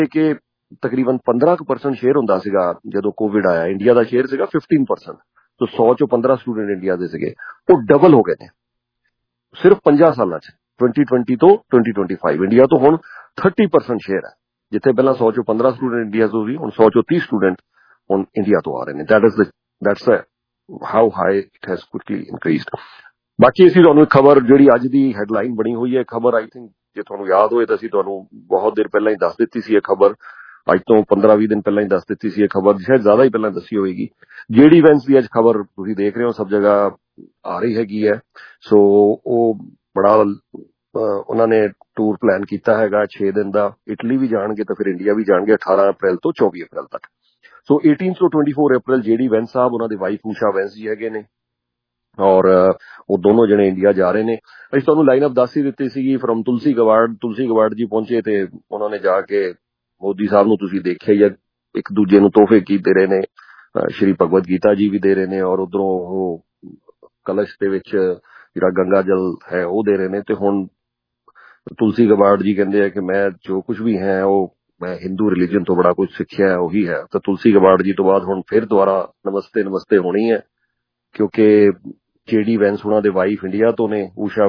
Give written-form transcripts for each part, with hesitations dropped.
ਕਿ ਤਕਰੀਬਨ 15% ਸ਼ੇਅਰ ਹੁੰਦਾ ਸੀਗਾ ਜਦੋਂ ਕੋਵਿਡ ਆਇਆ। ਇੰਡੀਆ ਦਾ ਸ਼ੇਅਰ ਸੀਗਾ 15%, तो 100 ਚੋਂ 15 ਸਟੂਡੈਂਟ ਇੰਡੀਆ ਦੇ ਸੀਗੇ, ਉਹ ਡਬਲ ਹੋ ਗਏ ਨੇ ਸਿਰਫ 50 ਸਾਲਾਂ 'ਚ। 2020 ਤੋਂ 2025 ਇੰਡੀਆ ਤੋਂ ਹੁਣ 30% ਸ਼ੇਅਰ ਹੈ। ਜਿੱਥੇ ਪਹਿਲਾਂ 100 ਚੋਂ 15 ਸਟੂਡੈਂਟ ਇੰਡੀਆ ਤੋਂ ਸੀ, ਹੁਣ 100 ਚੋਂ 30 ਸਟੂਡੈਂਟ ਹੁਣ ਇੰਡੀਆ ਤੋਂ ਆ ਰਹੇ ਨੇ। that's how high it has quickly increased। ਬਾਕੀ ਅਸੀਂ ਤੁਹਾਨੂੰ ਖਬਰ ਜਿਹੜੀ ਅੱਜ ਦੀ ਹੈਡਲਾਈਨ ਬਣੀ ਹੋਈ ਹੈ, ਖਬਰ ਆਈ ਥਿੰਕ ਜੇ ਤੁਹਾਨੂੰ ਯਾਦ ਹੋਏ ਤਾਂ ਅਸੀਂ ਤੁਹਾਨੂੰ ਬਹੁਤ ਦੇਰ ਪਹਿਲਾਂ ਹੀ ਦੱਸ ਦਿੱਤੀ ਸੀ ਇਹ ਖਬਰ, ਅੱਜ ਤੋਂ 15-20 ਦਿਨ ਪਹਿਲਾਂ ਹੀ ਦੱਸ ਦਿੱਤੀ ਸੀ ਇਹ ਖਬਰ, ਸ਼ਾਇਦ ਜ਼ਿਆਦਾ ਹੀ ਪਹਿਲਾਂ ਦੱਸੀ ਹੋਏਗੀ। ਜਿਹੜੀ ਵੈਂਸ ਦੀ ਅੱਜ ਖਬਰ ਤੁਸੀਂ ਦੇਖ ਰਹੇ ਹੋ ਸਭ ਜਗ੍ਹਾ ਆ ਰਹੀ ਹੈਗੀ ਹੈ। ਸੋ ਉਹ ਬੜਾ ਉਹਨਾਂ ਨੇ ਟੂਰ ਪਲਾਨ ਕੀਤਾ ਹੈਗਾ 6 ਦਿਨ ਦਾ। ਇਟਲੀ ਵੀ ਜਾਣਗੇ ਤਾਂ ਫਿਰ ਇੰਡੀਆ ਵੀ ਜਾਣਗੇ 18 ਅਪ੍ਰੈਲ ਤੋਂ 24 ਅਪ੍ਰੈਲ ਤੱਕ। ਸੋ 18 ਤੋਂ 24 ਅਪ੍ਰੈਲ ਜਿਹੜੀ ਵੈਂਸ ਸਾਹਿਬ, ਉਹਨਾਂ ਦੇ ਵਾਈਫ ਊਸ਼ਾ ਵੈਂਸ ਜੀ ਹੈਗੇ ਨੇ, ਔਰ ਉਹ ਦੋਨੋਂ ਜਣੇ ਇੰਡੀਆ ਜਾ ਰਹੇ ਨੇ। ਅਸੀਂ ਤੁਹਾਨੂੰ ਲਾਈਨ ਅਪ ਦੱਸ ਹੀ ਦਿੱਤੀ ਸੀਗੀ ਫਰਮ ਤੁਲਸੀ ਗਵਾੜ ਜੀ ਪਹੁੰਚੇ ਤੇ ਉਹਨਾਂ ਨੇ ਜਾ ਕੇ ਮੋਦੀ ਸਾਹਿਬ ਨੂੰ ਤੁਸੀਂ ਦੇਖਿਆ ਹੀ ਹੈ, ਇੱਕ ਦੂਜੇ ਨੂੰ ਤੋਹਫੇ ਕੀ ਦੇ ਰਹੇ ਨੇ, ਸ਼੍ਰੀ ਭਗਵਦ ਗੀਤਾ ਜੀ ਵੀ ਦੇ ਰਹੇ ਨੇ, ਔਰ ਉਧਰੋਂ ਉਹ ਕਲਸ਼ ਦੇ ਵਿੱਚ ਜਿਹੜਾ ਗੰਗਾ ਜਲ ਹੈ ਉਹ ਦੇ ਰਹੇ ਨੇ। ਤੇ ਹੁਣ ਤੁਲਸੀ ਗਵਾੜ ਜੀ ਕਹਿੰਦੇ ਆ ਕਿ ਮੈਂ ਜੋ ਕੁਝ ਵੀ ਹੈ ਉਹ ਮੈਂ ਹਿੰਦੂ ਰਿਲੀਜਨ ਤੋਂ ਬੜਾ ਕੁਝ ਸਿੱਖਿਆ ਉਹੀ ਹੈ। ਤਾਂ ਤੁਲਸੀ ਗਵਾੜ ਜੀ ਤੋਂ ਬਾਅਦ ਹੁਣ ਫਿਰ ਦੁਬਾਰਾ ਨਮਸਤੇ ਹੋਣੀ ਹੈ, ਕਿਉਂਕਿ ਜੇਡੀ ਵੈਂਸ ਉਹਨਾਂ ਦੇ ਵਾਈਫ ਇੰਡੀਆ ਤੋਂ ਨੇ, ਊਸ਼ਾ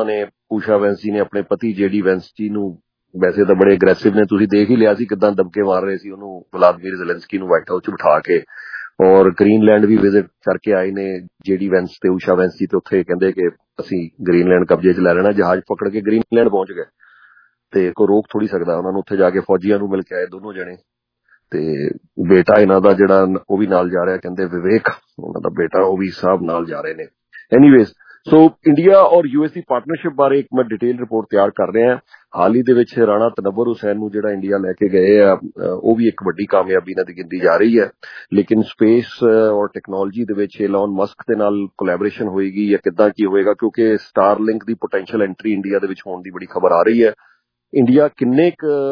ਵੈਂਸ ਜੀ ਨੇ ਆਪਣੇ ਪਤੀ ਜੇਡੀ ਵੈਂਸ ਜੀ ਨੂੰ, ਵੈਸੇ ਤਾਂ ਬੜੇ ਅਗਰੈਸਿਵ ਨੇ, ਤੁਸੀਂ ਦੇਖ ਹੀ ਲਿਆ ਸੀ ਕਿਦਾਂ ਦਬਕੇ ਮਾਰ ਰਹੇ ਸੀ ਉਹਨੂੰ ਵਲਾਦੀਮੀਰ ਜ਼ੈਲੈਂਸਕੀ ਨੂੰ ਵਾਈਟ ਹਾਊਸ 'ਚ ਬਿਠਾ ਕੇ। ਔਰ ਗ੍ਰੀਨਲੈਂਡ ਵੀ ਵਿਜ਼ਿਟ ਕਰਕੇ ਆਏ ਨੇ ਜੇਡੀ ਵੈਂਸ ਤੇ ਊਸ਼ਾ ਵੈਂਸ ਜੀ, ਤੇ ਉੱਥੇ ਕਹਿੰਦੇ ਕਿ ਅਸੀਂ ਗ੍ਰੀਨਲੈਂਡ ਕਬਜ਼ੇ 'ਚ ਲੈ ਲੈਣਾ, ਜਹਾਜ਼ ਪਕੜ ਕੇ ਗ੍ਰੀਨਲੈਂਡ ਪਹੁੰਚ ਗਏ ਤੇ ਕੋਈ ਰੋਕ ਥੋੜੀ ਸਕਦਾ ਉਹਨਾਂ ਨੂੰ। ਉੱਥੇ ਜਾ ਕੇ ਫੌਜੀਆਂ ਨੂੰ ਮਿਲ ਕੇ ਆਏ ਦੋਨੋਂ ਜਣੇ, ਤੇ ਬੇਟਾ ਇਹਨਾਂ ਦਾ ਜਿਹੜਾ ਉਹ ਵੀ ਨਾਲ ਜਾ ਰਿਹਾ, ਕਹਿੰਦੇ ਵਿਵੇਕ ਉਹਨਾਂ ਦਾ ਬੇਟਾ, ਉਹ ਵੀ ਸਾਹਿਬ ਨਾਲ ਜਾ ਰਹੇ ਨੇ। ਐਨੀਵੇਜ਼, ਸੋ ਇੰਡੀਆ ਔਰ ਯੂਐਸ ਦੀ ਪਾਰਟਨਰਸ਼ਿਪ ਬਾਰੇ ਇੱਕ ਮੈਂ ਡਿਟੇਲ ਰਿਪੋਰਟ ਤਿਆਰ ਕਰ ਰਿਹਾ। ਹਾਲ ਹੀ ਦੇ ਵਿੱਚ ਰਾਣਾ ਤਨੱਵਰ ਹੁਸੈਨ ਨੂੰ ਜਿਹੜਾ ਇੰਡੀਆ ਲੈ ਕੇ ਗਏ ਆ, ਉਹ ਵੀ ਇੱਕ ਵੱਡੀ ਕਾਮਯਾਬੀ ਨਾਲ ਗਿਣਤੀ ਜਾ ਰਹੀ ਹੈ। ਲੇਕਿਨ ਸਪੇਸ ਔਰ ਟੈਕਨੋਲੋਜੀ ਦੇ ਵਿੱਚ ਐਲਨ ਮਸਕ ਦੇ ਨਾਲ ਕੋਲੈਬੋਰੇਸ਼ਨ ਹੋਏਗੀ ਜਾਂ ਕਿੱਦਾਂ ਕੀ ਹੋਏਗਾ, ਕਿਉਂਕਿ ਸਟਾਰਲਿੰਕ ਦੀ ਪੋਟੈਂਸ਼ੀਅਲ ਐਂਟਰੀ ਇੰਡੀਆ ਦੇ ਵਿੱਚ ਹੋਣ ਦੀ ਬੜੀ ਖਬਰ ਆ ਰਹੀ ਹੈ। ਇੰਡੀਆ ਕਿੰਨੇ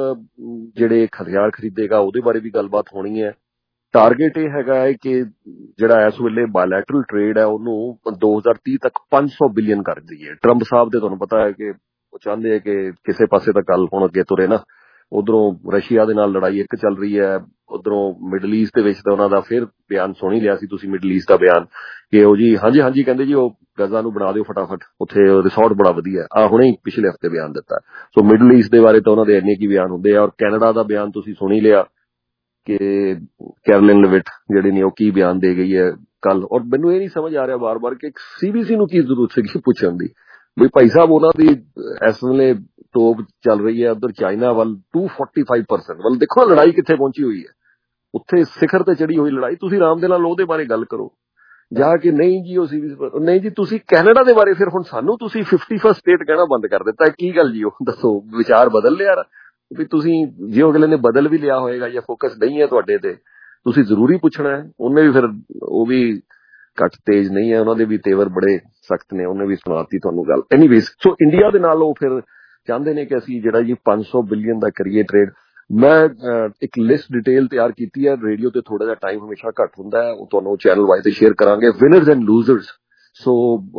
ਜਿਹੜੇ ਹਥਿਆਰ ਖਰੀਦੇਗਾ ਉਹਦੇ ਬਾਰੇ ਵੀ ਗੱਲਬਾਤ ਹੋਣੀ ਹੈ। ਟਾਰਗੇਟ ਇਹ ਹੈਗਾ ਹੈ ਕਿ ਜਿਹੜਾ ਇਸ ਵੇਲੇ ਬਾਇਲੈਟਰਲ ਟ੍ਰੇਡ ਹੈ ਉਹਨੂੰ 2030 ਤੱਕ 500 ਬਿਲੀਅਨ ਕਰ ਦਈਏ। ਟਰੰਪ ਸਾਹਿਬ ਦੇ ਤੁਹਾਨੂੰ ਪਤਾ ਹੈ ਕਿ ਉਹ ਚਾਹੁੰਦੇ ਹੈ ਕਿ ਕਿਸੇ ਪਾਸੇ ਤਾਂ ਗੱਲ ਹੁਣ ਅੱਗੇ ਤੁਰੇ ਨਾ। ਉਧਰੋਂ ਰਸ਼ੀਆ ਦੇ ਨਾਲ ਲੜਾਈ ਇੱਕ ਚੱਲ ਰਹੀ ਹੈ, ਉਧਰੋਂ ਮਿਡਲ ਈਸਟ ਦੇ ਵਿੱਚ ਤਾਂ ਉਹਨਾਂ ਦਾ ਫਿਰ ਬਿਆਨ ਸੁਣ ਹੀ ਲਿਆ ਸੀ ਤੁਸੀਂ, ਮਿਡਲ ਈਸਟ ਦਾ ਬਿਆਨ ਕਿ ਉਹ ਜੀ ਹਾਂਜੀ ਕਹਿੰਦੇ ਜੀ ਉਹ ਗਜ਼ਾ ਨੂੰ ਬਣਾ ਦਿਓ ਫਟਾਫਟ, ਉੱਥੇ ਰਿਸੋਰਟ ਬੜਾ ਵਧੀਆ। ਹੁਣੇ ਹੀ ਪਿਛਲੇ ਹਫ਼ਤੇ ਬਿਆਨ ਦਿੱਤਾ। ਸੋ ਮਿਡਲ ਈਸਟ ਦੇ ਬਾਰੇ ਤਾਂ ਉਹਨਾਂ ਦੇ ਇੰਨੇ ਕੀ ਬਿਆਨ ਹੁੰਦੇ ਆ। ਔਰ ਕੈਨੇਡਾ ਦਾ ਬਿਆਨ ਤੁਸੀਂ ਸੁਣ ਹੀ ਲਿਆ ਕਿ ਕੈਰਲਿਨ ਲਿਵਿਟ ਜਿਹੜੀ ਨੇ ਉਹ ਕੀ ਬਿਆਨ ਦੇ ਗਈ ਹੈ ਕੱਲ। ਔਰ ਮੈਨੂੰ ਇਹ ਨਹੀਂ ਸਮਝ ਆ ਰਿਹਾ ਬਾਰ-ਬਾਰ ਕਿ ਸੀਬੀਸੀ ਨੂੰ ਕੀ ਜ਼ਰੂਰਤ ਸੀਗੀ ਪੁੱਛਣ ਦੀ, ਵੀ ਭਾਈ ਸਾਹਿਬ ਉਹਨਾਂ ਦੀ ਇਸ ਵੇਲੇ ਤੋਪ ਚੱਲ ਰਹੀ ਹੈ ਉਧਰ ਚਾਈਨਾ ਵੱਲ 245% ਵੱਲ। ਦੇਖੋ ਲੜਾਈ ਕਿੱਥੇ ਪਹੁੰਚੀ ਹੋਈ ਹੈ, ਉੱਥੇ ਸਿਖਰ ਤੇ ਚੜੀ ਹੋਈ ਲੜਾਈ। ਤੁਸੀਂ ਆਰਾਮ ਦੇ ਨਾਲ ਉਹਦੇ ਬਾਰੇ ਗੱਲ ਕਰੋ ਜਾ ਕੇ, ਨਹੀਂ ਜੀ ਉਹ ਸੀਬੀਸੀ ਨਹੀਂ ਜੀ। ਤੁਸੀਂ ਕੈਨੇਡਾ ਦੇ ਬਾਰੇ ਫਿਰ ਹੁਣ ਸਾਨੂੰ ਤੁਸੀਂ 51st ਸਟੇਟ ਕਹਿਣਾ ਬੰਦ ਕਰ ਦਿੱਤਾ, ਕੀ ਗੱਲ ਜੀ? ਉਹ ਦੱਸੋ, ਵਿਚਾਰ ਬਦਲ ਲਿਆ ਵੀ ਤੁਸੀਂ? ਜੇ ਅਗਲੇ ਨੇ ਬਦਲ ਵੀ ਲਿਆ ਹੋਏਗਾ ਜਾਂ ਫੋਕਸ ਨਹੀਂ ਹੈ ਤੁਹਾਡੇ ਤੇ, ਤੁਸੀਂ ਜ਼ਰੂਰੀ ਪੁੱਛਣਾ ਹੈ। ਉਹਨੇ ਵੀ ਫਿਰ ਉਹ ਵੀ ਘੱਟ ਤੇਜ਼ ਨਹੀਂ ਹੈ, ਉਹਨਾਂ ਦੇ ਵੀ ਤੇਵਰ ਬੜੇ ਸਖਤ ਨੇ, ਉਹਨੇ ਵੀ ਸੁਣਾਤੀ ਤੁਹਾਨੂੰ ਗੱਲ। ਐਨੀਵੇਜ਼, ਸੋ ਇੰਡੀਆ ਦੇ ਨਾਲ ਉਹ ਫਿਰ ਚਾਹੁੰਦੇ ਨੇ ਕਿ ਅਸੀਂ ਜਿਹੜਾ ਜੀ 500 ਬਿਲੀਅਨ ਦਾ ਕਰੀਏ ਟ੍ਰੇਡ। ਮੈਂ ਇੱਕ ਲਿਸਟ ਡਿਟੇਲ ਤਿਆਰ ਕੀਤੀ ਹੈ। ਰੇਡੀਓ ਤੇ ਥੋੜਾ ਜਿਹਾ ਟਾਈਮ ਹਮੇਸ਼ਾ ਘੱਟ ਹੁੰਦਾ ਹੈ, ਉਹ ਤੁਹਾਨੂੰ ਚੈਨਲ ਵਾਈਜ਼ ਤੇ ਸ਼ੇਅਰ ਕਰਾਂਗੇ। Winners and losers. So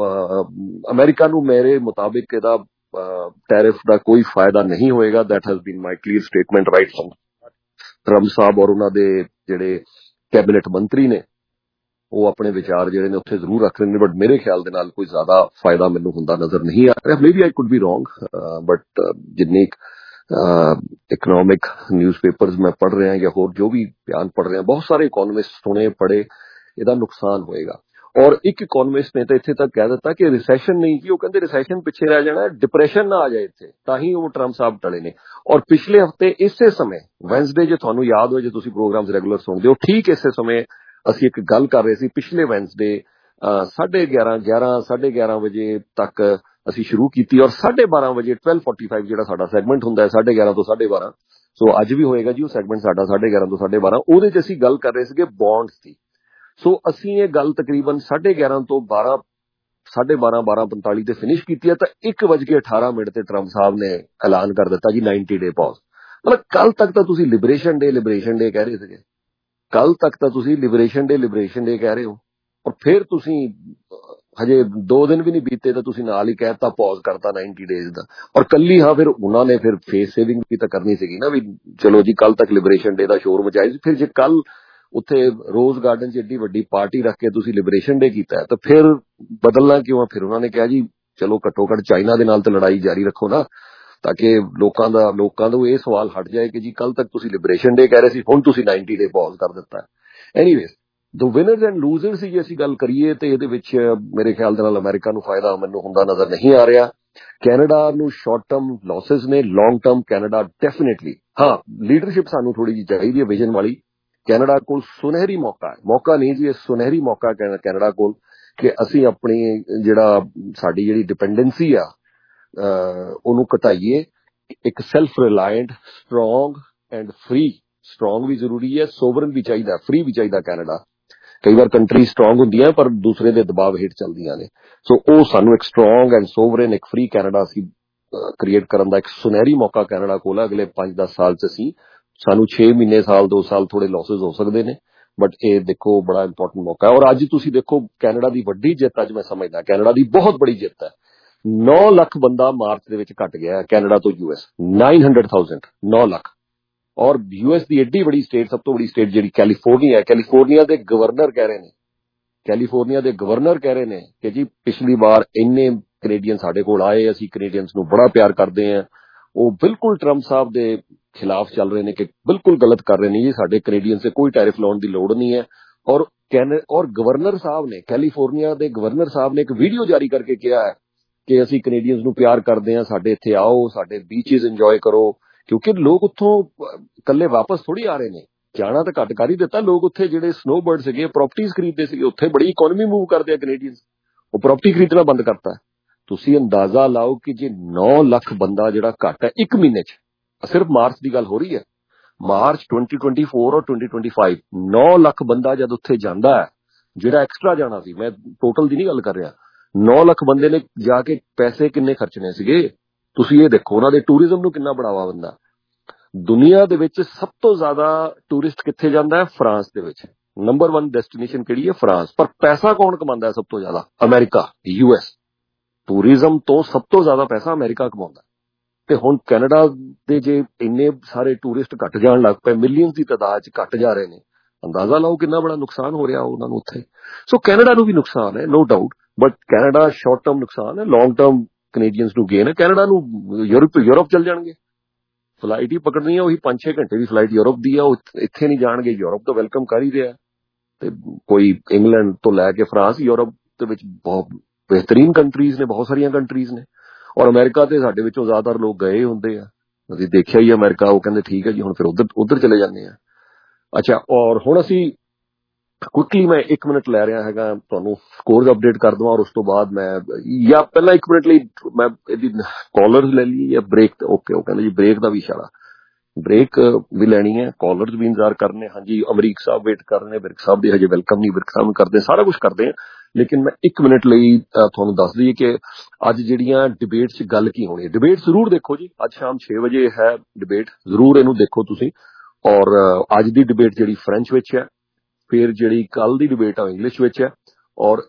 America ਨੂੰ ਮੇਰੇ ਮੁਤਾਬਿਕ ਇਹਦਾ ਟੈਰਿਫ ਦਾ ਕੋਈ ਫਾਇਦਾ ਨਹੀਂ ਹੋਏਗਾ। That has been my clear statement right firm Trump sahib ਔਰ ਉਹਨਾਂ ਦੇ ਜਿਹੜੇ ਕੈਬਨਿਟ ਮੰਤਰੀ ਨੇ, ਉਹ ਆਪਣੇ ਵਿਚਾਰ ਜਿਹੜੇ ਨੇ ਉੱਥੇ ਜ਼ਰੂਰ ਰੱਖ ਰਹੇ ਨੇ, ਬਟ ਮੇਰੇ ਖਿਆਲ ਦੇ ਨਾਲ ਕੋਈ ਜ਼ਿਆਦਾ ਫਾਇਦਾ ਮੈਨੂੰ ਹੁੰਦਾ ਨਜ਼ਰ ਨਹੀਂ ਆ ਰਿਹਾ। Maybe I could be wrong, but ਜਿੰਨੀ ਇਕਨੋਮਿਕ ਨਿਊਜ਼ਪੇਪਰਸ ਮੈਂ ਪੜ੍ਹ ਰਿਹਾ ਜਾਂ ਹੋਰ ਜੋ ਵੀ ਬਿਆਨ ਪੜ੍ਹ ਰਿਹਾ, ਬਹੁਤ ਸਾਰੇ ਇਕੋਨੋਮਿਸਟ ਸੁਣੇ ਪੜ੍ਹੇ, ਇਹਦਾ ਨੁਕਸਾਨ ਹੋਏਗਾ। ਔਰ ਇੱਕ ਇਕੋਨੋਮਿਸਟ ਨੇ ਤਾਂ ਇੱਥੇ ਤੱਕ ਕਹਿ ਦਿੱਤਾ ਕਿ ਰਿਸੈਸ਼ਨ ਨਹੀਂ ਜੀ, ਉਹ ਕਹਿੰਦੇ ਰਿਸੈਸ਼ਨ ਪਿੱਛੇ ਰਹਿ ਜਾਣਾ, ਡਿਪਰੈਸ਼ਨ ਨਾ ਆ ਜਾਏ ਇੱਥੇ, ਤਾਂ ਹੀ ਉਹ ਟਰੰਪ ਸਾਹਿਬ ਟਲੇ ਨੇ। ਔਰ ਪਿਛਲੇ ਹਫ਼ਤੇ ਇਸੇ ਸਮੇਂ ਵੈਨਸਡੇ, ਜੇ ਤੁਹਾਨੂੰ ਯਾਦ ਹੋਏ, ਜੇ ਤੁਸੀਂ ਪ੍ਰੋਗਰਾਮਸ ਰੈਗੂਲਰ ਸੁਣਦੇ ਹੋ, ਠੀਕ ਇਸੇ ਸਮੇਂ ਅਸੀਂ ਇੱਕ ਗੱਲ ਕਰ ਰਹੇ ਸੀ। ਪਿਛਲੇ ਵੈਨਸਡੇ 11:30 ਵਜੇ ਤੱਕ ਅਸੀਂ ਸ਼ੁਰੂ ਕੀਤੀ ਔਰ 12:30 ਵਜੇ 12:45 ਜਿਹੜਾ ਸਾਡਾ ਸੈਗਮੈਂਟ ਹੁੰਦਾ ਹੈ 11:30 ਤੋਂ 12:30, ਸੋ ਅੱਜ ਵੀ ਹੋਏਗਾ ਜੀ ਉਹ ਸੈਗਮੈਂਟ ਸਾਡਾ 11:30 ਤੋਂ 12:30, ਉਹਦੇ 'ਚ ਅਸੀਂ ਗੱਲ ਕਰ ਰਹੇ ਸੀਗੇ ਬੌਂਡਸ ਦੀ। ਸੋ ਅਸੀਂ ਇਹ ਗੱਲ ਤਕਰੀਬਨ 11:30 ਤੋਂ 12:45 ਤੇ ਫਿਨਿਸ਼ ਕੀਤੀ ਹੈ, ਤਾਂ 1:18 ਤੇ ਟਰੰਪ ਸਾਹਿਬ ਨੇ ਐਲਾਨ ਕਰ ਦਿੱਤਾ ਜੀ 90 ਡੇ ਪੌਜ਼। ਮਤਲਬ ਕੱਲ ਤੱਕ ਤਾਂ ਤੁਸੀਂ ਲਿਬਰੇਸ਼ਨ ਡੇ ਕਹਿ ਰਹੇ ਸੀਗੇ, ਕੱਲ ਤੱਕ ਤਾਂ ਤੁਸੀਂ ਲਿਬਰੇਸ਼ਨ ਡੇ ਕਹਿ ਰਹੇ ਹੋ, ਔਰ ਫਿਰ ਤੁਸੀਂ ਹਜੇ 2 ਦਿਨ ਵੀ ਨਹੀਂ ਬੀਤੇ ਤਾਂ ਤੁਸੀਂ ਨਾਲ ਹੀ ਕਹਿਤਾ ਪੌਜ਼ ਕਰਤਾ 90 ਡੇਜ਼ ਦਾ। ਔਰ ਕੱਲੀ ਹਾਂ ਫਿਰ ਉਹਨਾਂ ਨੇ ਫਿਰ ਫੇਸ ਸੇਵਿੰਗ ਵੀ ਤਾਂ ਕਰਨੀ ਸੀਗੀ ਨਾ, ਵੀ ਚਲੋ ਜੀ ਕੱਲ ਤੱਕ ਲਿਬਰੇਸ਼ਨ ਡੇ ਦਾ ਸ਼ੋਰ ਮਚਾਇਆ ਸੀ, ਫਿਰ ਜੇ ਕੱਲ ਉੱਥੇ ਰੋਜ਼ ਗਾਰਡਨ 'ਚ ਏਡੀ ਵੱਡੀ ਪਾਰਟੀ ਰੱਖ ਕੇ ਤੁਸੀਂ ਲਿਬਰੇਸ਼ਨ ਡੇ ਕੀਤਾ ਤਾਂ ਫਿਰ ਬਦਲਣਾ ਕਿਉਂ ਆ? ਫਿਰ ਉਹਨਾਂ ਨੇ ਕਿਹਾ ਜੀ ਚਲੋ ਘੱਟੋ ਘੱਟ ਚਾਈਨਾ ਦੇ ਨਾਲ ਤਾਂ ਲੜਾਈ ਜਾਰੀ ਰੱਖੋ ਨਾ, ਤਾਂ ਕਿ ਲੋਕਾਂ ਤੋਂ ਇਹ ਸਵਾਲ ਹਟ ਜਾਏ ਕਿ ਜੀ ਕੱਲ ਤੱਕ ਤੁਸੀਂ ਲਿਬਰੇਸ਼ਨ ਡੇ ਕਹਿ ਰਹੇ ਸੀ, ਹੁਣ ਤੁਸੀਂ 90 ਡੇ ਪੌਜ਼ ਕਰ ਦਿੱਤਾ। Anyways the winners and losers ਦੀ ਜੇ ਅਸੀਂ ਗੱਲ ਕਰੀਏ ਤੇ ਇਹਦੇ ਵਿੱਚ ਮੇਰੇ ਖਿਆਲ ਦੇ ਨਾਲ ਅਮਰੀਕਾ ਨੂੰ ਫਾਇਦਾ ਮੈਨੂੰ ਹੁੰਦਾ ਨਜ਼ਰ ਨਹੀਂ ਆ ਰਿਹਾ। ਕੈਨੇਡਾ ਨੂੰ ਸ਼ਾਰਟ ਟਰਮ ਲਾਸਿਸ ਨੇ, ਲੌਂਗ ਟਰਮ ਕੈਨੇਡਾ ਡੈਫੀਨਿਟਲੀ। ਹਾਂ, ਲੀਡਰਸ਼ਿਪ ਸਾਨੂੰ ਥੋੜੀ ਜਿਹੀ ਚਾਹੀਦੀ ਹੈ ਵਿਜ਼ਨ ਵਾਲੀ। ਕੈਨੇਡਾ ਕੋਲ ਸੁਨਹਿਰੀ ਮੌਕਾ ਨਹੀਂ ਜੀ, ਇਹ ਸੁਨਹਿਰੀ ਮੌਕਾ ਕੈਨੇਡਾ ਕੋਲ ਕਿ ਅਸੀਂ ਆਪਣੀ ਸਾਡੀ ਜਿਹੜੀ ਡਿਪੈਂਡੈਂਸੀ ਆ ਉਹਨੂੰ ਘਟਾਈਏ। ਇੱਕ self reliant, strong and free, strong ਵੀ ਜ਼ਰੂਰੀ ਹੈ, ਸੋਵਰਨ ਵੀ ਚਾਹੀਦਾ, ਫ੍ਰੀ ਵੀ ਚਾਹੀਦਾ ਕੈਨੇਡਾ। ਕਈ ਵਾਰ ਕੰਟਰੀ ਸਟਰੋਂਗ ਹੁੰਦੀਆਂ ਪਰ ਦੂਸਰੇ ਦੇ ਦਬਾਅ ਹੇਠ ਚੱਲਦੀਆਂ ਨੇ। ਸੋ ਉਹ ਸਾਨੂੰ ਇੱਕ ਸਟਰੋਂਗ ਐਂਡ ਸੋਵਰਨ, ਇੱਕ ਫ੍ਰੀ ਕੈਨੇਡਾ ਅਸੀਂ ਕ੍ਰੀਏਟ ਕਰਨ ਦਾ ਇੱਕ ਸੁਨਹਿਰੀ ਮੌਕਾ ਕੈਨੇਡਾ ਕੋਲ ਹੈ। ਅਗਲੇ 5-10 ਸਾਲ 'ਚ ਸਾਨੂੰ 6 ਮਹੀਨੇ, ਸਾਲ 2 ਸਾਲ ਥੋੜੇ ਲਾਸਿਸ ਹੋ ਸਕਦੇ ਨੇ, ਬਟ ਇਹ ਦੇਖੋ ਬੜਾ ਇੰਪੋਰਟੈਂਟ ਮੌਕਾ ਹੈ। ਔਰ ਅੱਜ ਤੁਸੀਂ ਦੇਖੋ ਕੈਨੇਡਾ ਦੀ ਵੱਡੀ ਜਿੱਤ, ਅੱਜ ਮੈਂ ਸਮਝਦਾ ਕੈਨੇਡਾ ਦੀ ਬਹੁਤ ਬੜੀ ਜਿੱਤ ਹੈ। 9 ਲੱਖ ਬੰਦਾ ਮਾਰਚ ਦੇ ਵਿੱਚ ਘਟ ਗਿਆ ਕੈਨੇਡਾ ਤੋਂ US, 900,000, 9 ਲੱਖ। ਔਰ US ਦੀ ਏਡੀ ਬੜੀ ਸਟੇਟ, ਸਭ ਤੋਂ ਬੜੀ ਸਟੇਟ ਜਿਹੜੀ ਕੈਲੀਫੋਰਨੀਆ ਹੈ, ਕੈਲੀਫੋਰਨੀਆ ਦੇ ਗਵਰਨਰ ਕਹਿ ਰਹੇ ਨੇ ਕਿ ਜੀ ਪਿਛਲੀ ਵਾਰ ਇੰਨੇ ਕੈਨੇਡੀਅਨ ਸਾਡੇ ਕੋਲ ਆਏ, ਅਸੀਂ ਕੈਨੇਡੀਅਨਸ ਨੂੰ ਬੜਾ ਪਿਆਰ ਕਰਦੇ ਹਾਂ। ਉਹ ਬਿਲਕੁਲ ਟਰੰਪ ਸਾਹਿਬ ਦੇ ਖਿਲਾਫ ਚੱਲ ਰਹੇ ਨੇ ਕਿ ਬਿਲਕੁਲ ਗਲਤ ਕਰ ਰਹੇ ਨੇ ਜੀ, ਸਾਡੇ ਕੈਨੇਡੀਅਨ ਸੇ ਕੋਈ ਟੈਰਿਫ ਲਾਉਣ ਦੀ ਲੋੜ ਨਹੀਂ ਹੈ। ਔਰ ਗਵਰਨਰ ਸਾਹਿਬ ਨੇ, ਕੈਲੀਫੋਰਨੀਆ ਦੇ ਗਵਰਨਰ ਸਾਹਿਬ ਨੇ ਇੱਕ ਵੀਡੀਓ ਜਾਰੀ ਕਰਕੇ ਕਿਹਾ ਹੈ ਕਿ ਅਸੀਂ ਕੈਨੇਡੀਅਨਸ ਨੂੰ ਪਿਆਰ ਕਰਦੇ ਹਾਂ, ਸਾਡੇ ਇੱਥੇ ਆਓ, ਸਾਡੇ ਬੀਚਿਸ ਇੰਜੋਏ ਕਰੋ। ਕਿਉਂਕਿ ਲੋਕ ਉੱਥੋਂ ਇਕੱਲੇ ਵਾਪਸ ਥੋੜੀ ਆ ਰਹੇ ਨੇ, ਜਾਣਾ ਤਾਂ ਘੱਟ ਕਰ ਹੀ ਦਿੱਤਾ। ਲੋਕ ਉੱਥੇ ਜਿਹੜੇ ਸਨੋਬਰਡ ਸੀਗੇ, ਪ੍ਰਾਪਰਟੀਆਂ ਖਰੀਦਦੇ ਸੀਗੇ, ਉੱਥੇ ਬੜੀ ਇਕਨੋਮੀ ਮੂਵ ਕਰਦੇ ਆ ਕੈਨੇਡੀਅਨਸ, ਉਹ ਪ੍ਰਾਪਰਟੀ ਖਰੀਦਣਾ ਬੰਦ ਕਰਤਾ। ਤੁਸੀਂ ਅੰਦਾਜ਼ਾ ਲਾਓ ਕਿ ਜੇ 9 ਲੱਖ ਬੰਦਾ ਜਿਹੜਾ ਘੱਟ ਹੈ 1 ਮਹੀਨੇ 'ਚ, ਸਿਰਫ ਮਾਰਚ ਦੀ ਗੱਲ ਹੋ ਰਹੀ ਹੈ, ਮਾਰਚ 2024 ਔਰ 2025, 9 ਲੱਖ ਬੰਦਾ ਜਦ ਉੱਥੇ ਜਾਂਦਾ ਹੈ, ਜਿਹੜਾ ਐਕਸਟਰਾ ਜਾਣਾ ਸੀ, ਮੈਂ ਟੋਟਲ ਦੀ ਨਹੀਂ ਗੱਲ ਕਰ ਰਿਹਾ, 9 ਲੱਖ ਬੰਦੇ ਨੇ ਜਾ ਕੇ ਪੈਸੇ ਕਿੰਨੇ ਖਰਚਣੇ ਸੀਗੇ ਤੁਸੀਂ ਇਹ ਦੇਖੋ। ਉਹਨਾਂ ਦੇ ਟੂਰਿਜ਼ਮ ਨੂੰ ਕਿੰਨਾ ਬੜਾਵਾ ਬੰਦਾ। ਦੁਨੀਆ ਦੇ ਵਿੱਚ ਸਭ ਤੋਂ ਜ਼ਿਆਦਾ ਟੂਰਿਸਟ ਕਿੱਥੇ ਜਾਂਦਾ ਹੈ? ਫਰਾਂਸ ਦੇ ਵਿੱਚ। ਨੰਬਰ 1 ਡੈਸਟੀਨੇਸ਼ਨ ਕਿਹੜੀ ਹੈ? ਫਰਾਂਸ। ਪਰ ਪੈਸਾ ਕੌਣ ਕਮਾਉਂਦਾ ਹੈ ਸਭ ਤੋਂ ਜ਼ਿਆਦਾ? America, US। ਟੂਰਿਜ਼ਮ ਤੋਂ ਸਭ ਤੋਂ ਜ਼ਿਆਦਾ ਪੈਸਾ ਅਮਰੀਕਾ ਕਮਾਉਂਦਾ। ਤੇ ਹੁਣ ਕੈਨੇਡਾ ਦੇ ਜੇ ਇੰਨੇ ਸਾਰੇ ਟੂਰਿਸਟ ਘਟ ਜਾਣ ਲੱਗ ਪਏ, ਮਿਲੀਅਨਸ ਦੀ ਤਾਦਾਦ 'ਚ ਘਟ ਜਾ ਰਹੇ ਨੇ, ਅੰਦਾਜ਼ਾ ਲਾਓ ਕਿੰਨਾ ਬੜਾ ਨੁਕਸਾਨ ਹੋ ਰਿਹਾ ਉਹਨਾਂ ਨੂੰ ਉੱਥੇ। ਸੋ ਕੈਨੇਡਾ ਨੂੰ ਵੀ ਨੁਕਸਾਨ ਹੈ, no doubt, but Canada short term ਨੁਕਸਾਨ ਹੈ, ਲੌਂਗ ਟਰਮ ਕੈਨੇਡੀਅਨਸ ਨੂੰ ਗੇਨ ਹੈ। ਕੈਨੇਡਾ ਨੂੰ ਯੂਰਪ ਚੱਲ ਜਾਣਗੇ, ਫਲਾਈਟ ਹੀ ਪਕੜਨੀ ਹੈ, ਉਹੀ 5-6 ਘੰਟੇ ਦੀ ਫਲਾਈਟ ਯੂਰਪ ਦੀ ਆ, ਉਹ ਇੱਥੇ ਨਹੀਂ ਜਾਣਗੇ। ਯੂਰਪ ਤਾਂ ਵੈਲਕਮ ਕਰ ਹੀ ਰਿਹਾ, ਤੇ ਕੋਈ ਇੰਗਲੈਂਡ ਤੋਂ ਲੈ ਕੇ ਫਰਾਂਸ, ਯੂਰਪ ਦੇ ਵਿੱਚ ਬਹੁਤ ਬਿਹਤਰੀਨ ਕੰਟਰੀਜ਼ ਨੇ, ਬਹੁਤ ਸਾਰੀਆਂ ਕੰਟਰੀਜ਼ ਨੇ। ਔਰ ਅਮਰੀਕਾ ਤੇ ਸਾਡੇ ਵਿੱਚੋਂ ਜ਼ਿਆਦਾਤਰ ਲੋਕ ਗਏ ਹੁੰਦੇ ਆ, ਅਸੀਂ ਦੇਖਿਆ ਹੀ ਅਮਰੀਕਾ, ਉਹ ਕਹਿੰਦੇ ਠੀਕ ਹੈ ਜੀ ਹੁਣ ਫਿਰ ਉਧਰ ਚਲੇ ਜਾਂਦੇ ਆ। ਅੱਛਾ, ਔਰ ਹੁਣ ਅਸੀਂ ਕੁਇਕਲੀ, ਮੈਂ 1 ਮਿੰਟ ਲੈ ਰਿਹਾ ਹੈਗਾ, ਤੁਹਾਨੂੰ ਸਕੋਰਸ ਅਪਡੇਟ ਕਰ ਦਵਾਂ, ਔਰ ਉਸ ਤੋਂ ਬਾਅਦ ਮੈਂ ਜਾਂ ਪਹਿਲਾਂ 1 ਮਿੰਟ ਲਈ ਮੈਂ ਇਹਦੀ ਕਾਲਰਸ ਲੈ ਲਈ ਜਾਂ ਬ੍ਰੇਕ। ਓਕੇ, ਉਹ ਕਹਿੰਦੇ ਜੀ ਬ੍ਰੇਕ ਦਾ ਵੀ ਇਸ਼ਾਰਾ, ਬ੍ਰੇਕ ਵੀ ਲੈਣੀ ਹੈ, ਕਾਲਰਸ ਵੀ ਇੰਤਜ਼ਾਰ ਕਰਨੇ। ਹਾਂਜੀ, ਅਮਰੀਕ ਸਾਹਿਬ ਵੇਟ ਕਰ ਰਹੇ ਨੇ, ਬਿਰਕ ਸਾਹਿਬ ਦੀ ਹਜੇ ਵੈਲਕਮ ਨਹੀਂ, ਬਿਰਕ ਸਾਹਿਬ ਨੂੰ ਕਰਦੇ, ਸਾਰਾ ਕੁਝ ਕਰਦੇ ਆ। ਲੇਕਿਨ ਮੈਂ 1 ਮਿੰਟ ਲਈ ਤੁਹਾਨੂੰ ਦੱਸ ਦਈਏ ਕਿ ਅੱਜ ਜਿਹੜੀਆਂ ਡਿਬੇਟ 'ਚ ਗੱਲ ਕੀ ਹੋਣੀ ਹੈ। ਡਿਬੇਟ ਜ਼ਰੂਰ ਦੇਖੋ ਜੀ, ਅੱਜ ਸ਼ਾਮ 6 ਵਜੇ ਹੈ ਡਿਬੇਟ, ਜ਼ਰੂਰ ਇਹਨੂੰ ਦੇਖੋ ਤੁਸੀਂ। ਔਰ ਅੱਜ ਦੀ ਡਿਬੇਟ ਜਿਹੜੀ ਫ੍ਰੈਂਚ ਵਿੱਚ ਹੈ, ਫਿਰ ਜਿਹੜੀ ਕੱਲ ਦੀ ਡਿਬੇਟ ਆ ਇੰਗਲਿਸ਼ ਵਿੱਚ ਹੈ। ਔਰ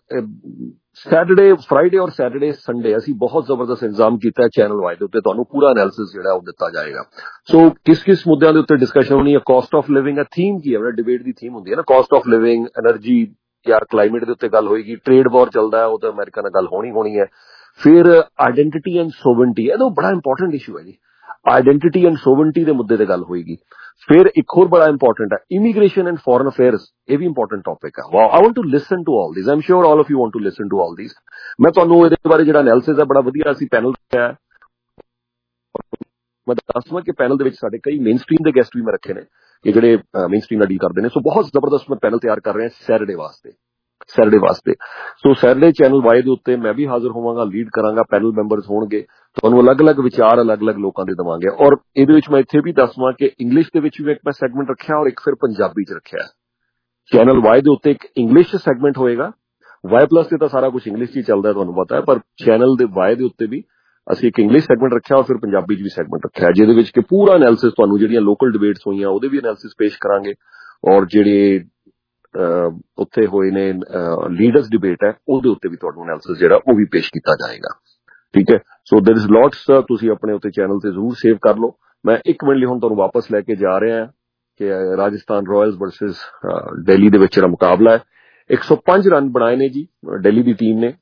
ਫਰਾਈਡੇ ਔਰ ਸੈਟਰਡੇ ਸੰਡੇ ਅਸੀਂ ਬਹੁਤ ਜ਼ਬਰਦਸਤ ਇੰਤਜ਼ਾਮ ਕੀਤਾ ਹੈ ਚੈਨਲ ਵਾਈਜ਼ ਦੇ ਉੱਤੇ, ਤੁਹਾਨੂੰ ਪੂਰਾ ਐਨਾਲਿਸਿਸ ਜਿਹੜਾ ਉਹ ਦਿੱਤਾ ਜਾਏਗਾ। ਸੋ ਕਿਸ ਮੁੱਦਿਆਂ ਦੇ ਉੱਤੇ ਡਿਸਕਸ਼ਨ ਹੋਣੀ ਹੈ? ਕਾਸਟ ਆਫ ਲਿਵਿੰਗ ਹੈ, ਥੀਮ ਕੀ ਹੈ ਡਿਬੇਟ ਦੀ? ਥੀਮ ਹੁੰਦੀ ਹੈ ਨਾ ਕਾਸਟ ਆਫ ਲਿਵਿੰਗ, એનર્ਜੀ ਜਾਂ ਕਲਾਈਮੇਟ ਦੇ ਉੱਤੇ ਗੱਲ ਹੋਏਗੀ। ਟ੍ਰੇਡ ਵਾਰ ਚੱਲਦਾ ਹੈ, ਉਹ ਤਾਂ ਅਮਰੀਕਾ ਨਾਲ ਗੱਲ ਹੋਣੀ ਹੈ। ਫਿਰ ਆਇਡੈਂਟੀਟੀ ਐਂਡ ਸੋਵਰਨਟੀ, ਇਹ ਤਾਂ ਬੜਾ ਇੰਪੋਰਟੈਂਟ ਇਸ਼ੂ ਹੈ ਜੀ, ਆਇਡੈਂਟੀਟੀ ਐਂਡ ਸੋਵਰਨਟੀ ਦੇ ਮੁੱਦੇ ਤੇ ਗੱਲ ਹੋਏਗੀ। ਫਿਰ ਇੱਕ ਹੋਰ ਬੜਾ ਇੰਪੋਰਟੈਂਟ ਹੈ ਇਮੀਗ੍ਰੇਸ਼ਨ ਐਂਡ ਫੋਰਨ ਅਫੇਅਰਸ, ਇਹ ਵੀ ਇੰਪੋਰਟੈਂਟ ਟੌਪਿਕ ਹੈ। I want to listen to all this, I am sure all of you want to listen to all this. ਮੈਂ ਤੁਹਾਨੂੰ ਇਹਦੇ ਬਾਰੇ ਜਿਹੜਾ ਐਨਾਲਿਸਿਸ ਹੈ, ਬੜਾ ਵਧੀਆ ਅਸੀਂ ਪੈਨਲ ਰੱਖਿਆ ਹੈ। ਮੈਂ ਦੱਸਵਾਂ ਕਿ ਪੈਨਲ ਦੇ ਵਿੱਚ ਸਾਡੇ ਕਈ ਮੇਨ ਸਟ੍ਰੀਮ ਦੇ ਗੈਸਟ ਵੀ ਮੈਂ ਰੱਖੇ ਨੇ, ਕਿ ਜਿਹੜੇ ਮੇਨ ਸਟ੍ਰੀਮ ਨਾਲ ਡੀਲ ਕਰਦੇ ਨੇ। ਸੋ ਬਹੁਤ ਜ਼ਬਰਦਸਤ ਮੈਂ ਪੈਨਲ ਤਿਆਰ ਕਰ ਰਿਹਾ ਸੈਟਰਡੇ ਵਾਸਤੇ। ਸੋ ਸੈਟਰਡੇ ਚੈਨਲ ਵਾਈ ਦੇ ਉੱਤੇ ਮੈਂ ਵੀ ਹਾਜ਼ਰ ਹੋਵਾਂਗਾ, ਲੀਡ ਕਰਾਂਗਾ, ਪੈਨਲ ਮੈਂਬਰਸ ਹੋਣਗੇ, ਤੁਹਾਨੂੰ ਅਲੱਗ-ਅਲੱਗ ਵਿਚਾਰ ਅਲੱਗ-ਅਲੱਗ ਲੋਕਾਂ ਦੇ ਦੇਵਾਂਗੇ। ਔਰ ਇਹਦੇ ਵਿੱਚ ਮੈਂ ਇੱਥੇ ਵੀ ਦੱਸਵਾਂ ਕਿ ਇੰਗਲਿਸ਼ ਦੇ ਵਿੱਚ ਵੀ ਇੱਕ ਮੈਂ ਸੈਗਮੈਂਟ ਰੱਖਿਆ, ਔਰ ਇੱਕ ਫਿਰ ਪੰਜਾਬੀ 'ਚ ਰੱਖਿਆ। ਚੈਨਲ ਵਾਈ ਦੇ ਉੱਤੇ ਇੱਕ ਇੰਗਲਿਸ਼ ਸੈਗਮੈਂਟ ਹੋਏਗਾ, ਵਾਈ ਪਲੱਸ ਤੇ ਤਾਂ ਸਾਰਾ ਕੁਝ ਇੰਗਲਿਸ਼ 'ਚ ਹੀ ਚੱਲਦਾ ਤੁਹਾਨੂੰ ਪਤਾ ਹੈ, ਪਰ ਚੈਨਲ ਦੇ ਵਾਈ ਦੇ ਉੱਤੇ ਵੀ ਅਸੀਂ ਇੱਕ ਇੰਗਲਿਸ਼ ਸੈਗਮੈਂਟ ਰੱਖਿਆ, ਔਰ ਫਿਰ ਪੰਜਾਬੀ 'ਚ ਵੀ ਸੈਗਮੈਂਟ ਰੱਖਿਆ, ਜਿਹਦੇ ਵਿੱਚ ਕਿ ਪੂਰਾ ਐਨਾਲਿਸਿਸ ਤੁਹਾਨੂੰ ਜਿਹੜੀਆਂ ਲੋਕਲ ਡਿਬੇਟਸ ਹੋਈਆਂ ਉਹਦੇ ਵੀ ਐਨਾਲਿਸਿਸ ਪੇਸ਼ ਕਰਾਂਗੇ, ਔਰ ਜਿਹੜੇ ਉੱਥੇ ਹੋਏ ਨੇ ਲੀਡਰਸ ਡਿਬੇਟ ਹੈ, ਉਹਦੇ ਉੱਤੇ ਵੀ ਤੁਹਾਨੂੰ ਐਨਾਲਿਸਿਸ ਜਿਹੜਾ ਉਹ ਵੀ ਪੇਸ਼ ਕੀਤਾ ਜਾਏਗਾ। ਠੀਕ ਹੈ, ਸੋ ਦੇਰ ਇਜ਼ ਲੋਟਸ, ਤੁਸੀਂ ਆਪਣੇ ਉੱਤੇ ਚੈਨਲ ਤੇ ਜ਼ਰੂਰ ਸੇਵ ਕਰ ਲਓ। ਮੈਂ 1 ਮਿੰਟ ਲਈ ਹੁਣ ਤੁਹਾਨੂੰ ਵਾਪਸ ਲੈ ਕੇ ਜਾ ਰਿਹਾ ਕਿ ਰਾਜਸਥਾਨ ਰਾਇਲਸ ਵਰਸਸ ਦਿੱਲੀ ਦੇ ਵਿੱਚ ਜਿਹੜਾ ਮੁਕਾਬਲਾ ਹੈ, 105 ਰਨ ਬਣਾਏ ਨੇ ਜੀ ਦਿੱਲੀ ਦੀ ਟੀਮ ਨੇ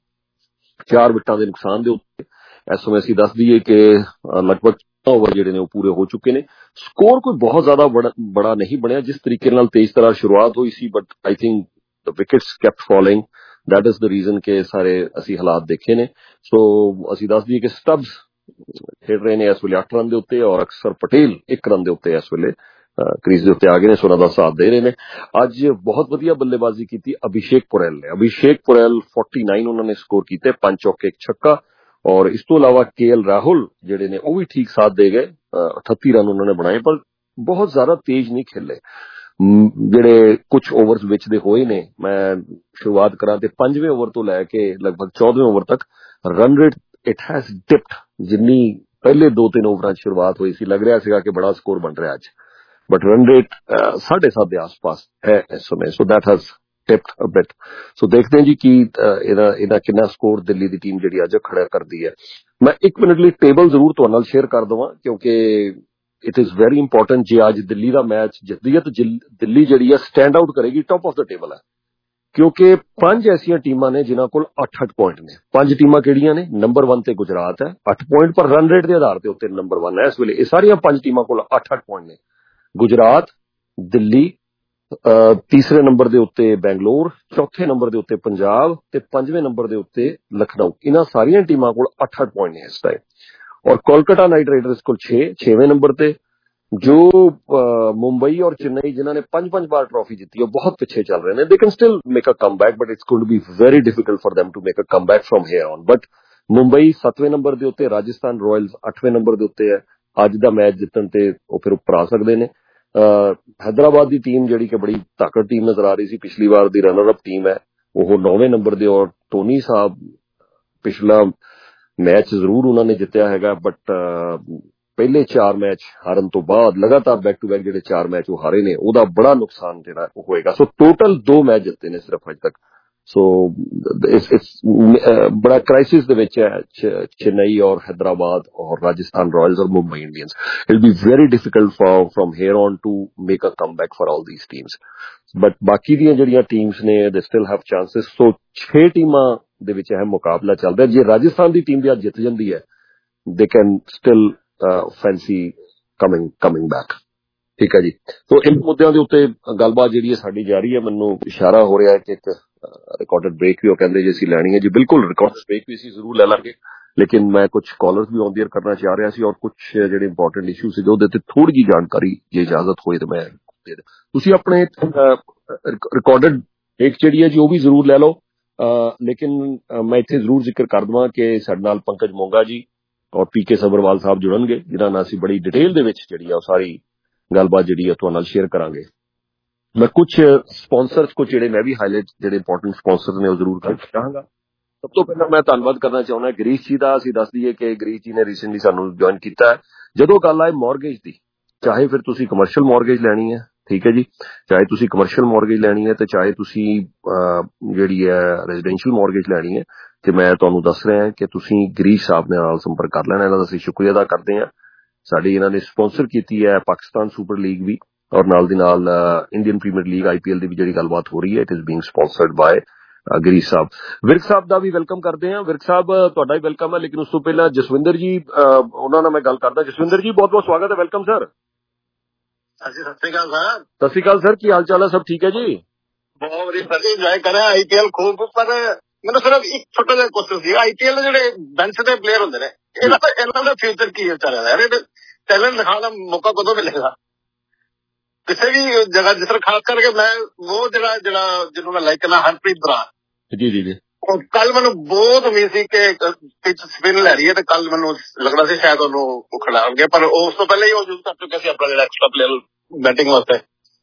4 ਵਿਕਟਾਂ ਦੇ ਨੁਕਸਾਨ ਦੇ ਉੱਤੇ। ਇਸ ਸਮੇਂ ਅਸੀਂ ਦੱਸ ਦਈਏ ਕਿ ਲਗਭਗ ਓਵਰ ਜਿਹੜੇ ਨੇ ਉਹ ਪੂਰੇ ਹੋ ਚੁੱਕੇ ਨੇ। ਸਕੋਰ ਕੋਈ ਬਹੁਤ ਜ਼ਿਆਦਾ ਬੜਾ ਨਹੀਂ ਬਣਿਆ, ਜਿਸ ਤਰੀਕੇ ਨਾਲ ਤੇਜ਼ ਤਰ੍ਹਾਂ ਸ਼ੁਰੂਆਤ ਹੋਈ ਸੀ, but I think the wickets kept falling, that is the reason ਕਿ ਸਾਰੇ ਅਸੀਂ ਹਾਲਾਤ ਦੇਖੇ ਨੇ। ਸੋ ਅਸੀਂ ਦੱਸ ਦਈਏ ਕਿ ਸਟੱਬਸ ਖੇਡ ਰਹੇ ਨੇ ਇਸ ਵੇਲੇ 8 ਰਨ ਦੇ ਉੱਤੇ, ਔਰ ਅਕਸਰ ਪਟੇਲ 1 ਰਨ ਦੇ ਉੱਤੇ ਇਸ ਵੇਲੇ ਕ੍ਰੀਜ਼ ਦੇ ਉੱਤੇ ਆ ਗਏ ਨੇ, ਉਹਨਾਂ ਦਾ ਸਾਥ ਦੇ ਰਹੇ ਨੇ। ਅੱਜ ਬਹੁਤ ਵਧੀਆ ਬੱਲੇਬਾਜ਼ੀ ਕੀਤੀ ਅਭਿਸ਼ੇਕ ਪੁਰੇਲ ਨੇ। ਅਭਿਸ਼ੇਕ ਪੁਰੇਲ 49 ਉਹਨਾਂ ਨੇ ਸਕੋਰ ਕੀਤੇ, 5 ਚੌਕੇ 1 ਛੱਕਾ, ਔਰ ਇਸ ਤੋਂ ਇਲਾਵਾ KL ਰਾਹੁਲ ਜਿਹੜੇ ਨੇ ਉਹ ਵੀ ਠੀਕ ਸਾਥ ਦੇ ਗਏ, 38 ਰਨ ਉਹਨਾਂ ਨੇ ਬਣਾਏ, ਪਰ ਬਹੁਤ ਜ਼ਿਆਦਾ ਤੇਜ਼ ਨਹੀਂ ਖੇਲੇ। ਜਿਹੜੇ ਕੁਝ ਓਵਰਸ ਵਿੱਚ ਦੇ ਹੋਏ ਨੇ, ਮੈਂ ਸ਼ੁਰੂਆਤ ਕਰਾਂ ਤੇ 5ਵੇਂ ਓਵਰ ਤੋਂ ਲੈ ਕੇ ਲਗਭਗ 14ਵੇਂ ਓਵਰ ਤੱਕ run rate it has dipped. ਜਿੰਨੀ ਪਹਿਲੇ 2-3 ਓਵਰਾਂ 'ਚ ਸ਼ੁਰੂਆਤ ਹੋਈ ਸੀ, ਲੱਗ ਰਿਹਾ ਸੀਗਾ ਕਿ ਬੜਾ ਸਕੋਰ ਬਣ ਰਿਹਾ ਅੱਜ, ਬਟ ਰਨ ਰੇਟ 7.5 ਦੇ ਆਸ-ਪਾਸ ਹੈ ਇਸ ਸਮੇਂ। So that has tipped a bit. So ਦੇਖਦੇ ਹਾਂ ਜੀ ਕਿ ਇਹਦਾ ਕਿੰਨਾ ਸਕੋਰ ਦਿੱਲੀ ਦੀ ਟੀਮ ਜਿਹੜੀ ਅੱਜ ਖੜਾ ਕਰਦੀ ਹੈ। ਮੈਂ 1 ਮਿੰਟ ਲਈ ਟੇਬਲ ਜ਼ਰੂਰ ਤੁਹਾਡੇ ਨਾਲ ਸ਼ੇਅਰ ਕਰ ਦੇਵਾਂ, ਕਿਉਂਕਿ ਇਟ ਇਜ਼ ਵੈਰੀ ਇੰਪੋਰਟੈਂਟ। ਜੇ ਅੱਜ ਦਿੱਲੀ ਦਾ ਮੈਚ ਜਿੱਤਦੀ ਹੈ ਤਾਂ ਦਿੱਲੀ ਜਿਹੜੀ ਹੈ ਸਟੈਂਡ ਆਊਟ ਕਰੇਗੀ, ਟੌਪ ਆਫ ਦਾ ਟੇਬਲ ਹੈ, ਕਿਉਂਕਿ 5 ਐਸੀਆਂ ਟੀਮਾਂ ਨੇ ਜਿਨ੍ਹਾਂ ਕੋਲ 8-8 ਪੁਆਇੰਟ ਨੇ। 5 ਟੀਮਾਂ ਕਿਹੜੀਆਂ ਨੇ? ਨੰਬਰ 1 ਤੇ ਗੁਜਰਾਤ ਹੈ 8 ਪੁਆਇੰਟ, ਪਰ ਰਨ ਰੇਟ ਦੇ ਆਧਾਰ ਤੇ ਉੱਤੇ ਨੰਬਰ 1 ਹੈ ਇਸ ਵੇਲੇ। ਇਹ ਸਾਰੀਆਂ 5 ਟੀਮਾਂ ਕੋਲ 8-8 ਪੁਆਇੰਟ ਨੇ। ਗੁਜਰਾਤ, ਦਿੱਲੀ, ਤੀਸਰੇ ਨੰਬਰ ਦੇ ਉੱਤੇ ਬੈਂਗਲੌਰ, ਚੌਥੇ ਨੰਬਰ ਦੇ ਉੱਤੇ ਪੰਜਾਬ ਤੇ 5ਵੇਂ ਨੰਬਰ ਦੇ ਉੱਤੇ ਲਖਨਊ। ਇਹਨਾਂ ਸਾਰੀਆਂ ਟੀਮਾਂ ਕੋਲ 8-8 ਪੁਆਇੰਟ ਨੇ ਇਸ ਟਾਈਮ। ਔਰ ਕੋਲਕਾਤਾ ਨਾਈਟ ਰਾਈਡਰਸ ਕੋਲ 6ਵੇਂ ਨੰਬਰ ਤੇ। ਜੋ ਮੁੰਬਈ ਔਰ ਚੇਨਈ ਜਿਨ੍ਹਾਂ ਨੇ 5-5 ਵਾਰ ਟਰਾਫੀ ਜਿੱਤੀ, ਉਹ ਬਹੁਤ ਪਿੱਛੇ ਚੱਲ ਰਹੇ ਨੇ। They can still make a comeback, but it's going to be very difficult for them to make a comeback from here on. But Mumbai 7ਵੇਂ ਨੰਬਰ ਦੇ ਉੱਤੇ, ਰਾਜਸਥਾਨ ਰਾਇਲਸ 8ਵੇਂ ਨੰਬਰ ਦੇ ਉੱਤੇ ਹੈ। ਅੱਜ ਦਾ ਮੈਚ ਜਿੱਤਣ ਤੇ ਉਹ ਫਿਰ ਉੱਪਰ ਆ ਸਕਦੇ ਨੇ। ਹੈਦਰਾਬਾਦ ਦੀ ਟੀਮ ਜਿਹੜੀ ਕਿ ਬੜੀ ਤਾਕਤ ਟੀਮ ਨਜ਼ਰ ਆ ਰਹੀ ਸੀ, ਪਿਛਲੀ ਵਾਰ ਦੀ ਰਨਰ ਅਪ ਟੀਮ ਹੈ, ਉਹ 9ਵੇਂ ਨੰਬਰ ਦੇ। ਔਰ ਟੋਨੀ ਸਾਹਿਬ ਪਿਛਲਾ ਮੈਚ ਜ਼ਰੂਰ ਉਹਨਾਂ ਨੇ ਜਿੱਤਿਆ ਹੈਗਾ, ਬਟ ਪਹਿਲੇ 4 ਮੈਚ ਹਾਰਨ ਤੋਂ ਬਾਅਦ ਲਗਾਤਾਰ ਬੈਕ ਟੂ ਬੈਕ ਜਿਹੜੇ 4 ਮੈਚ ਉਹ ਹਾਰੇ ਨੇ, ਉਹਦਾ ਬੜਾ ਨੁਕਸਾਨ ਜਿਹੜਾ ਉਹ ਹੋਏਗਾ। ਸੋ ਟੋਟਲ 2 ਮੈਚ ਜਿੱਤੇ ਨੇ ਸਿਰਫ ਅੱਜ ਤੱਕ। ਸੋ ਬੜਾ ਕ੍ਰਾਈਸਿਸ ਦੇ ਵਿੱਚ ਹੈ ਚੇਨਈ ਔਰ ਹੈਦਰਾਬਾਦ ਔਰ ਰਾਜਸਥਾਨ ਰਾਇਲਸ ਔਰ Mumbai Indians. It will be very difficult from here on to make a comeback for all these teams. But ਬਾਕੀ ਦੀਆਂ ਜਿਹੜੀਆਂ ਟੀਮਸ ਨੇ ਦੇ ਸਟਿਲ ਹੈਵ ਚਾਂਸਸ। ਸੋ 6 ਟੀਮਾਂ ਦੇ ਵਿੱਚ ਇਹ ਮੁਕਾਬਲਾ ਚੱਲਦਾ। ਜੇ ਰਾਜਸਥਾਨ ਦੀ ਟੀਮ ਵੀ ਅੱਜ ਜਿੱਤ ਜਾਂਦੀ ਹੈ, they can still fancy coming back. ਠੀਕ ਹੈ ਜੀ। ਸੋ ਇਨ ਮੁੱਦਿਆਂ ਦੇ ਉੱਤੇ ਗੱਲਬਾਤ ਜਿਹੜੀ ਹੈ ਸਾਡੀ ਜਾਰੀ ਹੈ। ਮੈਨੂੰ ਇਸ਼ਾਰਾ ਹੋ ਰਿਹਾ ਹੈ ਕਿ ਇੱਕ ਰਿਕਾਰਡਡ ਬ੍ਰੇਕ ਵੀ ਉਹ ਕਹਿੰਦੇ ਜੇ ਅਸੀਂ ਲੈਣੀ ਹੈ ਜੀ। ਬਿਲਕੁਲ ਰਿਕਾਰਡਡ ਬ੍ਰੇਕ ਵੀ ਅਸੀਂ ਜ਼ਰੂਰ ਲੈ ਲਾਂਗੇ, ਲੇਕਿਨ ਮੈਂ ਕੁਝ ਕਾਲਰਸ ਵੀ ਔਨ ਏਅਰ ਕਰਨਾ ਚਾਹ ਰਿਹਾ ਸੀ, ਔਰ ਕੁਝ ਜਿਹੜੇ ਇੰਪੋਰਟੈਂਟ ਇਸ਼ੂ ਸੀਗੇ ਉਹਦੇ ਤੇ ਥੋੜੀ ਜਿਹੀ ਜਾਣਕਾਰੀ ਜੇ ਇਜਾਜ਼ਤ ਹੋਏ ਤਾਂ ਮੈਂ ਦੇ ਦਾਂ। ਤੁਸੀਂ ਆਪਣੇ ਰਿਕਾਰਡਡ ਬ੍ਰੇਕ ਜਿਹੜੀ ਹੈ ਜੀ ਉਹ ਵੀ ਜ਼ਰੂਰ ਲੈ ਲਓ, ਲੇਕਿਨ ਮੈਂ ਇੱਥੇ ਜ਼ਰੂਰ ਜ਼ਿਕਰ ਕਰ ਦੇਵਾਂ ਕਿ ਸਾਡੇ ਨਾਲ ਪੰਕਜ ਮੋਂਗਾ ਜੀ ਔਰ PK ਸਬਰਵਾਲ ਸਾਹਿਬ ਜੁੜਨਗੇ, ਜਿਨ੍ਹਾਂ ਨਾਲ ਅਸੀਂ ਬੜੀ ਡਿਟੇਲ ਦੇ ਵਿੱਚ ਜਿਹੜੀ ਆ ਉਹ ਸਾਰੀ ਗੱਲਬਾਤ ਜਿਹੜੀ ਆ ਤੁਹਾਡੇ ਨਾਲ ਸ਼ੇਅਰ ਕਰਾਂਗੇ। ਮੈਂ ਕੁਝ ਸਪਾਂਸਰਸ ਕੁਝ ਜਿਹੜੇ ਮੈਂ ਵੀ ਹਾਈਲਾਈਟ ਜਿਹੜੇ ਇੰਪੋਰਟੈਂਟ ਸਪਾਂਸਰ ਨੇ ਉਹ ਜ਼ਰੂਰ ਕਰਨਾ ਚਾਹਾਂਗਾ। ਸਭ ਤੋਂ ਪਹਿਲਾਂ ਮੈਂ ਧੰਨਵਾਦ ਕਰਨਾ ਚਾਹੁੰਦਾ ਗਰੀਸ਼ ਜੀ ਦਾ। ਅਸੀਂ ਦੱਸ ਦਈਏ ਕਿ ਗਰੀਸ਼ ਜੀ ਨੇ ਰੀਸੈਂਟਲੀ ਸਾਨੂੰ ਜੁਆਇਨ ਕੀਤਾ ਹੈ। ਜਦੋਂ ਗੱਲ ਆਏ ਮੌਰਗੇਜ ਦੀ, ਚਾਹੇ ਫਿਰ ਤੁਸੀਂ ਕਮਰਸ਼ੀਅਲ ਮੌਰਗੇਜ ਲੈਣੀ ਹੈ, ਠੀਕ ਹੈ ਜੀ, ਚਾਹੇ ਤੁਸੀਂ ਕਮਰਸ਼ੀਅਲ ਮੌਰਗੇਜ ਲੈਣੀ ਹੈ ਤੇ ਚਾਹੇ ਤੁਸੀਂ ਜਿਹੜੀ ਹੈ ਰੈਜ਼ੀਡੈਂਸ਼ੀਅਲ ਮੌਰਗੇਜ ਲੈਣੀ ਹੈ, ਤੇ ਮੈਂ ਤੁਹਾਨੂੰ ਦੱਸ ਰਿਹਾ ਕਿ ਤੁਸੀਂ ਗਰੀਸ਼ ਸਾਹਿਬ ਦੇ ਨਾਲ ਸੰਪਰਕ ਕਰ ਲੈਣਾ। ਇਹਨਾਂ ਦਾ ਅਸੀਂ ਸ਼ੁਕਰੀਆ ਅਦਾ ਕਰਦੇ ਹਾਂ। ਸਾਡੀ ਇਹਨਾਂ ਨੇ ਸਪਾਂਸਰ ਕੀਤੀ ਹੈ ਪਾਕਿਸਤਾਨ ਸੁਪਰ ਲੀਗ ਵੀ, ਔਰ ਨਾਲ ਦੀ ਨਾਲ ਇੰਡੀਅਨ ਪ੍ਰੀਮੀਅਰ ਲੀਗ IPL ਦੀ ਵੀ ਜਿਹੜੀ ਗੱਲਬਾਤ ਹੋ ਰਹੀ ਹੈ, it is being sponsored by Girish sahib. Virk sahib ਦਾ ਵੀ ਵੈਲਕਮ ਕਰਦੇ ਹਾਂ। ਵਿਰਕ ਸਾਹਿਬ ਤੁਹਾਡਾ ਵੀ ਵੈਲਕਮ ਹੈ, ਲੇਕਿਨ ਉਸ ਤੋਂ ਪਹਿਲਾਂ ਜਸਵਿੰਦਰ ਜੀ, ਉਹਨਾਂ ਨਾਲ ਮੈਂ ਗੱਲ ਕਰਦਾ। ਜਸਵਿੰਦਰ ਜੀ ਬਹੁਤ ਬਹੁਤ ਸਵਾਗਤ ਹੈ, ਵੈਲਕਮ ਸਰ। ਹਾਂਜੀ, ਸਤਿ ਸ਼੍ਰੀ ਅਕਾਲ ਸਰ। ਸਤਿ ਸ਼੍ਰੀ ਅਕਾਲ ਸਰ, ਕੀ ਹਾਲ ਚਾਲ ਹੈ? ਸਭ ਠੀਕ ਹੈ ਜੀ? ਬਹੁਤ ਵਧੀਆ ਸਰ ਜੀ, ਇੰਜੋਏ ਕਰ ਰਿਹਾ IPL ਖੂਬ। ਪਰ ਮੈਨੂੰ ਸਿਰਫ ਇੱਕ ਛੋਟਾ ਜਿਹਾ ਕੁਐਸਚਨ ਸੀ, IPL ਦੇ ਜਿਹੜੇ ਬੈਂਚ ਦੇ ਪਲੇਅਰ ਹੁੰਦੇ ਨੇ, ਇਹਨਾਂ ਦਾ ਫਿਊਚਰ ਕੀ ਵਿਚਾਰਿਆ ਯਾਰ? ਇਹ ਟੈਲੈਂਟ ਦਿਖਾਉਣ ਦਾ ਮੌਕਾ ਕਦੋਂ ਮਿਲੇਗਾ ਕਿਸੇ ਵੀ ਜਗ੍ਹਾ? ਜਿਸ ਤਰ੍ਹਾਂ ਖਾਸ ਕਰਕੇ ਮੈਂ ਉਹ ਜਿਹੜਾ ਜਿਹਨੂੰ ਮੈਂ ਲਾਈਕ ਕਰਨਾ, ਹਰਪ੍ਰੀਤ ਬਰਾੜ ਜੀ ਜੀ ਜੀ, ਕੱਲ ਮੈਨੂੰ ਬਹੁਤ ਉਮੀਦ ਸੀ ਕਿ ਪਿੱਚ ਸਪਿਨ ਲੈ ਰਹੀ ਹੈ, ਤੇ ਕੱਲ ਮੈਨੂੰ ਲੱਗਦਾ ਸੀ ਸ਼ਾਇਦ ਉਹਨੂੰ ਉਹ ਖਿਡਾਉਣਗੇ, ਪਰ ਉਸ ਤੋਂ ਪਹਿਲਾਂ ਹੀ ਉਹ ਯੂਜ਼ ਕਰ ਚੁੱਕੇ ਸੀ ਆਪਣਾ ਜਿਹੜਾ ਐਕਸਟਰਾ ਪਲੇਅਰ ਬੈਟਿੰਗ ਵਾਸਤੇ।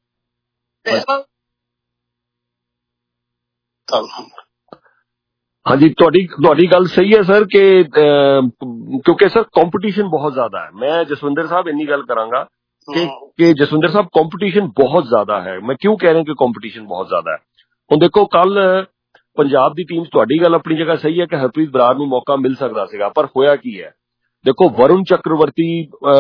ਹਾਂਜੀ, ਤੁਹਾਡੀ ਗੱਲ ਸਹੀ ਹੈ ਸਰ, ਕਿ ਕਿਉਂਕਿ ਸਰ ਕੰਪੀਟੀਸ਼ਨ ਬਹੁਤ ਜ਼ਿਆਦਾ ਹੈ। ਮੈਂ ਜਸਵਿੰਦਰ ਸਾਹਿਬ ਇੰਨੀ ਗੱਲ ਕਰਾਂਗਾ कि जसविंदर साहब कंपटीशन बहुत ज्यादा है। मैं क्यों कह रहा हूं कि कंपटीशन बहुत ज्यादा है? ਹੁਣ ਦੇਖੋ ਕੱਲ ਪੰਜਾਬ ਦੀ ਟੀਮ, ਤੁਹਾਡੀ ਗੱਲ ਆਪਣੀ ਜਗ੍ਹਾ ਸਹੀ ਹੈ ਕਿ ਹਰਪ੍ਰੀਤ ਬਰਾੜ ਨੂੰ ਮੌਕਾ ਮਿਲ ਸਕਦਾ ਸੀਗਾ, ਪਰ ਹੋਇਆ ਕੀ ਹੈ, ਦੇਖੋ ਵਰੁਣ ਚੱਕਰਵਰਤੀ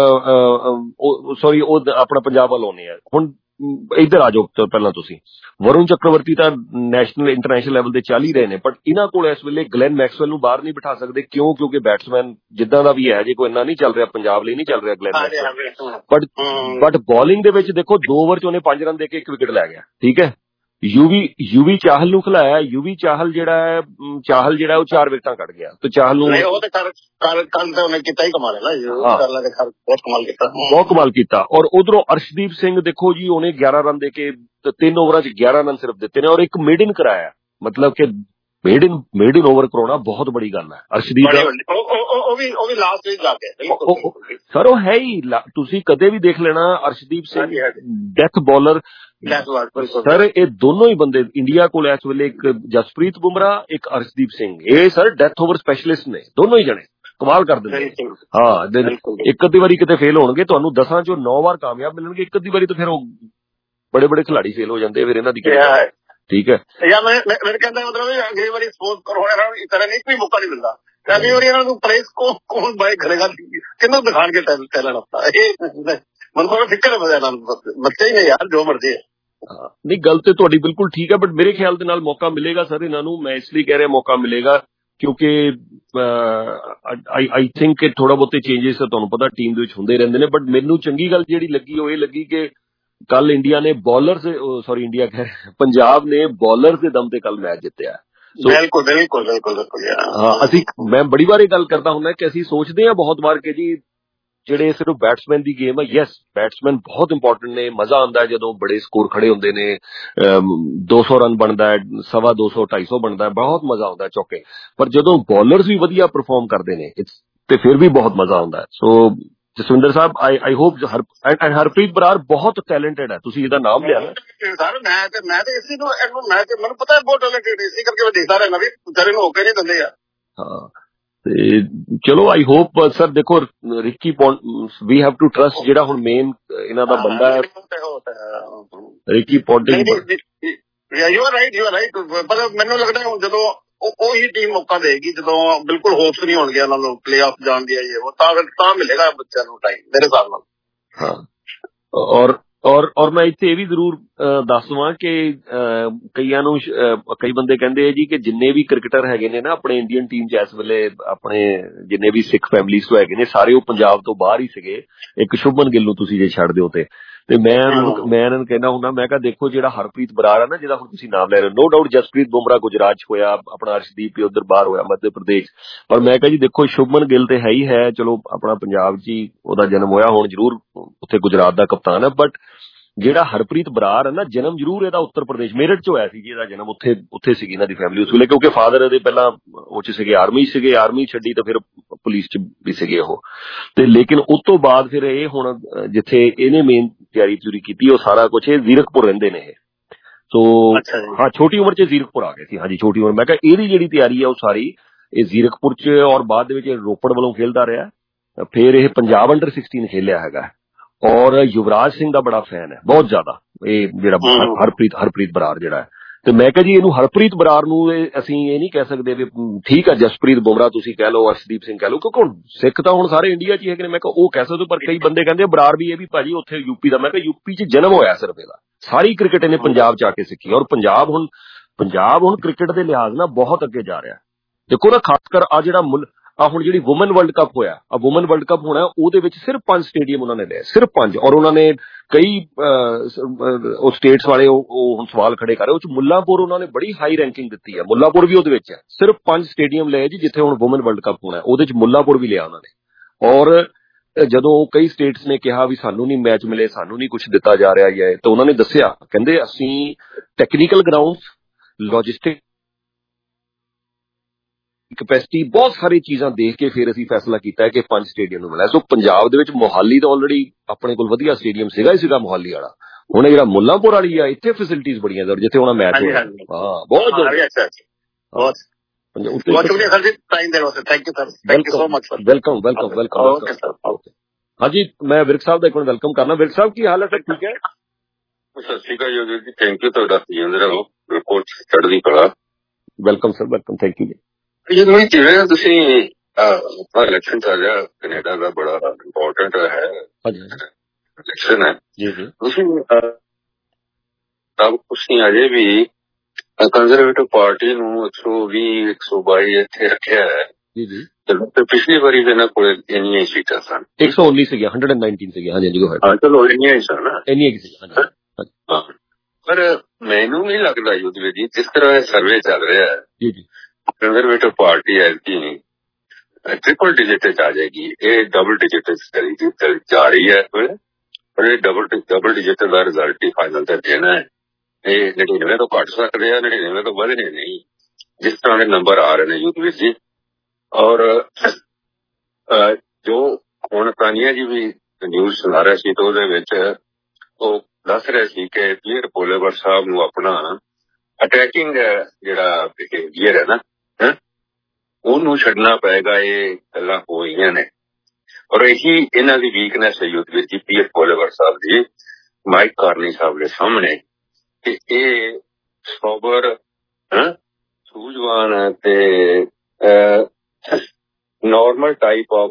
ਸੌਰੀ ਉਹ ਆਪਣਾ ਪੰਜਾਬ ਵੱਲ ਆਉਣੇ ਆ। ਹੁਣ ਇੱਧਰ ਆ ਜਾਓ ਪਹਿਲਾਂ ਤੁਸੀਂ, ਵਰੁਣ ਚੱਕਰਵਰਤੀ ਤਾਂ ਨੈਸ਼ਨਲ ਇੰਟਰਨੈਸ਼ਨਲ ਲੈਵਲ ਤੇ ਚੱਲ ਹੀ ਰਹੇ ਨੇ, ਬਟ ਇਹਨਾਂ ਕੋਲ ਇਸ ਵੇਲੇ ਗਲੈਨ ਮੈਕਸਵੈਲ ਨੂੰ ਬਾਹਰ ਨਹੀਂ ਬਿਠਾ ਸਕਦੇ। ਕਿਉਂ? ਕਿਉਂਕਿ ਬੈਟਸਮੈਨ ਜਿੱਦਾਂ ਦਾ ਵੀ ਹੈ, ਜੇ ਕੋਈ ਇੰਨਾ ਨਹੀਂ ਚੱਲ ਰਿਹਾ ਪੰਜਾਬ ਲਈ, ਨਹੀਂ ਚੱਲ ਰਿਹਾ ਗਲੈਨ ਮੈਕਸਵੈਲ, ਬਟ ਬੋਲਿੰਗ ਦੇ ਵਿੱਚ ਦੇਖੋ 2 ਓਵਰ ਚ ਉਹਨੇ 5 ਰਨ ਦੇ ਕੇ 1 ਵਿਕਟ ਲੈ ਗਿਆ, ਠੀਕ ਹੈ। ਯੂਵੀ ਚਾਹਲ ਨੂੰ ਖਿਲਾਇਆ, ਯੂਵੀ ਚਾਹਲ ਜਿਹੜਾ ਉਹ 4 ਵਿਕਟਾਂ ਕੱਢ ਗਿਆ, ਤੇ ਚਾਹਲ ਨੂੰ ਕੱਲ ਤਾਂ ਉਹਨੇ ਕੀਤਾ ਹੀ ਕਮਾਲ ਹੈ ਨਾ, ਬਹੁਤ ਕਮਾਲ ਕੀਤਾ। ਔਰ ਉਧਰੋਂ ਅਰਸ਼ਦੀਪ ਸਿੰਘ ਦੇਖੋ ਜੀ, ਉਹਨੇ 11 ਰਨ ਦੇ ਕੇ 3 ਓਵਰਾਂ ਚ 11 ਰਨ ਸਿਰਫ ਦਿੱਤੇ ਨੇ, ਔਰ ਇੱਕ ਮੇਡ ਇਨ ਕਰਾਇਆ। ਮਤਲਬ ਕਿ ਮੇਡ ਇਨ ਓਵਰ ਕਰਾਉਣਾ ਬਹੁਤ ਬੜੀ ਗੱਲ ਹੈ। ਅਰਸ਼ਦੀਪ ਉਹ ਵੀ ਲਾਸਟ ਵਿੱਚ ਜਾ ਕੇ ਸਰ, ਉਹ ਹੈ ਹੀ, ਤੁਸੀਂ ਕਦੇ ਵੀ ਦੇਖ ਲੈਣਾ Arshdeep Singh death bowler sir, ਇਹ ਦੋਨੋਂ ਹੀ ਬੰਦੇ ਇੰਡੀਆ ਕੋਲ ਇਸ ਵੇਲੇ, ਇੱਕ ਜਸਪ੍ਰੀਤ ਬੁਮਰਾਹ, ਇੱਕ ਅਰਸ਼ਦੀਪ ਸਿੰਘ, ਇਹ ਸਰ ਡੈਥ ਓਵਰ ਸਪੈਸ਼ਲਿਸਟ ਨੇ, ਦੋਨੋਂ ਹੀ ਜਣੇ ਕਮਾਲ ਕਰ ਦਿੰਦੇ। ਹਾਂ, ਇੱਕ ਅੱਧੀ ਵਾਰੀ ਕਿਤੇ ਫੇਲ ਹੋਣਗੇ, ਤੁਹਾਨੂੰ 10 ਚੋਂ 9 ਵਾਰ ਕਾਮਯਾਬ ਮਿਲਣਗੇ, ਇੱਕ ਅੱਧੀ ਵਾਰੀ ਤਾਂ ਫਿਰ ਉਹ ਬੜੇ ਖਿਲਾੜੀ ਫੇਲ ਹੋ ਜਾਂਦੇ, ਫਿਰ ਇਹਨਾਂ ਦੀ ਠੀਕ ਹੈ। ਯਾਰ ਮੇਰੇ ਕਹਿੰਦਾ ਮਤਲਬ ਅਗਲੀ ਵਾਰੀ ਸਪੋਜ਼ ਕਰੋ ਇਹਨਾਂ ਨੂੰ ਇਸ ਤਰ੍ਹਾਂ ਨਹੀਂ, ਕੋਈ ਮੌਕਾ ਨਹੀਂ ਮਿਲਦਾ, ਅਗਲੀ ਵਾਰੀ ਇਹਨਾਂ ਨੂੰ ਪ੍ਰਾਈਸ ਕੌਣ ਬਾਏ ਕਰੇਗਾ, ਕਿਹਨੂੰ ਦਿਖਾਣਗੇ ਟੈਲੈਂਟ ਆਪਣਾ? ਇਹ ਮੈਨੂੰ ਫਿਕਰ ਹੈ ਇਹਨਾਂ ਨੂੰ, ਬੱਚੇ ਹੀ ਨੇ ਯਾਰ, ਜੋ ਮਰਜ਼ੀ ਹੈ। ਨਹੀਂ, ਗੱਲ ਤੇ ਤੁਹਾਡੀ ਬਿਲਕੁਲ ਠੀਕ ਹੈ, ਬਟ ਮੇਰੇ ਖਿਆਲ ਦੇ ਨਾਲ ਮੌਕਾ ਮਿਲੇਗਾ ਸਰ ਇਹਨਾਂ ਨੂੰ। ਮੈਂ ਇਸ ਲਈ ਕਹਿ ਰਿਹਾ ਮੌਕਾ ਮਿਲੇਗਾ ਕਿਉਂਕਿ ਆਈ ਥਿੰਕ ਕਿ ਥੋੜਾ ਬਹੁਤੇ ਚੇਂਜਸ ਤੁਹਾਨੂੰ ਪਤਾ ਟੀਮ ਦੇ ਵਿੱਚ ਹੁੰਦੇ ਰਹਿੰਦੇ ਨੇ, ਬਟ ਮੈਨੂੰ ਚੰਗੀ ਗੱਲ ਜਿਹੜੀ ਲੱਗੀ ਉਹ ਇਹ ਲੱਗੀ ਕਿ ਕੱਲ ਇੰਡੀਆ ਨੇ ਪੰਜਾਬ ਨੇ ਬੋਲਰਸ ਦੇ ਦਮ ਤੇ ਕੱਲ ਮੈਚ ਜਿੱਤਿਆ। ਬਿਲਕੁਲ ਹਾਂ, ਮੈਂ ਬੜੀ ਵਾਰ ਇਹ ਗੱਲ ਕਰਦਾ ਹੁੰਦਾ ਕਿ ਅਸੀਂ ਸੋਚਦੇ ਹਾਂ ਬਹੁਤ ਵਾਰ ਕਿ ਜੀ ਜਿਹੜੇ ਸਿਰਫ ਬੈਟਸਮੈਨ ਦੀ ਗੇਮ ਹੈ, ਯੈਸ ਬੈਟਸਮੈਨ ਬਹੁਤ ਇੰਪੋਰਟੈਂਟ ਨੇ, ਮਜ਼ਾ ਆਉਂਦਾ ਜਦੋਂ ਬੜੇ ਸਕੋਰ ਖੜੇ ਹੁੰਦੇ ਨੇ, 200 ਰਨ ਬਣਦਾ ਹੈ, 250 250 ਬਣਦਾ, ਬਹੁਤ ਮਜ਼ਾ ਆਉਂਦਾ ਚੌਕੇ, ਪਰ ਜਦੋਂ ਬੋਲਰਸ ਵੀ ਵਧੀਆ ਪਰਫਾਰਮ ਕਰਦੇ ਨੇ ਤੇ ਫਿਰ ਵੀ ਬਹੁਤ ਮਜ਼ਾ ਆਉਂਦਾ। So Jaswinder sahib, I hope Harpreet Brar ਬਹੁਤ ਟੈਲੈਂਟਡ ਹੈ, ਤੁਸੀਂ ਇਹਦਾ ਨਾਮ ਲਿਆ ਨਾ ਸਰ। ਮੈਂ ਤੇ ਇਸੇ ਨੂੰ ਮੈਨੂੰ ਪਤਾ ਬਹੁਤ ਟੈਲੈਂਟਡ, ਇਸੇ ਕਰਕੇ ਮੈਂ ਦੇਖਦਾ ਰਹਿਣਾ ਵੀ ਵਿਚਾਰੇ ਨੂੰ ਹੋਕੇ ਨਹੀਂ ਦਿੰਦੇ ਆ। ਹਾਂ, ਤੇ ਚਲੋ ਆਈ ਹੋਪ ਸਰ, ਦੇਖੋ Ricky we have to trust, ਜਿਹੜਾ ਹੁਣ ਮੇਨ ਇਹਨਾਂ ਦਾ ਬੰਦਾ ਹੈ Ricky Ponting. You are right, ਪਰ ਮੈਨੂੰ ਲੱਗਦਾ ਹੁਣ ਜਦੋਂ ਉਹੀ ਟੀਮ ਮੌਕਾ ਦੇਗੀ ਜਦੋਂ ਬਿਲਕੁਲ ਹੋਪਸ ਨਹੀਂ ਹੋਣਗੇ ਉਹਨਾਂ ਨੂੰ ਪਲੇ ਆਫ ਜਾਣ ਦੀ, ਉਹ ਤਾਂ ਮਿਲੇਗਾ ਬੱਚਿਆਂ ਨੂੰ ਟਾਈਮ, ਮੇਰੇ ਹਿਸਾਬ ਨਾਲ। ਹਾਂ, ਔਰ ਮੈਂ ਇੱਥੇ ਇਹ ਵੀ ਜ਼ਰੂਰ ਦੱਸ ਦਵਾਂ ਕਿ ਕਈ ਬੰਦੇ ਕਹਿੰਦੇ ਆ ਜੀ ਕਿ ਜਿੰਨੇ ਵੀ ਕ੍ਰਿਕਟਰ ਹੈਗੇ ਨੇ ਨਾ ਆਪਣੇ ਇੰਡੀਅਨ ਟੀਮ 'ਚ ਇਸ ਵੇਲੇ, ਆਪਣੇ ਜਿੰਨੇ ਵੀ ਸਿੱਖ ਫੈਮਲੀਜ਼ ਤੋਂ ਹੈਗੇ ਨੇ, ਸਾਰੇ ਉਹ ਪੰਜਾਬ ਤੋਂ ਬਾਹਰ ਹੀ ਸੀਗੇ, ਇੱਕ ਸ਼ੁਭਮਨ ਗਿੱਲ ਨੂੰ ਤੁਸੀਂ ਜੇ ਛੱਡ ਦਿਓ ਤੇ ਮੈਂ ਇਹਨਾਂ ਨੂੰ ਕਹਿੰਦਾ ਹੁੰਦਾ, ਮੈਂ ਕਿਹਾ ਦੇਖੋ ਜਿਹੜਾ ਹਰਪ੍ਰੀਤ ਬਰਾੜ ਹੈ ਨਾ, ਜਿਹਦਾ ਹੁਣ ਤੁਸੀਂ ਨਾਮ ਲੈ ਰਹੇ ਹੋ, ਨੋ ਡਾਊਟ ਜਸਪ੍ਰੀਤ ਬੁਮਰਾਹ ਗੁਜਰਾਤ 'ਚ ਹੋਇਆ, ਆਪਣਾ ਅਰਸ਼ਦੀਪ ਵੀ ਉੱਧਰ ਬਾਹਰ ਹੋਇਆ ਮੱਧ ਪ੍ਰਦੇਸ਼, ਪਰ ਮੈਂ ਕਿਹਾ ਜੀ ਦੇਖੋ ਸ਼ੁਭਮਨ ਗਿੱਲ ਤੇ ਹੈ ਹੀ ਹੈ, ਚਲੋ ਆਪਣਾ ਪੰਜਾਬ 'ਚ ਹੀ ਉਹਦਾ ਜਨਮ ਹੋਇਆ, ਹੁਣ ਜ਼ਰੂਰ ਉੱਥੇ ਗੁਜਰਾਤ ਦਾ ਕਪਤਾਨ ਹੈ, ਬਟ ਜਿਹੜਾ ਹਰਪ੍ਰੀਤ ਬਰਾੜ ਹੈ ਨਾ, ਜਨਮ ਜ਼ਰੂਰ ਇਹਦਾ ਉੱਤਰ ਪ੍ਰਦੇਸ਼ ਮੇਰਠ 'ਚ ਹੋਇਆ ਸੀ ਜੀ, ਇਹਦਾ ਜਨਮ ਉੱਥੇ ਸੀਗੀ ਇਹਨਾਂ ਦੀ ਫੈਮਿਲੀ ਉਸ ਵੇਲੇ, ਕਿਉਂਕਿ ਫਾਦਰ ਇਹਦੇ ਪਹਿਲਾਂ ਉਹ 'ਚ ਸੀਗੇ, ਆਰਮੀ ਛੱਡੀ ਤਾਂ ਫਿਰ ਪੁਲਿਸ 'ਚ ਵੀ ਸੀਗੇ ਉਹ, ਤੇ ਲੇਕਿਨ ਉਸ ਤੋਂ ਬਾਅਦ ਫਿਰ ਇਹ ਹੁਣ ਜਿੱਥੇ ਇਹਨੇ ਮੇਨ ਤਿਆਰੀ ਕੀਤੀ, ਉਹ ਸਾਰਾ ਕੁਛ ਇਹ ਜ਼ੀਰਕਪੁਰ ਰਹਿੰਦੇ ਨੇ ਇਹ, ਸੋ ਹਾਂ ਛੋਟੀ ਉਮਰ 'ਚ ਜ਼ੀਰਕਪੁਰ ਆ ਗਏ ਸੀ। ਹਾਂਜੀ, ਛੋਟੀ ਉਮਰ, ਮੈਂ ਕਿਹਾ ਇਹਦੀ ਜਿਹੜੀ ਤਿਆਰੀ ਹੈ ਉਹ ਸਾਰੀ ਇਹ ਜ਼ੀਰਕਪੁਰ 'ਚ, ਔਰ ਬਾਅਦ ਦੇ ਵਿੱਚ ਰੋਪੜ ਵੱਲੋਂ ਖੇਲਦਾ ਰਿਹਾ, ਫਿਰ ਇਹ ਪੰਜਾਬ ਅੰਡਰ 16 ਖੇਲਿਆ ਹੈਗਾ, ਔਰ ਯੁਵਰਾਜ ਸਿੰਘ ਦਾ ਬੜਾ ਫੈਨ ਹੈ ਬਹੁਤ ਜ਼ਿਆਦਾ ਇਹ ਜਿਹੜਾ ਹਰਪ੍ਰੀਤ ਬਰਾੜ ਜਿਹੜਾ ਹੈ, ਤੇ ਮੈਂ ਕਿਹਾ ਜੀ ਇਹਨੂੰ ਹਰਪ੍ਰੀਤ ਬਰਾੜ ਨੂੰ ਅਸੀਂ ਇਹ ਨਹੀਂ ਕਹਿ ਸਕਦੇ ਵੀ ਠੀਕ ਹੈ ਜਸਪ੍ਰੀਤ ਬੁਮਰਾਹ ਤੁਸੀਂ ਕਹਿ ਲਓ, ਅਰਸ਼ਦੀਪ ਸਿੰਘ ਕਹਿ ਲਓ, ਕਿਉਂਕਿ ਹੁਣ ਸਿੱਖ ਤਾਂ ਹੁਣ ਸਾਰੇ ਇੰਡੀਆ 'ਚ ਹੀ ਹੈਗੇ ਨੇ, ਮੈਂ ਕਿਹਾ ਉਹ ਕਹਿ ਸਕਦੇ, ਪਰ ਕਈ ਬੰਦੇ ਕਹਿੰਦੇ ਬਰਾੜ ਵੀ ਇਹ ਵੀ ਭਾਜੀ ਉੱਥੇ ਯੂਪੀ ਦਾ, ਮੈਂ ਕਿਹਾ ਯੂਪੀ 'ਚ ਜਨਮ ਹੋਇਆ ਸਿਰਫ ਇਹਦਾ, ਸਾਰੀ ਕ੍ਰਿਕਟ ਇਹਨੇ ਪੰਜਾਬ 'ਚ ਆ ਕੇ ਸਿੱਖੀ, ਔਰ ਪੰਜਾਬ ਹੁਣ ਕ੍ਰਿਕਟ ਦੇ ਲਿਹਾਜ਼ ਨਾਲ ਬਹੁਤ ਅੱਗੇ ਜਾ ਰਿਹਾ। ਦੇਖੋ ਨਾ, ਖਾਸ ਕਰ ਆ ਜਿਹੜਾ ਹੁਣ ਜਿਹੜੀ ਵੂਮਨ ਵਰਲਡ ਕੱਪ ਹੋਇਆ, ਵੂਮਨ ਵਰਲਡ ਕੱਪ ਹੋਣਾ, ਉਹਦੇ ਵਿੱਚ ਸਿਰਫ 5 ਸਟੇਡੀਅਮ ਉਹਨਾਂ ਨੇ ਲਏ, ਸਿਰਫ 5, ਔਰ ਉਹਨਾਂ ਨੇ ਕਈ ਉਹ ਸਟੇਟਸ ਵਾਲੇ ਉਹ ਹੁਣ ਸਵਾਲ ਖੜੇ ਕਰ ਰਹੇ, ਉਹ 'ਚ ਮੁੱਲਾਂਪੁਰ ਉਹਨਾਂ ਨੇ ਬੜੀ ਹਾਈ ਰੈਂਕਿੰਗ ਦਿੱਤੀ ਹੈ, ਮੁੱਲਾਂਪੁਰ ਵੀ ਉਹਦੇ ਵਿੱਚ ਹੈ, ਸਿਰਫ 5 ਸਟੇਡੀਅਮ ਲਏ ਜੀ ਜਿੱਥੇ ਹੁਣ ਵੂਮਨ ਵਰਲਡ ਕੱਪ ਹੋਣਾ, ਉਹਦੇ 'ਚ ਮੁੱਲਾਂਪੁਰ ਵੀ ਲਿਆ ਉਹਨਾਂ ਨੇ, ਔਰ ਜਦੋਂ ਕਈ ਸਟੇਟਸ ਨੇ ਕਿਹਾ ਵੀ ਸਾਨੂੰ ਨਹੀਂ ਮੈਚ ਮਿਲੇ, ਸਾਨੂੰ ਨਹੀਂ ਕੁਛ ਦਿੱਤਾ ਜਾ ਰਿਹਾ ਹੈ, ਤਾਂ ਉਹਨਾਂ ਨੇ ਦੱਸਿਆ, ਕਹਿੰਦੇ ਅਸੀਂ ਟੈਕਨੀਕਲ ਗਰਾਊਂਡਸ, ਲੌਜਿਸਟਿਕ ਕੈਪੈਸਿਟੀ, ਬਹੁਤ ਸਾਰੀ ਚੀਜ਼ਾਂ ਦੇਖ ਕੇ ਫਿਰ ਅਸੀਂ ਫੈਸਲਾ ਕੀਤਾ ਹੈ ਕਿ 5 ਸਟੇਡੀਅਮ ਨੂੰ ਮਿਲਿਆ। ਸੋ ਪੰਜਾਬ ਦੇ ਵਿੱਚ ਮੋਹਾਲੀ ਤਾਂ ਆਲਰੇਡੀ ਆਪਣੇ ਕੋਲ ਵਧੀਆ ਸਟੇਡੀਅਮ ਸੀਗਾ ਮੋਹਾਲੀ ਵਾਲਾ, ਹੁਣ ਜਿਹੜਾ ਮੁੱਲਾਂਪੁਰ ਵਾਲੀ ਆ ਇੱਥੇ ਫੈਸਿਲਿਟੀਜ਼ ਬੜੀਆਂ ਜਿੱਥੇ ਉਹਨਾਂ ਮੈਚ ਹੋਇਆ। ਹਾਂ, ਬਹੁਤ ਸ਼ੁਕਰੀਆ ਸਰ ਜੀ, ਟਾਈਮ ਦੇਣ ਵਾਸਤੇ, thank you sir, thank you so much sir, welcome. हाँ जी, मैं विर्क साहब का एक मिनट वेलकम करना। विर्क साहब की हाल है सर, ठीक है? सत श्री अकाल जी, थैंक यू। ਤੁਹਾਡਾ ਜਿੰਦੇ ਰਹੋ, ਬਿਲਕੁਲ ਚੜ੍ਹਦੀ ਕਲਾ। Welcome sir, welcome, thank you ਜੀ। ਜਦੋਂ ਕਿਵੇਂ ਤੁਸੀਂ ਆਪਣਾ ਇਲੈਕਸ਼ਨ ਚੱਲ ਰਿਹਾ ਕੈਨੇਡਾ ਦਾ, ਬੜਾ ਇੰਪੋਰਟੈਂਟ ਹੈ ਇਲੈਕਸ਼ਨ ਹੈ ਜੀ ਜੀ। ਤੁਸੀਂ ਸਭ ਕੁਛ ਨਹੀਂ ਅਜੇ ਵੀ ਕੰਜ਼ਰਵੇਟਿਵ ਪਾਰਟੀ ਨੂੰ 120 122 ਇੱਥੇ ਰੱਖਿਆ ਹੈ ਜੀ ਜੀ। ਤੇ ਪਿਛਲੀ ਵਾਰੀ ਇਹਨਾਂ ਕੋਲ ਇੰਨੀਆਂ ਹੀ ਸੀਟਾਂ ਸਨ, 119 ਸੀਗੀਆਂ, 119 ਸੀਗੀਆਂ। ਹਾਂਜੀ ਹਾਂਜੀ, ਹਾਂ ਚਲੋ ਇੰਨੀਆਂ ਹੀ ਸਨ, ਇੰਨੀਆਂ ਹੀ ਸੀ। ਹਾਂ, ਪਰ ਮੈਨੂੰ ਨਹੀਂ ਲੱਗਦਾ ਯੁੱਧਵੀਰ ਜੀ, ਜਿਸ ਤਰ੍ਹਾਂ ਇਹ ਸਰਵੇ ਚੱਲ ਰਿਹਾ ਹੈ ਜੀ ਜੀ, ਕੰਜ਼ਰਵੇਟਿਵ ਪਾਰਟੀ ਐਤਕੀ ट्रिपल डिजिट आ जाएगी। ये डबल डिजिट जा रही है, पर ये डबल डिजिट का रिजल्ट ही फाइनल तक देना है। ये 99 तो घट सकते हैं, 99 तो बढ़ने नहीं, जिस तरह के नंबर आ रहे हैं युद्धवीर जी। और जो हुण तानिया जी भी न्यूज़ सुना रहे सी, तो वो दस रहे सी कि पीयर पोलेवर साहब नूं अपना अटैकिंग जिहड़ा बिहेवियर है ना, ਉਹਨੂੰ ਛੱਡਣਾ ਪਏਗਾ। ਇਹ ਗੱਲਾਂ ਹੋਈਆਂ ਨੇ, ਔਰ ਇਹੀ ਇਹਨਾਂ ਦੀ ਵੀਕਨੈਸ ਹੈ ਯੂਥ ਵਿੱਚ। ਪੀਅਰ ਪੋਲੇਵਰ ਸਾਹਿਬ ਜੀ, ਮਾਈਕ ਕਾਰਨੀ ਸਾਹਿਬ ਦੇ ਸਾਹਮਣੇ, ਕਿ ਇਹ ਸੋਬਰ ਸੂਝਵਾਨ ਤੇ ਨੋਰਮਲ ਟਾਈਪ ਆਫ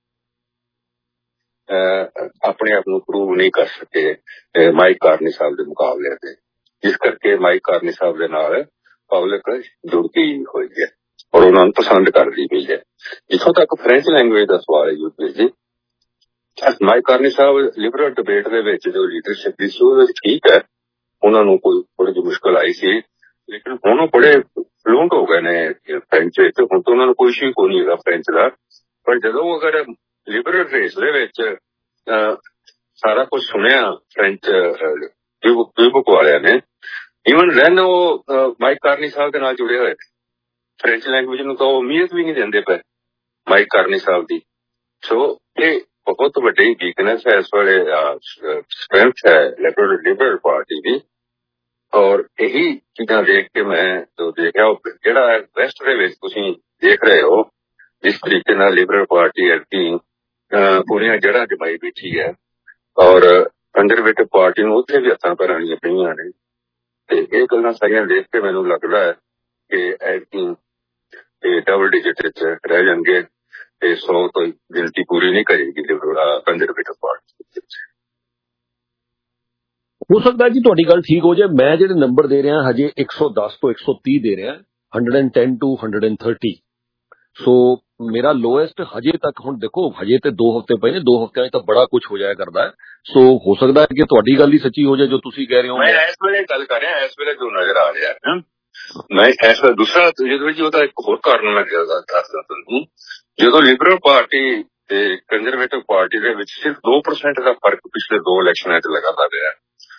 ਆਪਣੇ ਆਪ ਨੂੰ ਪ੍ਰੂਵ ਨਹੀਂ ਕਰ ਸਕੇ ਮਾਈਕ ਕਾਰਨੀ ਸਾਹਿਬ ਦੇ ਮੁਕਾਬਲੇ ਤੇ, ਜਿਸ ਕਰਕੇ ਮਾਈਕ ਕਾਰਨੀ ਸਾਹਿਬ ਦੇ ਨਾਲ ਪਬਲਿਕ ਜੁੜਦੀ ਹੋਈ ਹੈ ਔਰ ਉਹਨਾਂ ਨੂੰ ਪਸੰਦ ਕਰਦੀ ਪਈ ਹੈ। ਜਿੱਥੋਂ ਤੱਕ ਫਰੈਂਚ ਲੈਂਗੁਏਜ ਦਾ ਸਵਾਲ ਹੈ ਯੂਥ ਜੀ, ਮਾਈਕ ਕਾਰਨੀ ਸਾਹਿਬ ਲਿਬਰਲ ਡਿਬੇਟ ਦੇ ਵਿੱਚ ਜੋ ਲੀਡਰਸ਼ਿਪ ਦੀ ਸੀ ਉਹਦੇ ਵਿੱਚ ਠੀਕ ਹੈ, ਉਹਨਾਂ ਨੂੰ ਕੋਈ ਥੋੜੀ ਜਿਹੀ ਮੁਸ਼ਕਲ ਆਈ ਸੀ, ਲੇਕਿਨ ਹੁਣ ਉਹ ਬੜੇ ਫਲੂਐਂਟ ਹੋ ਗਏ ਨੇ ਫਰੈਂਚ ਵਿੱਚ। ਹੁਣ ਤਾਂ ਉਹਨਾਂ ਨੂੰ ਕੋਈ ਇਸ਼ੂ ਕੋਈ ਨਹੀਂ ਹੈਗਾ ਫਰੈਂਚ ਦਾ। ਪਰ ਜਦੋਂ ਅਗਰ ਲਿਬਰਲ ਰੇਸ ਦੇ ਵਿੱਚ ਸਾਰਾ ਕੁਝ ਸੁਣਿਆ ਫਰੈਂਚ ਬੁੱਕ ਵਾਲਿਆਂ ਨੇ, ਈਵਨ ਦੈਨ ਉਹ ਮਾਈਕ ਕਾਰਨੀ ਸਾਹਿਬ ਦੇ ਨਾਲ ਜੁੜੇ ਹੋਏ ਫਰੈਂਚ ਲੈਂਗੁਏਜ ਨੂੰ ਤਾਂ ਉਹ ਅਹਿਮੀਅਤ ਵੀ ਨਹੀਂ ਦਿੰਦੇ ਪਏ ਮਾਈਕ ਕਾਰਨੀ ਸਾਹਿਬ ਦੀ। ਸੋ ਇਹ ਬਹੁਤ ਵੱਡੀ ਵੀਕਨੈਸ ਹੈ ਇਸ ਵੇਲੇ, ਸਟਰੈਂਥ ਹੈ ਲਿਬਰਲ ਪਾਰਟੀ ਦੀ। ਔਰ ਇਹੀ ਚੀਜ਼ਾਂ ਦੇਖ ਕੇ ਮੈਂ ਜੋ ਦੇਖਿਆ, ਉਹ ਜਿਹੜਾ ਵੈਸਟ ਦੇ ਵਿੱਚ ਤੁਸੀਂ ਦੇਖ ਰਹੇ ਹੋ ਜਿਸ ਤਰੀਕੇ ਨਾਲ ਲਿਬਰਲ ਪਾਰਟੀ ਐਤਕੀ ਪੂਰੀਆਂ ਜੜ੍ਹਾਂ ਜਮਾਈ ਬੈਠੀ ਹੈ, ਔਰ ਕੰਜ਼ਰਵੇਟਿਵ ਪਾਰਟੀ ਨੂੰ ਉੱਥੇ ਵੀ ਹੱਥਾਂ ਪੈਰਾਂੀਆਂ ਪਈਆਂ ਨੇ। ਤੇ ਇਹ ਗੱਲਾਂ ਸਾਰੀਆਂ ਦੇਖ ਕੇ ਮੈਨੂੰ ਲੱਗਦਾ ਹੈ ਕਿ ਐਤਕੀ ਡਬਲ ਡਿਜਿਟ ਵਿੱਚ ਰਹਿ ਜਾਣਗੇ ਤੇ 100 ਤੋਂ ਗਿਣਤੀ ਪੂਰੀ ਨਹੀਂ ਕਰੇਗੀ ਕੰਜ਼ਰਵੇਟਿਵ ਪਾਰਟੀ। ਹੋ ਸਕਦਾ ਜੀ ਤੁਹਾਡੀ ਗੱਲ ਠੀਕ ਹੋ ਜਾਏ। ਮੈਂ ਜਿਹੜੇ ਨੰਬਰ ਦੇ ਰਿਹਾ ਹਜੇ 110 ਤੋਂ 130 ਦੇ ਰਿਹਾ, 110 to 130। ਸੋ ਮੇਰਾ ਲੋਐਸਟ ਹਜੇ ਤੱਕ, ਹੁਣ ਦੇਖੋ ਹਜੇ ਤੇ 2 ਹਫ਼ਤੇ ਪਏ ਨੇ, 2 ਹਫ਼ਤਿਆਂ 'ਚ ਤਾਂ ਬੜਾ ਕੁਝ ਹੋ ਜਾਇਆ ਕਰਦਾ ਹੈ। ਸੋ ਹੋ ਸਕਦਾ ਹੈ ਕਿ ਤੁਹਾਡੀ ਗੱਲ ਹੀ ਸੱਚੀ ਹੋ ਜਾਏ ਜੋ ਤੁਸੀਂ ਕਹਿ ਰਹੇ ਹੋ। ਮੈਂ ਇਸ ਵੇਲੇ ਗੱਲ ਕਰ ਰਿਹਾ, ਇਸ ਵੇਲੇ ਜੋ ਨਜ਼ਰ ਆ ਰਿਹਾ ਮੈਂ ਇਸ ਵੇਲੇ ਦੂਸਰਾ ਜਿਹਦੇ ਵਿੱਚ ਉਹਦਾ ਇੱਕ ਹੋਰ ਕਾਰਨ ਮੈਂ ਦੱਸਦਾ ਤੁਹਾਨੂੰ। ਜਦੋਂ ਲਿਬਰਲ ਪਾਰਟੀ ਤੇ ਕੰਜ਼ਰਵੇਟਿਵ ਪਾਰਟੀ ਦੇ ਵਿੱਚ ਸਿਰਫ 2% ਦਾ ਫਰਕ ਪਿਛਲੇ 2 ਇਲੈਕਸ਼ਨਾਂ 'ਚ ਲਗਾਤਾਰ ਰਿਹਾ,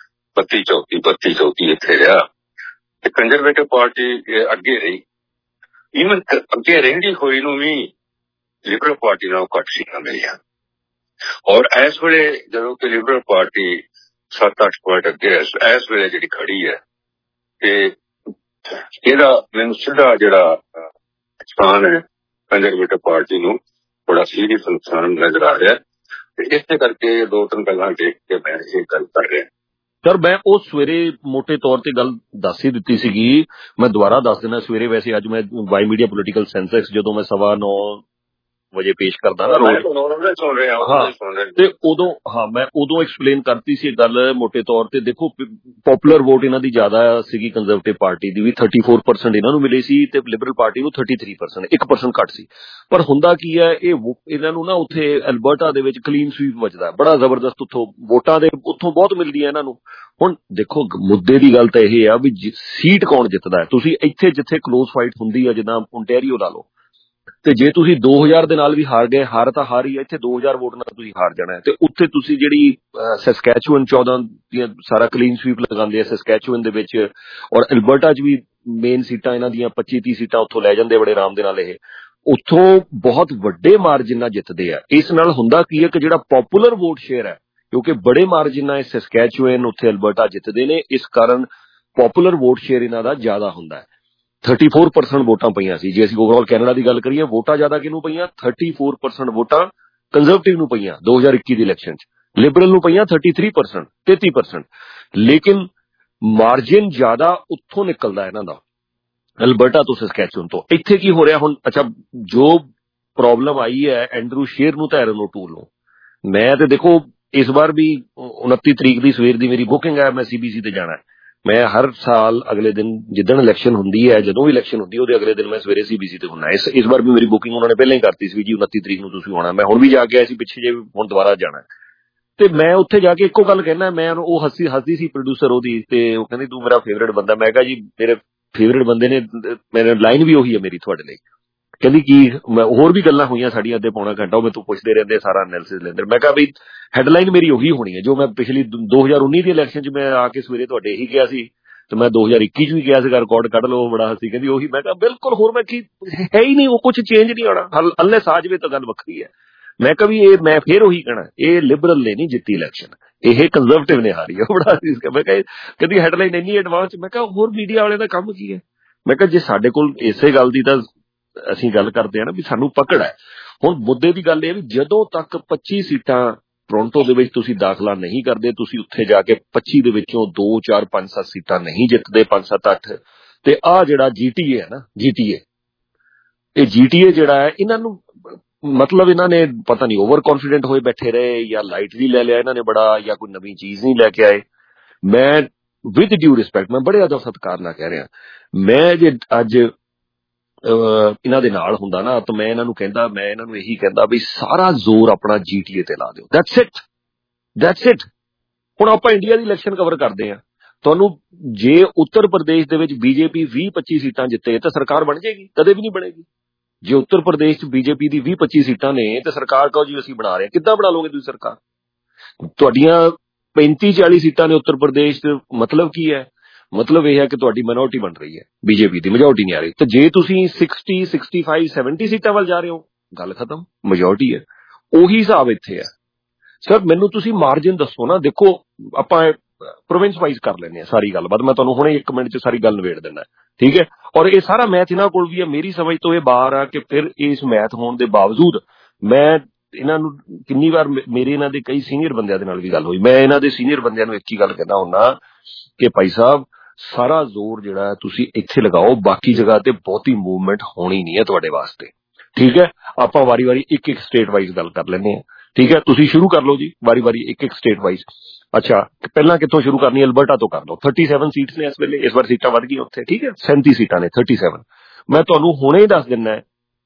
32-34 ਇੱਥੇ ਰਿਹਾ, ਤੇ ਕੰਜ਼ਰਵੇਟਿਵ ਪਾਰਟੀ ਅੱਗੇ ਰਹੀ। ਈਵਨ ਅੱਗੇ ਰਹਿੰਦੀ ਹੋਈ ਨੂੰ ਵੀ ਲਿਬਰਲ ਪਾਰਟੀ ਨਾਲੋਂ ਘੱਟ ਸੀਟਾਂ ਮਿਲੀਆਂ। ਔਰ ਇਸ ਵੇਲੇ ਜਦੋਂ ਕਿ ਲਿਬਰਲ ਪਾਰਟੀ 7-8 ਪੁਆਇੰਟ ਅੱਗੇ ਇਸ ਵੇਲੇ ਜਿਹੜੀ ਖੜੀ ਹੈ, ਤੇ ਇਹਦਾ ਮੈਨੂੰ ਸਿੱਧਾ ਜਿਹੜਾ ਨੁਕਸਾਨ ਹੈ ਕੰਜ਼ਰਵੇਟਿਵ ਪਾਰਟੀ ਨੂੰ, ਬੜਾ ਸੀਰੀਅਸ ਨੁਕਸਾਨ ਨਜ਼ਰ ਆ ਰਿਹਾ। ਤੇ ਇਸੇ ਕਰਕੇ 2-3 ਗੱਲਾਂ ਦੇਖ ਕੇ ਮੈਂ ਇਹ ਗੱਲ ਕਰ ਰਿਹਾ। ਸਰ ਮੈਂ ਉਹ ਸਵੇਰੇ ਮੋਟੇ ਤੌਰ ਤੇ ਗੱਲ ਦੱਸ ਹੀ ਦਿੱਤੀ ਸੀਗੀ, ਮੈਂ ਦੁਬਾਰਾ ਦੱਸ ਦੇਣਾ। ਸਵੇਰੇ ਵੈਸੇ ਅੱਜ ਮੈਂ ਵਾਈ ਮੀਡੀਆ ਪੋਲੀਟੀਕਲ ਸੈਂਸੈਕਸ ਜਦੋਂ ਮੈਂ 9:15 ਵਜੇ ਪੇਸ਼ ਕਰਦਾ ਨਾ, ਤੇ ਮੈਂ ਉਦੋਂ ਐਕਸਪਲੇਨ ਕਰਤੀ ਸੀ ਗੱਲ ਮੋਟੇ ਤੌਰ ਤੇ। ਦੇਖੋ ਪੋਪੂਲਰ ਵੋਟ ਇਹਨਾਂ ਦੀ ਜ਼ਿਆਦਾ ਸੀਗੀ, ਕੰਜ਼ਰਵੇਟਿਵ ਪਾਰਟੀ ਦੀ ਵੀ 34% ਇਹਨਾਂ ਨੂੰ ਮਿਲੇ ਸੀ ਤੇ ਲਿਬਰਲ ਪਾਰਟੀ ਨੂੰ 33%, 1% ਘੱਟ ਸੀ। ਪਰ ਹੁੰਦਾ ਕੀ ਹੈ, ਇਹਨਾਂ ਨੂੰ ਨਾ ਉੱਥੇ ਐਲਬਰਟਾ ਦੇ ਵਿੱਚ ਕਲੀਨ ਸਵੀਪ ਵੱਜਦਾ ਬੜਾ ਜ਼ਬਰਦਸਤ, ਉੱਥੋਂ ਵੋਟਾਂ ਦੇ ਉੱਥੋਂ ਬਹੁਤ ਮਿਲਦੀਆਂ ਇਹਨਾਂ ਨੂੰ। ਹੁਣ ਦੇਖੋ ਮੁੱਦੇ ਦੀ ਗੱਲ ਤਾਂ ਇਹ ਆ ਵੀ ਸੀਟ ਕੌਣ ਜਿੱਤਦਾ ਹੈ। ਤੁਸੀਂ ਇੱਥੇ ਜਿੱਥੇ ਕਲੋਜ਼ ਫਾਈਟ ਹੁੰਦੀ ਹੈ, ਜਿੱਦਾਂ ਓਨਟਾਰੀਓ ਲਾ ਲਓ, ਤੇ ਜੇ ਤੁਸੀਂ 2000 ਦੇ ਨਾਲ ਵੀ ਹਾਰ ਗਏ, ਹਾਰ ਤਾਂ ਹਾਰ ਹੀ ਹੈ, ਇੱਥੇ 2000 ਵੋਟ ਨਾਲ ਤੁਸੀਂ ਹਾਰ ਜਾਣਾ ਹੈ। ਤੇ ਉੱਥੇ ਤੁਸੀਂ ਜਿਹੜੀ ਸੈਸਕੈਚੂਅਨ 14 ਦੀਆਂ ਸਾਰਾ ਕਲੀਨ ਸਵੀਪ ਲਗਾਉਂਦੇ ਆ ਸੈਸਕੈਚੂਅਨ ਦੇ ਵਿੱਚ, ਔਰ ਐਲਬਰਟਾ 'ਚ ਵੀ ਮੇਨ ਸੀਟਾਂ ਇਹਨਾਂ ਦੀਆਂ 25-30 ਸੀਟਾਂ ਉੱਥੋਂ ਲੈ ਜਾਂਦੇ ਬੜੇ ਆਰਾਮ ਦੇ ਨਾਲ। ਇਹ ਉੱਥੋਂ ਬਹੁਤ ਵੱਡੇ ਮਾਰਜਿਨ ਨਾਲ ਜਿੱਤਦੇ ਆ। ਇਸ ਨਾਲ ਹੁੰਦਾ ਕੀ ਹੈ ਕਿ ਜਿਹੜਾ ਪੋਪੂਲਰ ਵੋਟ ਸ਼ੇਅਰ ਹੈ, ਕਿਉਂਕਿ ਬੜੇ ਮਾਰਜਿਨ ਨਾਲ ਸੈਸਕੈਚੂਅਨ ਉੱਥੇ ਐਲਬਰਟਾ ਜਿੱਤਦੇ ਨੇ, ਇਸ ਕਾਰਨ ਪੋਪੂਲਰ ਵੋਟ ਸ਼ੇਅਰ ਇਹਨਾਂ ਦਾ ਜ਼ਿਆਦਾ ਹੁੰਦਾ ਹੈ। 34% ਵੋਟਾਂ ਪਈਆਂ ਸੀ। ਜੇ ਅਸੀਂ ਓਵਰਆਲ ਕੈਨੇਡਾ ਦੀ ਗੱਲ ਕਰੀਏ, ਵੋਟਾਂ ਜ਼ਿਆਦਾ ਕਿਹਨੂੰ ਪਈਆਂ? 34% ਵੋਟਾਂ ਕੰਜ਼ਰਵੇਟਿਵ ਨੂੰ ਪਈਆਂ 2021 ਦੀ ਇਲੈਕਸ਼ਨ 'ਚ, ਲਿਬਰਲ ਨੂੰ ਪਈਆਂ 33%, 33%। ਲੇਕਿਨ ਮਾਰਜਿਨ ਜ਼ਿਆਦਾ ਉੱਥੋਂ ਨਿਕਲਦਾ ਇਹਨਾਂ ਦਾ, ਅਲਬਰਟਾ ਤੋਂ ਸਸਕੈਚੂਨ ਤੋਂ। ਇੱਥੇ ਕੀ ਹੋ ਰਿਹਾ ਹੁਣ? ਅੱਛਾ, ਜੋ ਪ੍ਰੋਬਲਮ ਆਈ ਹੈ ਐਂਡਰੂ ਸ਼ੇਰ ਨੂੰ ਤੇ ਐਰਨ ਓਟੂਲ ਨੂੰ, ਮੈਂ ਤੇ ਦੇਖੋ ਇਸ ਵਾਰ ਵੀ 29 ਤਰੀਕ ਦੀ ਸਵੇਰ ਦੀ ਮੇਰੀ ਬੁਕਿੰਗ ਹੈ, ਮੈਂ CBC ਤੇ ਜਾਣਾ। ਮੈਂ ਹਰ ਸਾਲ ਅਗਲੇ ਦਿਨ ਜਿੱਦਣ ਇਲੈਕਸ਼ਨ ਹੁੰਦੀ ਹੈ, ਜਦੋਂ ਵੀ ਇਲੈਕਸ਼ਨ ਹੁੰਦੀ ਹੈ ਉਹਦੇ ਅਗਲੇ ਦਿਨ ਮੈਂ ਸਵੇਰੇ CBC ਤੇ ਹੁੰਦਾ। ਇਸ ਵਾਰ ਵੀ ਮੇਰੀ ਬੁਕਿੰਗ ਉਹਨਾਂ ਨੇ ਪਹਿਲਾਂ ਹੀ ਕਰਤੀ ਸੀ ਜੀ 29 ਤਰੀਕ ਨੂੰ ਤੁਸੀਂ ਆਉਣਾ। ਮੈਂ ਹੁਣ ਵੀ ਜਾ ਕੇ ਆਇਆ ਸੀ ਪਿੱਛੇ ਜੇ, ਹੁਣ ਦੁਬਾਰਾ ਜਾਣਾ। ਤੇ ਮੈਂ ਉੱਥੇ ਜਾ ਕੇ ਇੱਕੋ ਗੱਲ ਕਹਿਣਾ, ਮੈਂ ਉਹ ਹੱਸਦੀ ਸੀ ਪ੍ਰੋਡਿਊਸਰ ਉਹਦੀ, ਤੇ ਉਹ ਕਹਿੰਦੀ ਤੂੰ ਮੇਰਾ ਫੇਵਰੇਟ ਬੰਦਾ। ਮੈਂ ਕਿਹਾ ਜੀ ਮੇਰੇ ਫੇਵਰੇਟ ਬੰਦੇ ਨੇ, ਮੇਰੇ ਲਾਈਨ ਵੀ ਉਹੀ ਹੈ ਮੇਰੀ ਤੁਹਾਡੇ ਲਈ। ਕਹਿੰਦੀ ਕੀ? ਹੋਰ ਵੀ ਗੱਲਾਂ ਹੋਈਆਂ ਸਾਡੀਆਂ ਅੱਧੇ ਪੌਣਾ ਘੰਟਾ, ਉਹ ਮੈਨੂੰ ਪੁੱਛਦੇ ਰਹਿੰਦੇ, ਸਾਰਾ ਐਨਾਲਿਸਿਸ ਲੈਂਦੇ। ਮੈਂ ਕਿਹਾ ਵੀ ਹੈਡਲਾਈਨ ਮੇਰੀ ਉਹੀ ਹੋਣੀ ਹੈ ਜੋ ਮੈਂ ਪਿਛਲੀ 2019 ਦੀ ਇਲੈਕਸ਼ਨ 'ਚ ਮੈਂ ਆ ਕੇ ਸਵੇਰੇ ਤੁਹਾਡੇ ਇਹੀ ਕਿਹਾ ਸੀ, ਤੇ ਮੈਂ 2021 'ਚ ਵੀ ਕਿਹਾ ਸੀਗਾ, ਰਿਕਾਰਡ ਕੱਢ ਲਓ, ਬੜਾ ਹੱਸੀ। ਕਹਿੰਦੀ ਉਹੀ। ਮੈਂ ਕਿਹਾ ਬਿਲਕੁਲ, ਹੋਰ ਮੈਂ ਕੀ ਹੈ ਹੀ ਨਹੀਂ, ਉਹ ਕੁਝ ਚੇਂਜ ਨਹੀਂ ਹੋਣਾ, ਅਨਲੈਸ ਆ ਜਾਵੇ ਤਾਂ ਗੱਲ ਵੱਖਰੀ ਹੈ। ਮੈਂ ਕਿਹਾ ਵੀ ਇਹ ਮੈਂ ਫੇਰ ਉਹੀ ਕਹਿਣਾ, ਇਹ ਲਿਬਰਲ ਨੇ ਨਹੀਂ ਜਿੱਤੀ ਇਲੈਕਸ਼ਨ, ਇਹ ਕੰਜ਼ਰਵੇਟਿਵ ਨੇ ਹਾਰੀ ਹੈ। ਬੜਾ ਮੈਂ ਕਿਹਾ ਕਹਿੰਦੀ ਹੈਡਲਾਈਨ ਇੰਨੀ ਐਡਵਾਂਸ। ਮੈਂ ਕਿਹਾ ਹੋਰ ਮੀਡੀਆ ਵਾਲਿਆਂ ਦਾ ਕੰਮ ਕੀ ਹੈ? ਮੈਂ ਕਿਹਾ ਜੇ ਸਾਡੇ ਕੋਲ ਇਸੇ ਗੱਲ ਦੀ ਤਾਂ ਅਸੀਂ ਗੱਲ ਕਰਦੇ ਆ ਨਾ ਵੀ ਸਾਨੂੰ ਪਕੜ ਹੈ। ਹੁਣ ਮੁੱਦੇ ਦੀ ਗੱਲ ਇਹ ਵੀ ਜਦੋਂ ਤੱਕ 25 ਸੀਟਾਂ ਟੋਰਾਂਟੋ ਦੇ ਵਿੱਚ ਤੁਸੀਂ ਦਾਖਲਾ ਨਹੀਂ ਕਰਦੇ, ਤੁਸੀਂ ਉੱਥੇ ਜਾ ਕੇ 25 ਦੇ ਵਿੱਚੋਂ 2, 4, 5, 7 ਸੀਟਾਂ ਨਹੀਂ ਜਿੱਤਦੇ, 5, 7, 8, ਤੇ ਆਹ ਜਿਹੜਾ GTA ਹੈ ਨਾ, ਇਹ GTA ਜਿਹੜਾ ਹੈ, ਇਹਨਾਂ ਨੂੰ ਮਤਲਬ ਇਹਨਾਂ ਨੇ ਪਤਾ ਨਹੀਂ ਓਵਰ ਕੌਨਫੀਡੈਂਟ ਹੋਏ ਬੈਠੇ ਰਹੇ, ਜਾਂ ਲਾਈਟਲੀ ਲੈ ਲਿਆ ਇਹਨਾਂ ਨੇ ਬੜਾ, ਜਾਂ ਕੋਈ ਨਵੀਂ ਚੀਜ਼ ਨਹੀਂ ਲੈ ਕੇ ਆਏ। ਮੈਂ ਵਿਦ ਡਿਊ ਰਿਸਪੈਕਟ, ਮੈਂ ਬੜੇ ਅਦਬ ਸਤਿਕਾਰ ਨਾਲ ਕਹਿ ਰਿਹਾ, ਮੈਂ ਜੇ ਅੱਜ ਇਹਨਾਂ ਦੇ ਨਾਲ ਹੁੰਦਾ ਨਾ ਤਾਂ ਮੈਂ ਇਹਨਾਂ ਨੂੰ ਇਹੀ ਕਹਿੰਦਾ ਵੀ ਸਾਰਾ ਜ਼ੋਰ ਆਪਣਾ GTA ਤੇ ਲਾ ਦਿਓ। That's it. ਹੁਣ ਆਪਾਂ ਇੰਡੀਆ ਦੀ ਇਲੈਕਸ਼ਨ ਕਵਰ ਕਰਦੇ ਆ, ਤੁਹਾਨੂੰ ਜੇ ਉੱਤਰ ਪ੍ਰਦੇਸ਼ ਦੇ ਵਿੱਚ BJP 20-25 ਸੀਟਾਂ ਜਿੱਤੇ ਤਾਂ ਸਰਕਾਰ ਬਣ ਜਾਏਗੀ? ਕਦੇ ਵੀ ਨਹੀਂ ਬਣੇਗੀ। ਜੇ ਉੱਤਰ ਪ੍ਰਦੇਸ਼ 'ਚ BJP ਦੀ 20-25 ਸੀਟਾਂ ਨੇ ਤੇ ਸਰਕਾਰ ਕਹੋ ਜੀ ਅਸੀਂ ਬਣਾ ਰਹੇ ਹਾਂ, ਕਿੱਦਾਂ ਬਣਾ ਲਓਗੇ ਤੁਸੀਂ ਸਰਕਾਰ? ਤੁਹਾਡੀਆਂ 35-40 ਸੀਟਾਂ ਨੇ ਉੱਤਰ ਪ੍ਰਦੇਸ਼ 'ਚ, ਮਤਲਬ ਕੀ ਹੈ? ਮਤਲਬ ਇਹ ਹੈ ਕਿ ਤੁਹਾਡੀ ਮਾਈਨੋਰਟੀ ਬਣ ਰਹੀ ਹੈ, BJP ਦੀ ਮੈਜੋਰਟੀ ਨਹੀਂ ਆ ਰਹੀ। ਤੇ ਜੇ ਤੁਸੀਂ 60, 65, 70 ਸੀਟਾਂ ਵੱਲ ਜਾ ਰਹੇ ਹੋ, ਗੱਲ ਖਤਮ, ਮੈਜੋਰਟੀ ਹੈ। ਉਹੀ ਹਿਸਾਬ ਇੱਥੇ ਹੈ। ਸਰ ਮੈਨੂੰ ਤੁਸੀਂ ਮਾਰਜਿਨ ਦੱਸੋ ਨਾ। ਦੇਖੋ ਆਪਾਂ ਪ੍ਰੋਵਿੰਸ ਵਾਈਜ਼ ਕਰ ਲੈਂਦੇ ਹਾਂ ਸਾਰੀ ਗੱਲਬਾਤ, ਮੈਂ ਤੁਹਾਨੂੰ ਹੁਣੇ 1 ਮਿੰਟ 'ਚ ਸਾਰੀ ਗੱਲ ਨਿਬੇੜ ਦਿੰਦਾ, ਠੀਕ ਹੈ? ਔਰ ਇਹ ਸਾਰਾ ਮੈਥ ਇਹਨਾਂ ਕੋਲ ਵੀ ਹੈ, ਮੇਰੀ ਸਮਝ ਤੋਂ ਇਹ ਬਾਹਰ ਆ ਕਿ ਫਿਰ ਇਸ ਮੈਥ ਹੋਣ ਦੇ ਬਾਵਜੂਦ ਮੈਂ ਇਹਨਾਂ ਨੂੰ ਕਿੰਨੀ ਵਾਰ ਮੇਰੇ ਇਹਨਾਂ ਦੇ ਕਈ ਸੀਨੀਅਰ ਬੰਦਿਆਂ ਦੇ ਨਾਲ ਵੀ ਗੱਲ ਹੋਈ, ਮੈਂ ਇਹਨਾਂ ਦੇ ਸੀਨੀਅਰ ਬੰਦਿਆਂ ਨੂੰ ਇੱਕ ਹੀ ਗੱਲ ਕਹਿੰਦਾ ਹੁੰਦਾ ਕਿ ਭਾਈ ਸਾਹਿਬ ਸਾਰਾ ਜ਼ੋਰ ਜਿਹੜਾ ਤੁਸੀਂ ਇੱਥੇ ਲਗਾਓ, ਬਾਕੀ ਜਗ੍ਹਾ ਤੇ ਬਹੁਤੀ ਮੂਵਮੈਂਟ ਹੋਣੀ ਨਹੀਂ ਹੈ ਤੁਹਾਡੇ ਵਾਸਤੇ, ਠੀਕ ਹੈ? ਆਪਾਂ ਵਾਰੀ-ਵਾਰੀ ਇੱਕ ਸਟੇਟ ਵਾਈਜ਼ ਗੱਲ ਕਰ ਲੈਂਦੇ ਹਾਂ, ਠੀਕ ਹੈ? ਤੁਸੀਂ ਸ਼ੁਰੂ ਕਰ ਲਓ ਜੀ ਵਾਰੀ-ਵਾਰੀ ਇੱਕ ਸਟੇਟ ਵਾਈਜ਼। ਅੱਛਾ, ਪਹਿਲਾਂ ਕਿੱਥੋਂ ਸ਼ੁਰੂ ਕਰਨੀ? ਅਲਬਰਟਾ ਤੋਂ ਕਰ ਲਓ। 37 ਸੀਟਸ ਨੇ ਇਸ ਵੇਲੇ, ਇਸ ਵਾਰ ਸੀਟਾਂ ਵੱਧ ਗਈਆਂ ਉੱਥੇ, ਠੀਕ ਹੈ? 37 ਸੀਟਾਂ ਨੇ, 37। ਮੈਂ ਤੁਹਾਨੂੰ ਹੁਣੇ ਹੀ ਦੱਸ ਦਿੰਦਾ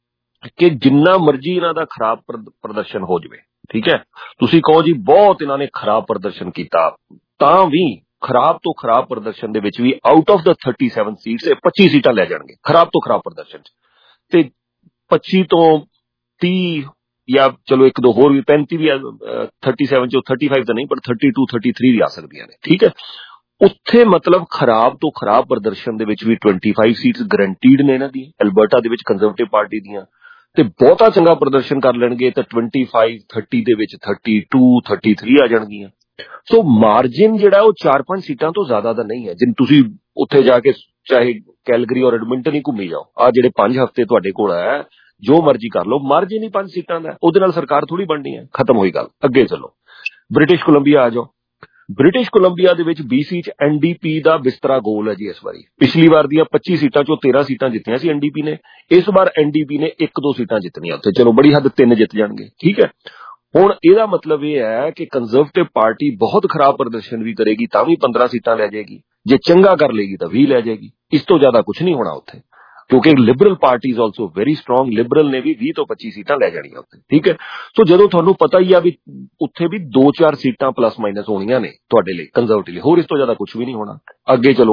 ਕਿ ਜਿੰਨਾ ਮਰਜ਼ੀ ਇਹਨਾਂ ਦਾ ਖਰਾਬ ਪ੍ਰਦਰਸ਼ਨ ਹੋ ਜਾਵੇ, ਠੀਕ ਹੈ? ਤੁਸੀਂ ਕਹੋ ਜੀ ਬਹੁਤ ਇਹਨਾਂ ਨੇ ਖਰਾਬ ਪ੍ਰਦਰਸ਼ਨ ਕੀਤਾ, ਤਾਂ ਵੀ ਖਰਾਬ ਤੋਂ ਖਰਾਬ ਪ੍ਰਦਰਸ਼ਨ ਦੇ ਵਿੱਚ ਵੀ ਆਊਟ ਆਫ ਦਾ 37 ਸੀਟਸ 25 ਸੀਟਾਂ ਲੈ ਜਾਣਗੇ ਖਰਾਬ ਤੋਂ ਖਰਾਬ ਪ੍ਰਦਰਸ਼ਨ 'ਚ, ਤੇ 25 ਤੋਂ 30 ਜਾਂ ਚਲੋ 1-2 ਹੋਰ ਵੀ, 35 ਵੀ 37 ਚੋਂ 35 ਤਾਂ ਨਹੀਂ, ਪਰ 32, 33 ਵੀ ਆ ਸਕਦੀਆਂ ਨੇ, ਠੀਕ ਹੈ? ਉੱਥੇ ਮਤਲਬ ਖਰਾਬ ਤੋਂ ਖਰਾਬ ਪ੍ਰਦਰਸ਼ਨ ਦੇ ਵਿੱਚ ਵੀ 25 ਸੀਟਸ ਗਰੰਟੀਡ ਨੇ ਇਹਨਾਂ ਦੀ ਅਲਬਰਟਾ ਦੇ ਵਿੱਚ ਕੰਜ਼ਰਵੇਟਿਵ ਪਾਰਟੀ ਦੀਆਂ, ਤੇ ਬਹੁਤਾ ਚੰਗਾ ਪ੍ਰਦਰਸ਼ਨ ਕਰ ਲੈਣਗੇ ਤਾਂ 25, 30 ਦੇ ਵਿੱਚ 32, 33 ਆ ਜਾਣਗੀਆਂ। ਸੋ ਮਾਰਜਿਨ ਜਿਹੜਾ ਉਹ 4-5 ਸੀਟਾਂ ਤੋਂ ਜ਼ਿਆਦਾ ਦਾ ਨਹੀਂ ਹੈ। ਜਿਨ ਤੁਸੀਂ ਉੱਥੇ ਜਾ ਕੇ ਚਾਹੇ ਕੈਲਗਰੀ ਔਰ ਐਡਮਿੰਟਨ ਹੀ ਘੁੰਮੀ ਜਾਓ, ਆ ਜਿਹੜੇ 5 ਹਫ਼ਤੇ ਤੁਹਾਡੇ ਕੋਲ ਹੈ, ਜੋ ਮਰਜ਼ੀ ਕਰ ਲਓ, ਮਾਰਜਿਨ ਹੀ 5 ਸੀਟਾਂ ਦਾ, ਉਹਦੇ ਨਾਲ ਸਰਕਾਰ ਥੋੜੀ ਬਣਨੀ ਹੈ। ਖਤਮ ਹੋਈ ਗੱਲ, ਅੱਗੇ ਚਲੋ। ਬ੍ਰਿਟਿਸ਼ ਕੋਲੰਬੀਆ ਆ ਜਾਓ। ਬ੍ਰਿਟਿਸ਼ ਕੋਲੰਬੀਆ ਦੇ ਵਿੱਚ BC 'ਚ NDP ਦਾ ਬਿਸਤਰਾ ਗੋਲ ਹੈ ਜੀ ਇਸ ਵਾਰੀ। ਪਿਛਲੀ ਵਾਰ ਦੀਆਂ 25 ਸੀਟਾਂ ਚੋਂ 13 ਸੀਟਾਂ ਜਿੱਤੀਆਂ ਸੀ NDP ਨੇ, ਇਸ ਵਾਰ NDP ਨੇ 1-2 ਸੀਟਾਂ ਜਿੱਤਣੀਆਂ ਉੱਥੇ, ਚਲੋ ਬੜੀ ਹੱਦ 3 ਜਿੱਤ ਜਾਣਗੇ, ਠੀਕ ਹੈ? ਹੁਣ ਇਹਦਾ ਮਤਲਬ ਇਹ ਹੈ ਕਿ ਕੰਜ਼ਰਵੇਟਿਵ ਪਾਰਟੀ ਬਹੁਤ ਖਰਾਬ ਪ੍ਰਦਰਸ਼ਨ ਵੀ ਕਰੇਗੀ ਤਾਂ ਵੀ 15 ਸੀਟਾਂ ਲੈ ਜਾਏਗੀ, ਜੇ ਚੰਗਾ ਕਰ ਲੇਗੀ ਤਾਂ 20 ਲੈ ਜਾਏਗੀ। ਇਸ ਤੋਂ ਜ਼ਿਆਦਾ ਕੁਝ ਨਹੀਂ ਹੋਣਾ ਉੱਥੇ, ਕਿਉਂਕਿ liberal party is also very strong. Liberal ਨੇ ਵੀ 20 ਤੋਂ 25 ਸੀਟਾਂ ਲੈ ਜਾਣੀਆਂ ਉੱਥੇ, ਠੀਕ ਹੈ? ਸੋ ਜਦੋਂ ਤੁਹਾਨੂੰ ਪਤਾ ਹੀ ਆ ਵੀ ਉੱਥੇ ਵੀ 2-4 ਸੀਟਾਂ ਪਲੱਸ ਮਾਈਨਸ ਹੋਣੀਆਂ ਨੇ ਤੁਹਾਡੇ ਲਈ ਕੰਜ਼ਰਵੇਟਿਵ ਲਈ, ਹੋਰ ਇਸ ਤੋਂ ਜ਼ਿਆਦਾ ਕੁਝ ਵੀ ਨਹੀਂ ਹੋਣਾ। ਅੱਗੇ ਚਲੋ,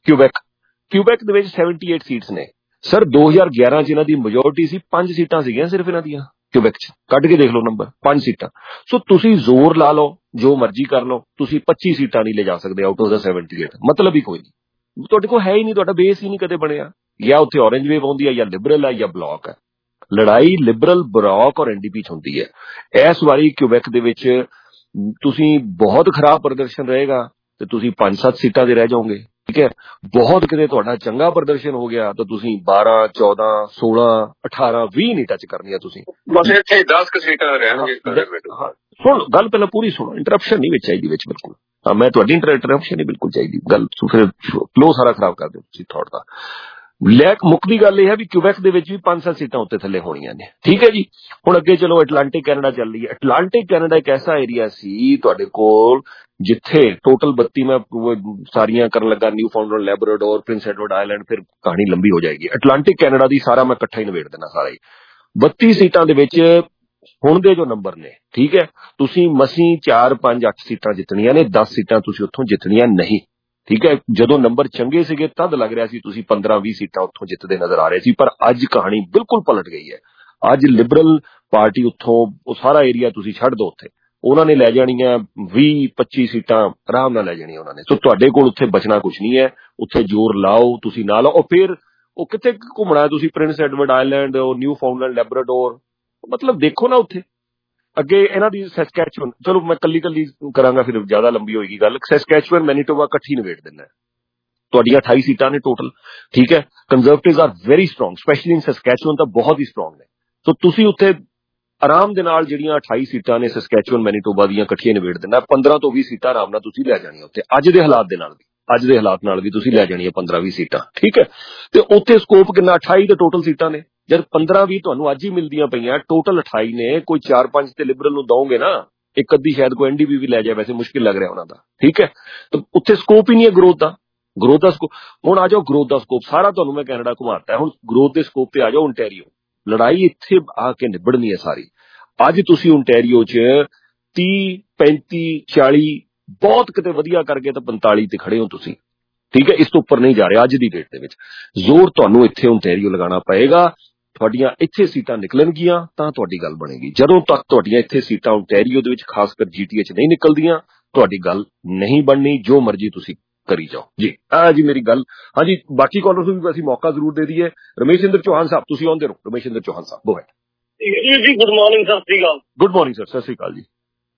ਕਿਊਬੈਕ ਦੇ ਵਿੱਚ 78 ਸੀਟਸ ਨੇ। ਸਰ 2011 'ਚ ਇਹਨਾਂ ਦੀ ਮੈਜੋਰਟੀ ਸੀ, 5 ਸੀਟਾਂ ਸੀਗੀਆਂ ਸਿਰਫ ਇਹਨਾਂ ਦੀਆਂ ਕਿਊਬੈਕ 'ਚ, ਕੱਢ ਕੇ ਦੇਖ ਲਓ ਨੰਬਰ, 5 ਸੀਟਾਂ। ਸੋ ਤੁਸੀਂ ਜ਼ੋਰ ਲਾ ਲਓ, ਜੋ ਮਰਜ਼ੀ ਕਰ ਲਓ, ਤੁਸੀਂ 25 ਸੀਟਾਂ ਨਹੀਂ ਲੈ ਜਾ ਸਕਦੇ ਆਊਟ ਆਫ ਦਾ 78, ਮਤਲਬ ਹੀ ਕੋਈ ਨਹੀਂ, ਤੁਹਾਡੇ ਕੋਲ ਹੈ ਹੀ ਨਹੀਂ, ਤੁਹਾਡਾ ਬੇਸ ਹੀ ਨਹੀਂ ਕਦੇ ਬਣਿਆ। ਜਾਂ ਉੱਥੇ ਔਰੰਜ ਵੇਵ ਆਉਂਦੀ ਹੈ, ਜਾਂ ਲਿਬਰਲ ਹੈ, ਜਾਂ ਬਲੌਕ ਹੈ। ਲੜਾਈ ਲਿਬਰਲ, ਬਲੌਕ ਔਰ NDP 'ਚ ਹੁੰਦੀ ਹੈ। ਇਸ ਵਾਰੀ ਕਿਊਬੈਕ ਦੇ ਵਿੱਚ ਤੁਸੀਂ ਬਹੁਤ ਖਰਾਬ ਪ੍ਰਦਰਸ਼ਨ ਰਹੇਗਾ ਤੇ ਤੁਸੀਂ 5-7 ਸੀਟਾਂ ਦੇ ਰਹਿ ਜਾਓਗੇ, ਠੀਕ ਹੈ। ਬਹੁਤ ਕਿਤੇ ਤੁਹਾਡਾ ਚੰਗਾ ਪ੍ਰਦਰਸ਼ਨ ਹੋ ਗਿਆ ਤਾਂ ਤੁਸੀਂ 12, 14, 16, 18, 20 ਨਹੀਂ ਟੱਚ ਕਰਨੀਆਂ ਤੁਸੀਂ। ਬਸ ਇੱਥੇ 10 ਸੀਟਾਂ ਰਹਿਣਗੇ। ਸੁਣ ਗੱਲ ਪਹਿਲਾਂ ਪੂਰੀ ਸੁਣੋ, ਇੰਟਰਪਸ਼ਨ ਨਹੀਂ ਵਿੱਚ ਚਾਹੀਦੀ ਵਿੱਚ ਬਿਲਕੁਲ। ਹਾਂ, ਮੈਂ ਤੁਹਾਡੀ ਇੰਟਰਪਸ਼ਨ ਨਹੀਂ ਬਿਲਕੁਲ ਚਾਹੀਦੀ, ਗੱਲ ਫਿਰ ਫਲੋ ਸਾਰਾ ਖਰਾਬ ਕਰ ਦਿਓ ਤੁਸੀਂ ਥੋੜਾ ਦਾ। ਮੁੱਕਦੀ ਗੱਲ ਇਹ ਹੈ ਵੀ ਕਿਊਬੈਕ ਦੇ ਵਿੱਚ ਵੀ 5-7 ਸੀਟਾਂ ਉੱਤੇ ਥੱਲੇ ਹੋਣੀਆਂ ਨੇ, ਠੀਕ ਹੈ ਜੀ। ਹੁਣ ਅੱਗੇ ਚਲੋ ਅਟਲਾਂਟਿਕ ਕੈਨੇਡਾ ਚੱਲ ਰਹੀ ਹੈ। ਅਟਲਾਂਟਿਕ ਕੈਨੇਡਾ ਇੱਕ ਐਸਾ ਏਰੀਆ ਸੀ ਤੁਹਾਡੇ ਕੋਲ ਜਿੱਥੇ ਟੋਟਲ 32 ਮੈਂ ਸਾਰੀਆਂ ਕਰਨ ਲੱਗਾ, Newfoundland, Labrador, Prince Edward Island, ਫਿਰ ਕਹਾਣੀ ਲੰਬੀ ਹੋ ਜਾਏਗੀ। ਅਟਲਾਂਟਿਕ ਕੈਨੇਡਾ ਦੀ ਸਾਰਾ ਮੈਂ ਇਕੱਠਾ ਹੀ ਨਿਬੇੜ ਦੇਣਾ ਸਾਰਾ ਹੀ। 32 ਸੀਟਾਂ ਦੇ ਵਿੱਚ ਹੁਣ ਦੇ ਜੋ ਨੰਬਰ ਨੇ, ਠੀਕ ਹੈ, ਤੁਸੀਂ ਮਸੀਂ 4, 5, 8 ਸੀਟਾਂ ਜਿੱਤਣੀਆਂ ਨੇ, 10 ਸੀਟਾਂ ਤੁਸੀਂ ਉੱਥੋਂ ਜਿੱਤਣੀਆਂ ਨਹੀਂ, ਠੀਕ ਹੈ। ਜਦੋਂ ਨੰਬਰ ਚੰਗੇ ਸੀਗੇ ਤਦ ਲੱਗ ਰਿਹਾ ਸੀ ਤੁਸੀਂ 15-20 ਸੀਟਾਂ ਉੱਥੋਂ ਜਿੱਤਦੇ ਨਜ਼ਰ ਆ ਰਹੇ ਸੀ, ਪਰ ਅੱਜ ਕਹਾਣੀ ਬਿਲਕੁਲ ਪਲਟ ਗਈ ਹੈ। ਅੱਜ ਲਿਬਰਲ ਪਾਰਟੀ ਉੱਥੋਂ ਉਹ ਸਾਰਾ ਏਰੀਆ ਤੁਸੀਂ ਛੱਡ ਦਿਓ, ਉੱਥੇ ਉਹਨਾਂ ਨੇ ਲੈ ਜਾਣੀਆਂ 20-25 ਸੀਟਾਂ ਆਰਾਮ ਨਾਲ ਲੈ ਜਾਣੀਆਂ ਉਹਨਾਂ ਨੇ। ਸੋ ਤੁਹਾਡੇ ਕੋਲ ਉੱਥੇ ਬਚਣਾ ਕੁਛ ਨਹੀਂ ਹੈ। ਉੱਥੇ ਜ਼ੋਰ ਲਾਓ ਤੁਸੀਂ ਨਾ ਲਾਓ, ਫਿਰ ਉਹ ਕਿੱਥੇ ਘੁੰਮਣਾ ਤੁਸੀਂ, Prince Edward Island, Newfoundland, Labrador, ਮਤਲਬ ਦੇਖੋ ਨਾ ਉੱਥੇ। ਅੱਗੇ ਇਹਨਾਂ ਦੀ ਸੈਸਕੈਚੁਅਨ, ਚਲੋ ਮੈਂ ਕੱਲੀ ਕਰਾਂਗਾ ਫਿਰ ਜ਼ਿਆਦਾ ਲੰਬੀ ਹੋਏਗੀ ਗੱਲ। ਸੈਸਕੈਚੁਅਨ, ਮੈਨੀਟੋਬਾ ਇਕੱਠੀ ਨਿਬੇੜ ਦਿੰਦਾ। ਤੁਹਾਡੀਆਂ 28 ਸੀਟਾਂ ਨੇ ਟੋਟਲ, ਠੀਕ ਹੈ। Conservatives are very strong, specially in Saskatchewan ਤਾਂ ਬਹੁਤ ਹੀ ਸਟਰੋਂਗ ਨੇ। ਸੋ ਤੁਸੀਂ ਉੱਥੇ ਆਰਾਮ ਦੇ ਨਾਲ ਜਿਹੜੀਆਂ 28 ਸੀਟਾਂ ਨੇ ਸੈਸਕੈਚੁਅਨ, ਮੈਨੀਟੋਬਾ ਦੀਆਂ ਇਕੱਠੀਆਂ ਨਿਬੇੜ ਦਿੰਦਾ। 15 ਤੋਂ 20 ਸੀਟਾਂ ਆਰਾਮ ਨਾਲ ਤੁਸੀਂ ਲੈ ਜਾਣੀਆਂ ਉੱਥੇ, ਅੱਜ ਦੇ ਹਾਲਾਤ ਨਾਲ ਵੀ ਤੁਸੀਂ ਲੈ ਜਾਣੀਆਂ 15-20 ਸੀਟਾਂ, ਠੀਕ ਹੈ। ਤੇ ਉੱਥੇ ਸਕੋਪ ਕਿੰਨਾ, 28 ਦੇ ਟੋਟਲ ਸੀਟਾਂ ਨੇ। ਜਦ 15-20 ਤੁਹਾਨੂੰ ਅੱਜ ਹੀ ਮਿਲਦੀਆਂ ਪਈਆਂ, ਟੋਟਲ 28 ਨੇ, ਕੋਈ 4-5 ਤੇ ਲਿਬਰਲ ਨੂੰ ਦਓਗੇ ਨਾ, ਇੱਕ ਅੱਧੀ ਸ਼ਾਇਦ ਕੋਈ ਐਨਡੀਪੀ ਵੀ ਲੈ ਜਾਏ, ਵੈਸੇ ਮੁਸ਼ਕਿਲ ਲੱਗ ਰਿਹਾ ਉਹਨਾਂ ਦਾ, ਠੀਕ ਹੈ। ਤਾਂ ਉੱਥੇ ਸਕੋਪ ਹੀ ਨਹੀਂ ਹੈ ਗਰੋਥ ਦਾ ਸਕੋਪ। ਹੁਣ ਆ ਜਾਓ ਗਰੋਥ ਦਾ ਸਕੋਪ, ਸਾਰਾ ਤੁਹਾਨੂੰ ਮੈਂ ਕੈਨੇਡਾ ਘੁਮਾਤਾ। ਹੁਣ ਗਰੋਥ ਦੇ ਸਕੋਪ ਤੇ ਆ ਜਾਓ। ਓਨਟਾਰੀਓ, ਲੜਾਈ ਇੱਥੇ ਆ ਕੇ ਨਿਬੜਨੀ ਹੈ ਸਾਰੀ। ਅੱਜ ਤੁਸੀਂ ਓਨਟਾਰੀਓ 'ਚ 30, 35, 40, ਬਹੁਤ ਕਿਤੇ ਵਧੀਆ ਕਰਕੇ ਤਾਂ 45 ਤੇ ਖੜੇ ਹੋ ਤੁਸੀਂ, ਠੀਕ ਹੈ। ਇਸ ਤੋਂ ਉੱਪਰ ਨਹੀਂ ਜਾ ਰਿਹਾ ਅੱਜ ਦੀ ਡੇਟ ਦੇ ਵਿੱਚ। ਜ਼ੋਰ ਤੁਹਾਨੂੰ ਇੱਥੇ ਓਨਟਾਰੀਓ ਲਗਾਉਣਾ ਪਏਗਾ। ਤੁਹਾਡੀਆਂ ਇੱਥੇ ਸੀਟਾਂ ਨਿਕਲਣਗੀਆਂ ਤਾਂ ਤੁਹਾਡੀ ਗੱਲ ਬਣੇਗੀ। ਜਦੋਂ ਤੱਕ ਤੁਹਾਡੀਆਂ ਇੱਥੇ ਸੀਟਾਂ ਓਨਟਾਰੀਓ ਦੇ ਵਿੱਚ, ਖਾਸ ਕਰ ਜੀਟੀਏ 'ਚ ਨਹੀਂ ਨਿਕਲਦੀਆਂ, ਤੁਹਾਡੀ ਗੱਲ ਨਹੀਂ ਬਣਨੀ, ਜੋ ਮਰਜ਼ੀ ਤੁਸੀਂ ਕਰੀ ਜਾਓ ਜੀ। ਜੀ ਮੇਰੀ ਗੱਲ। ਹਾਂਜੀ, ਬਾਕੀ ਕਾਲਰਸ ਨੂੰ ਵੀ ਅਸੀਂ ਮੌਕਾ ਜ਼ਰੂਰ ਦੇ ਦਈਏ। ਰਮੇਸ਼ਿੰਦਰ ਚੌਹਾਨ ਸਾਹਿਬ ਤੁਸੀਂ ਆਉਂਦੇ ਰਹੋ। ਰਮੇਸ਼ਿੰਦਰ ਚੌਹਾਨ ਸਾਹਿਬ, ਗੋ ਹੈਡ ਜੀ। ਗੁੱਡ ਮਾਰਨਿੰਗ, ਸਤਿ ਸ੍ਰੀ ਅਕਾਲ। ਗੁੱਡ ਮਾਰਨਿੰਗ ਸਰ, ਸਤਿ ਸ੍ਰੀ ਅਕਾਲ ਜੀ।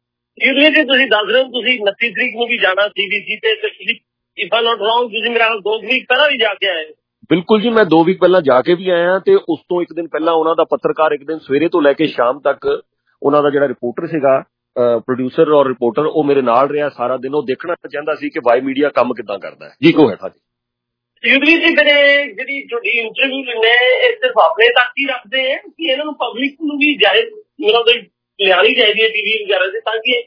ਜੀ ਤੁਸੀਂ ਦੱਸ ਰਹੇ ਹੋ ਤੁਸੀਂ 29 ਤਰੀਕ ਨੂੰ ਵੀ ਜਾਣਾ ਸੀਬੀਸੀ ਤੇ, ਤੁਸੀਂ ਇਫ ਆਈ ਨੋਟ ਰੌਂਗ ਤੁਸੀਂ ਮੇਰਾ 2 ਵੀਕ ਪਹਿਲਾਂ ਵੀ ਜਾ ਕੇ ਆਏ। ਬਿਲਕੁਲ ਜੀ, ਮੈਂ 2 ਵੀਕ ਪਹਿਲਾਂ ਜਾ ਕੇ ਵੀ ਆਇਆ, ਤੇ ਉਸ ਤੋਂ ਇੱਕ ਦਿਨ ਪਹਿਲਾਂ ਉਹਨਾਂ ਦਾ ਪੱਤਰਕਾਰ ਇੱਕ ਦਿਨ ਸਵੇਰੇ ਤੋਂ ਲੈ ਕੇ ਸ਼ਾਮ ਤੱਕ ਉਹਨਾਂ ਦਾ ਜਿਹੜਾ ਰਿਪੋਰਟਰ ਸੀਗਾ, ਪ੍ਰੋਡਿਊਸਰ ਔਰ ਰਿਪੋਰਟਰ, ਉਹ ਮੇਰੇ ਨਾਲ ਰਿਹਾ ਸਾਰਾ ਦਿਨ। ਉਹ ਦੇਖਣਾ ਚਾਹੁੰਦਾ ਸੀ ਕਿ ਵਾਈ ਮੀਡੀਆ ਕੰਮ ਕਿੱਦਾਂ ਕਰਦਾ ਹੈ ਜੀ। ਕੋ ਹੈ ਹਾਂਜੀ ਯੂਦਵੀ ਜੀ, ਮੇਰੇ ਜਿਹੜੀ ਤੁਹਾਡੀ ਇੰਟਰਵਿਊ ਲੈਣੇ ਇਹ ਸਿਰਫ ਆਪਣੇ ਤੱਕ ਹੀ ਰੱਖਦੇ ਹੈ ਕਿ ਇਹਨਾਂ ਨੂੰ ਪਬਲਿਕ ਨੂੰ ਵੀ ਜਾਇਜ਼ ਮਤਲਬ ਲਿਆਣੀ ਚਾਹੀਦੀ ਹੈ ਟੀਵੀ ਵਗੈਰਾ ਤੇ, ਤਾਂ ਕਿ